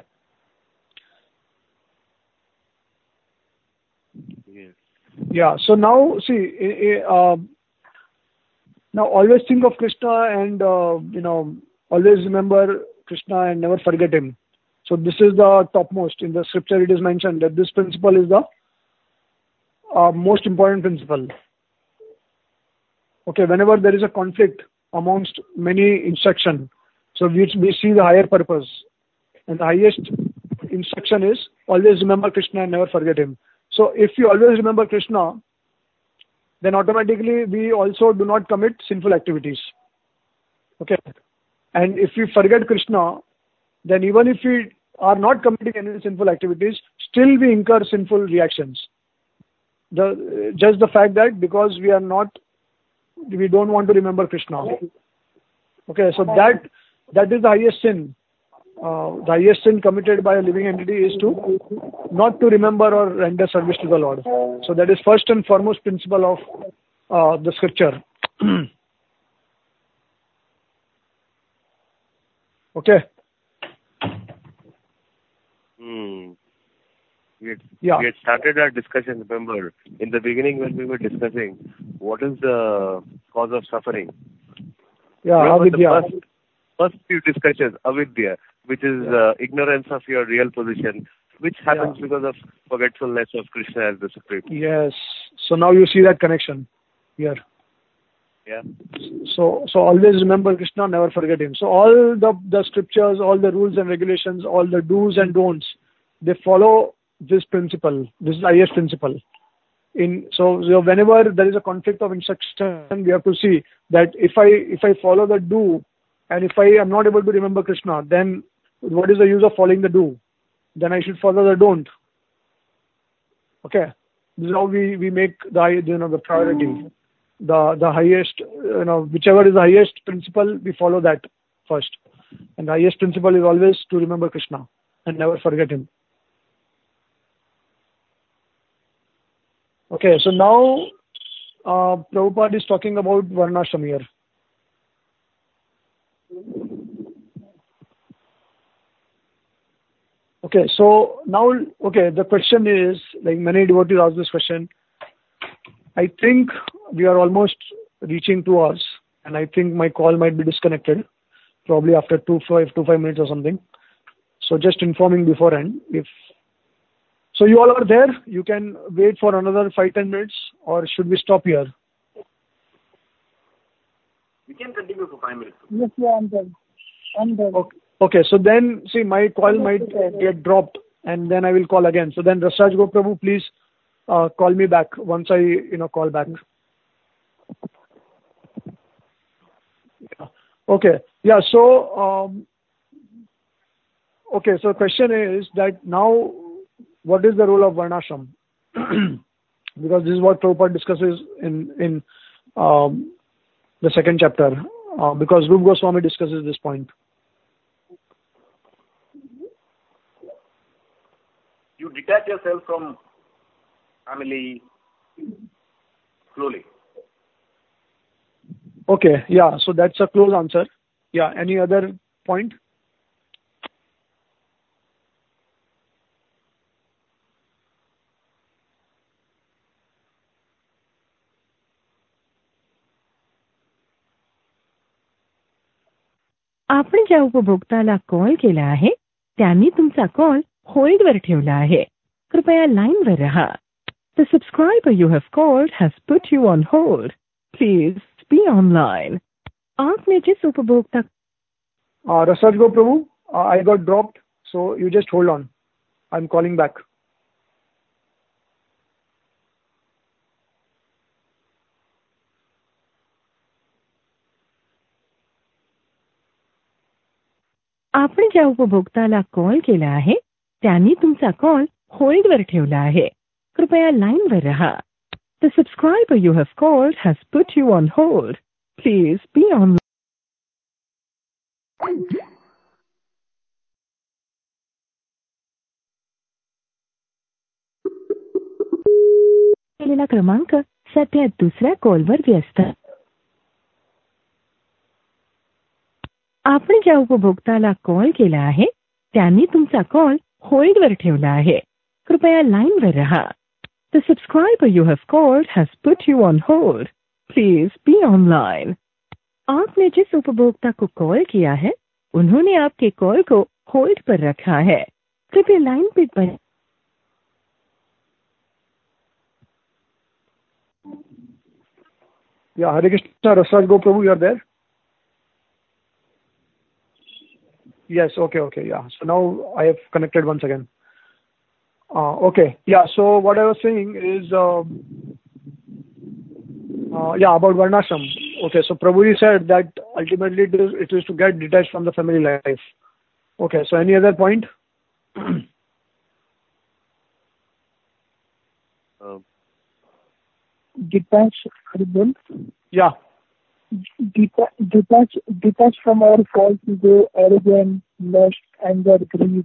Yes. Yeah. So now, see, uh, now always think of Krishna and, uh, you know, always remember Krishna and never forget him. So this is the topmost. In the scripture it is mentioned that this principle is the uh, most important principle. Okay, whenever there is a conflict amongst many instruction, so we, we see the higher purpose. And the highest instruction is always remember Krishna and never forget him. So if you always remember Krishna, then automatically we also do not commit sinful activities. Okay. And if we forget Krishna, then even if we are not committing any sinful activities, still we incur sinful reactions. The, just the fact that because we are not, we don't want to remember Krishna. Okay, so that that is the highest sin. Uh, the highest sin committed by a living entity is to not to remember or render service to the Lord. So that is first and foremost principle of uh, the scripture. Okay. Hmm. We had, Yeah. we had started our discussion, remember, in the beginning when we were discussing what is the cause of suffering. Yeah, Remember avidya. the first, first few discussions, avidya, which is uh, ignorance of your real position, which happens Yeah. because of forgetfulness of Krishna as the Supreme. Yes. So now you see that connection here. Yeah. So, so always remember Krishna, never forget him. So all the, the scriptures, all the rules and regulations, all the do's and don'ts, they follow this principle. This is the highest principle. In so, so whenever there is a conflict of instruction, we have to see that if I if I follow the do, and if I am not able to remember Krishna, then what is the use of following the do? Then I should follow the don't. Okay, this is how we, we make the you know the priority, the the highest you know whichever is the highest principle, we follow that first, and the highest principle is always to remember Krishna and never forget him. Okay, so now uh, Prabhupada is talking about Varnashram here. Okay, so now, okay, the question is, like many devotees ask this question. I think we are almost reaching two hours, and I think my call might be disconnected, probably after two, five, two, five minutes or something. So just informing beforehand. If so, you all are there. You can wait for another five, ten minutes, or should we stop here? We can continue for five minutes. Yes, yeah, I'm there. I'm there. Okay. Okay, so then, see, my call might get dropped, and then I will call again. So then, Rasraj Goprabhu, please uh, call me back once I, you know, call back. Okay, yeah, so, um, okay, so the question is that now, what is the role of Varnashram? Because this is what Prabhupada discusses in, in um, the second chapter, uh, because Rupa Goswami discusses this point. You detach yourself from family slowly. Okay, yeah, so that's a close answer. Yeah, any other point? आपण ज्या उपभोक्ताला call केला आहे त्यांनी तुमचा call होल्डवर ठेवला आहे. कृपया लाईनवर रहा. The subscriber you have called has put you on hold. Please be online. आपने जिस उपभोक्ता Uh, Rasraj Goprabhu, uh, I got dropped, so you just hold on. I'm calling back. आपण ज्या उपभोक्ताला कॉल केला आहे त्यांनी तुमचा कॉल होल्डवर ठेवला आहे. कृपया लाईनवर रहा. The subscriber you have called has put you on hold. Please be online. केलेला क्रमांक सध्या दुसऱ्या कॉलवर व्यस्त. आपण ज्या उपभोक्ताला कॉल केला आहे त्यांनी तुमचा कॉल होल्डवर ठेवला आहे. कृपया लाईनवर रहा. The subscriber you have called has put you on hold. Please be online. आपने जिस उपभोक्ता को कॉल किया है उन्होंने आपके कॉल को होल्ड पर रखा है. कृपया लाइन पे बने. Yeah, Hare Krishna, Rasraj Goprabhu, you are there? Yes, okay, okay, yeah. So now I have connected once again. Uh, okay, yeah, so what I was saying is, uh, uh, yeah, about Varnashram. Okay, so Prabhuji said that ultimately it is, it is to get detached from the family life. Okay, so any other point? uh, Detach, Haribol. Yeah. Detach, detach, detach from our faults is arrogance, lust, anger, greed.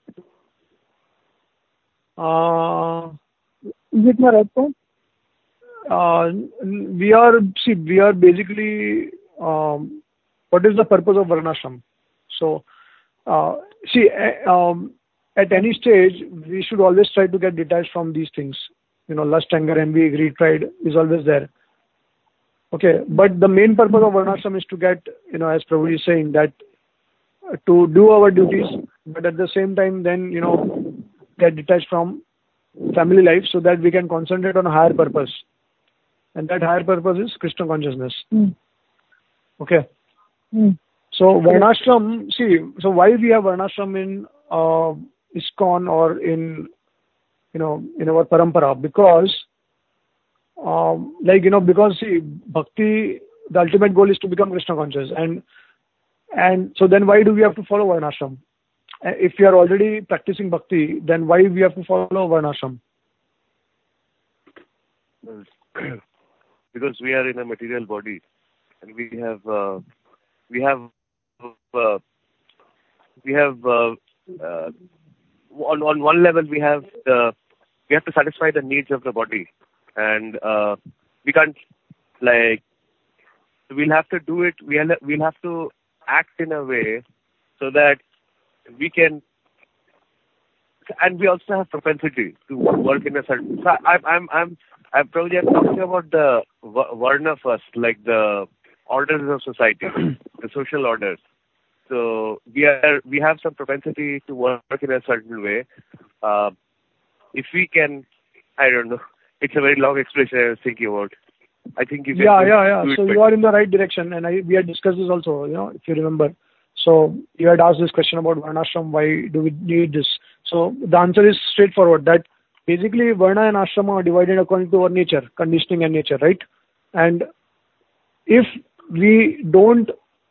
Uh, Is it my right point? uh, we are, see, we are basically, um, what is the purpose of Varnashram? So, uh, see, uh, um, at any stage, we should always try to get detached from these things. You know, lust, anger, envy, greed, pride is always there. Okay, but the main purpose of Varnashram is to get, you know, as Prabhuji is saying, that uh, to do our duties, but at the same time, then, you know, get detached from family life so that we can concentrate on a higher purpose. And that higher purpose is Krishna consciousness. Mm. Okay. Mm. So Varnashram, see, so why we have Varnashram in uh, ISKCON or in, you know, in our parampara? Because, um, like, you know, because see, bhakti, the ultimate goal is to become Krishna conscious. And, and so then why do we have to follow Varnashram? If we are already practicing bhakti, then why we have to follow Varnashram? because we are in a material body, and we have uh, we have uh, we have uh, uh, on on one level we have the we have to satisfy the needs of the body, and uh, we can't, like, we'll have to do it, we'll, we'll have to act in a way so that we can, and we also have propensity to work in a certain, so I'm, I'm, I'm, I'm probably I'm talking about the Varna first, like the orders of society, the social orders. So we are, we have some propensity to work in a certain way. Uh, if we can, I don't know, it's a very long explanation I was thinking about. I think you can Yeah, do, yeah, yeah. do So it you are in the right direction, and I, we had discussed this also, you know, if you remember. So you had asked this question about Varnashram, why do we need this? So the answer is straightforward, that basically Varna and Ashrama are divided according to our nature, conditioning and nature, right? And if we don't,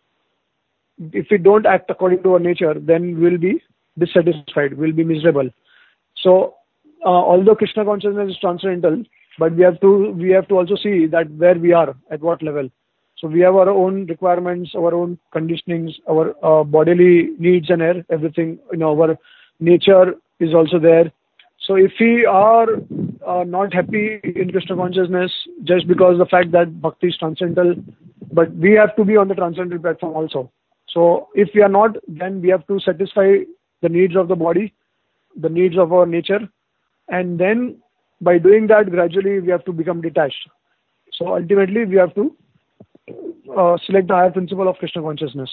if we don't act according to our nature, then we'll be dissatisfied, we'll be miserable. So uh, although Krishna consciousness is transcendental, but we have to we have to also see that where we are, at what level. So we have our own requirements, our own conditionings, our uh, bodily needs and air, everything. You know, our nature is also there. So if we are uh, not happy in Krishna consciousness just because the fact that bhakti is transcendental, but we have to be on the transcendental platform also. So if we are not, then we have to satisfy the needs of the body, the needs of our nature, and then by doing that, gradually we have to become detached. So ultimately we have to uh, select the higher principle of Krishna consciousness.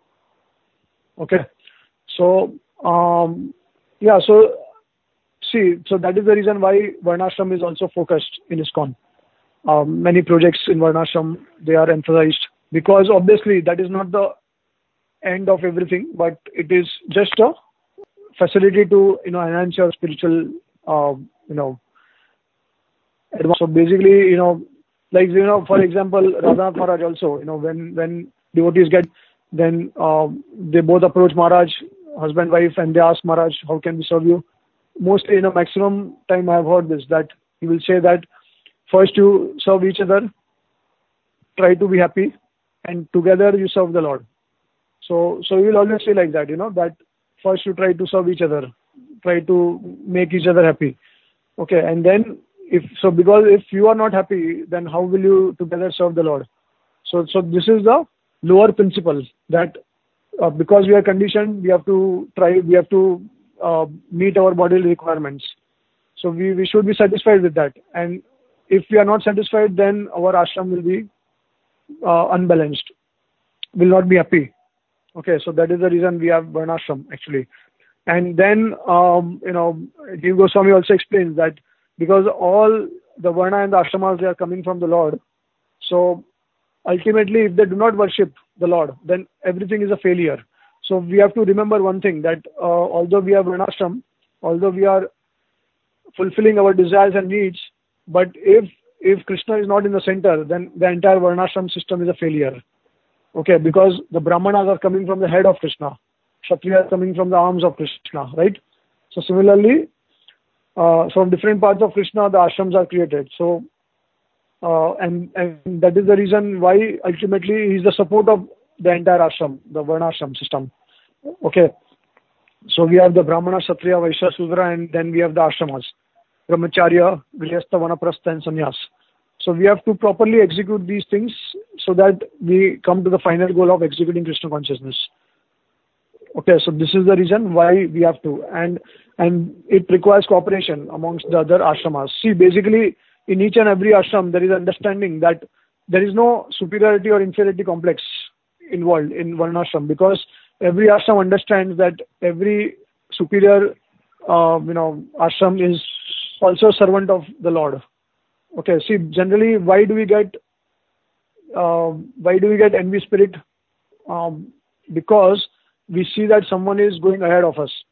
Okay. So, um, yeah, so see, so that is the reason why Varnashram is also focused in ISKCON. Um, many projects in Varnashram, they are emphasized, because obviously that is not the end of everything, but it is just a facility to, you know, enhance your spiritual, uh, you know, advance. So basically, you know, like, you know, for example, Radhanath Maharaj also, you know, when, when devotees get, then uh, they both approach Maharaj, husband, wife, and they ask Maharaj, how can we serve you? Mostly, in a maximum time I have heard this, that he will say that first you serve each other, try to be happy, and together you serve the Lord. So, so you will always say like that, you know, that first you try to serve each other, try to make each other happy. Okay, and then if, so because if you are not happy, then how will you together serve the Lord? So, so this is the lower principle, that uh, because we are conditioned, we have to try, we have to uh, meet our bodily requirements. So we, we should be satisfied with that. And if we are not satisfied, then our ashram will be uh, unbalanced, will not be happy. Okay, so that is the reason we have Varnashram actually. And then, um, you know, Jiva Goswami also explains that because all the Varna and the ashramas, they are coming from the Lord. So ultimately, if they do not worship the Lord, then everything is a failure. So we have to remember one thing, that uh, although we have Varnashram, although we are fulfilling our desires and needs, but if if Krishna is not in the center, then the entire Varnashram system is a failure. Okay, because the Brahmanas are coming from the head of Krishna, Kshatriya are coming from the arms of Krishna, right? So similarly, uh, from different parts of Krishna, the ashrams are created. So, uh, and, and that is the reason why ultimately he is the support of the entire ashram, the Varnashram system. Okay, so we have the Brahmana, Kshatriya, Vaishya, Sudra, and then we have the ashramas, Brahmacharya, Grihastha, Vanaprastha, and Sannyas. So we have to properly execute these things so that we come to the final goal of executing Krishna consciousness. Okay, so this is the reason why we have to, and and it requires cooperation amongst the other ashramas. See, basically, in each and every ashram, there is understanding that there is no superiority or inferiority complex involved in Varnashram, because every ashram understands that every superior, uh, you know, ashram is also a servant of the Lord. Okay, see, generally, why do we get, uh, why do we get envy spirit? Um, because we see that someone is going ahead of us,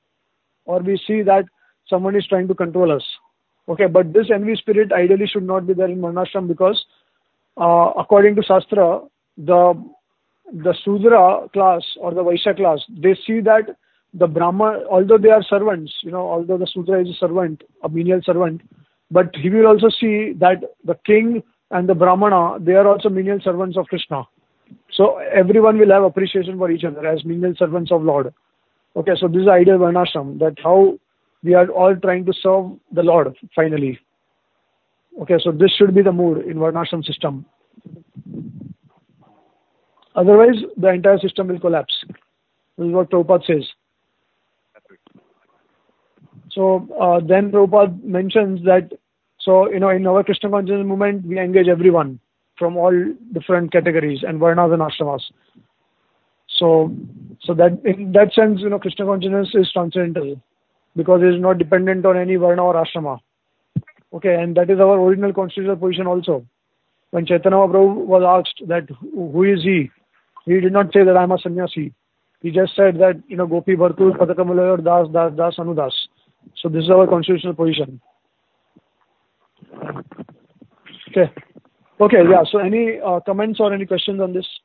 or we see that someone is trying to control us. Okay, but this envy spirit ideally should not be there in Varnashram, because uh, according to Shastra, the the Sudra class or the Vaishya class, they see that the Brahma, although they are servants, you know, although the Sudra is a servant, a menial servant, but he will also see that the king and the Brahmana, they are also menial servants of Krishna. So everyone will have appreciation for each other as menial servants of Lord. Okay, so this is the idea of Varnashram, that how we are all trying to serve the Lord finally. Okay, so this should be the mood in Varnashram system. Otherwise, the entire system will collapse. This is what Prabhupada says. So uh, then Prabhupada mentions that, so, you know, in our Krishna consciousness movement, we engage everyone from all different categories and varnas and ashramas. So, so that in that sense, you know, Krishna consciousness is transcendental because it is not dependent on any varna or ashrama. Okay, and that is our original constitutional position also. When Chaitanya Mahaprabhu was asked that who is he, he did not say that I am a sannyasi. He just said that, you know, Gopi Bhartur Padakamalayar Das Das Das Anudas. So this is our constitutional position. Okay. Okay, yeah. So any uh, comments or any questions on this?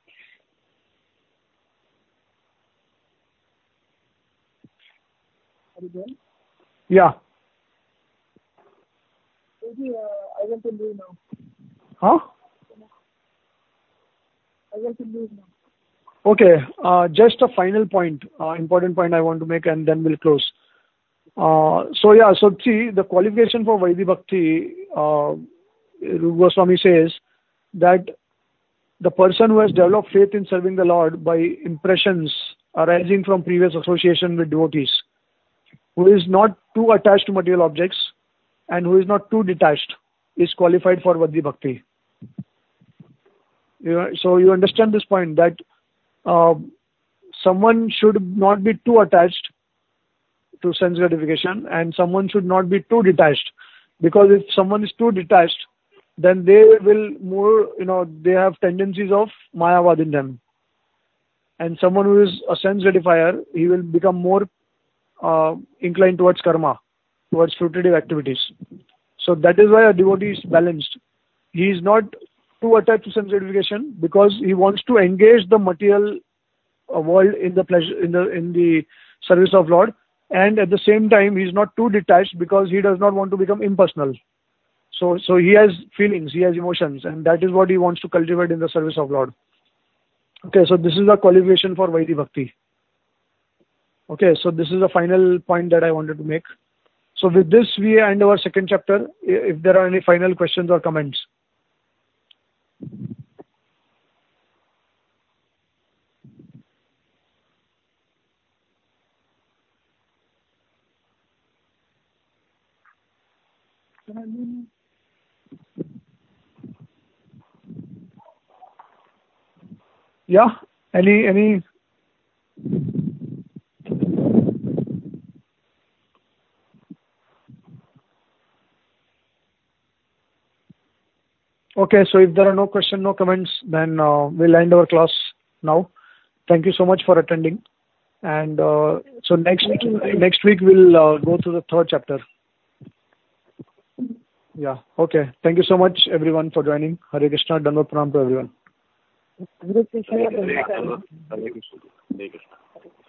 Are you done? Yeah. Maybe, uh, I want to leave now. Huh? I want to leave now. Okay. Uh, just a final point, uh, important point I want to make, and then we'll close. Uh, so yeah, so see, the qualification for Vaidhi Bhakti, uh, Rupa Goswami says that the person who has developed faith in serving the Lord by impressions arising from previous association with devotees, who is not too attached to material objects and who is not too detached, is qualified for Vaidhi Bhakti. You know, so you understand this point that uh, someone should not be too attached to sense gratification and someone should not be too detached, because if someone is too detached, then they will more, you know, they have tendencies of Mayavad in them. And someone who is a sense gratifier, he will become more uh, inclined towards karma, towards fruitive activities. So that is why a devotee is balanced. He is not too attached to sense gratification because he wants to engage the material uh, world in the pleasure, in the in the service of Lord, and at the same time he is not too detached because he does not want to become impersonal. So so he has feelings, he has emotions, and that is what he wants to cultivate in the service of Lord. Okay, so this is the qualification for Vaidhi Bhakti. Okay, so this is the final point that I wanted to make. So with this, we end our second chapter. If there are any final questions or comments. Can I leave now? Yeah, any any okay, so if there are no questions, no comments, then uh, we'll end our class now. Thank you so much for attending. And uh, so next next week we'll uh, go to the third chapter. Yeah, okay. Thank you so much everyone for joining. Hare Krishna, Dandavat Pranam to everyone. Hare Krishna. Hare Krishna. Hare Krishna.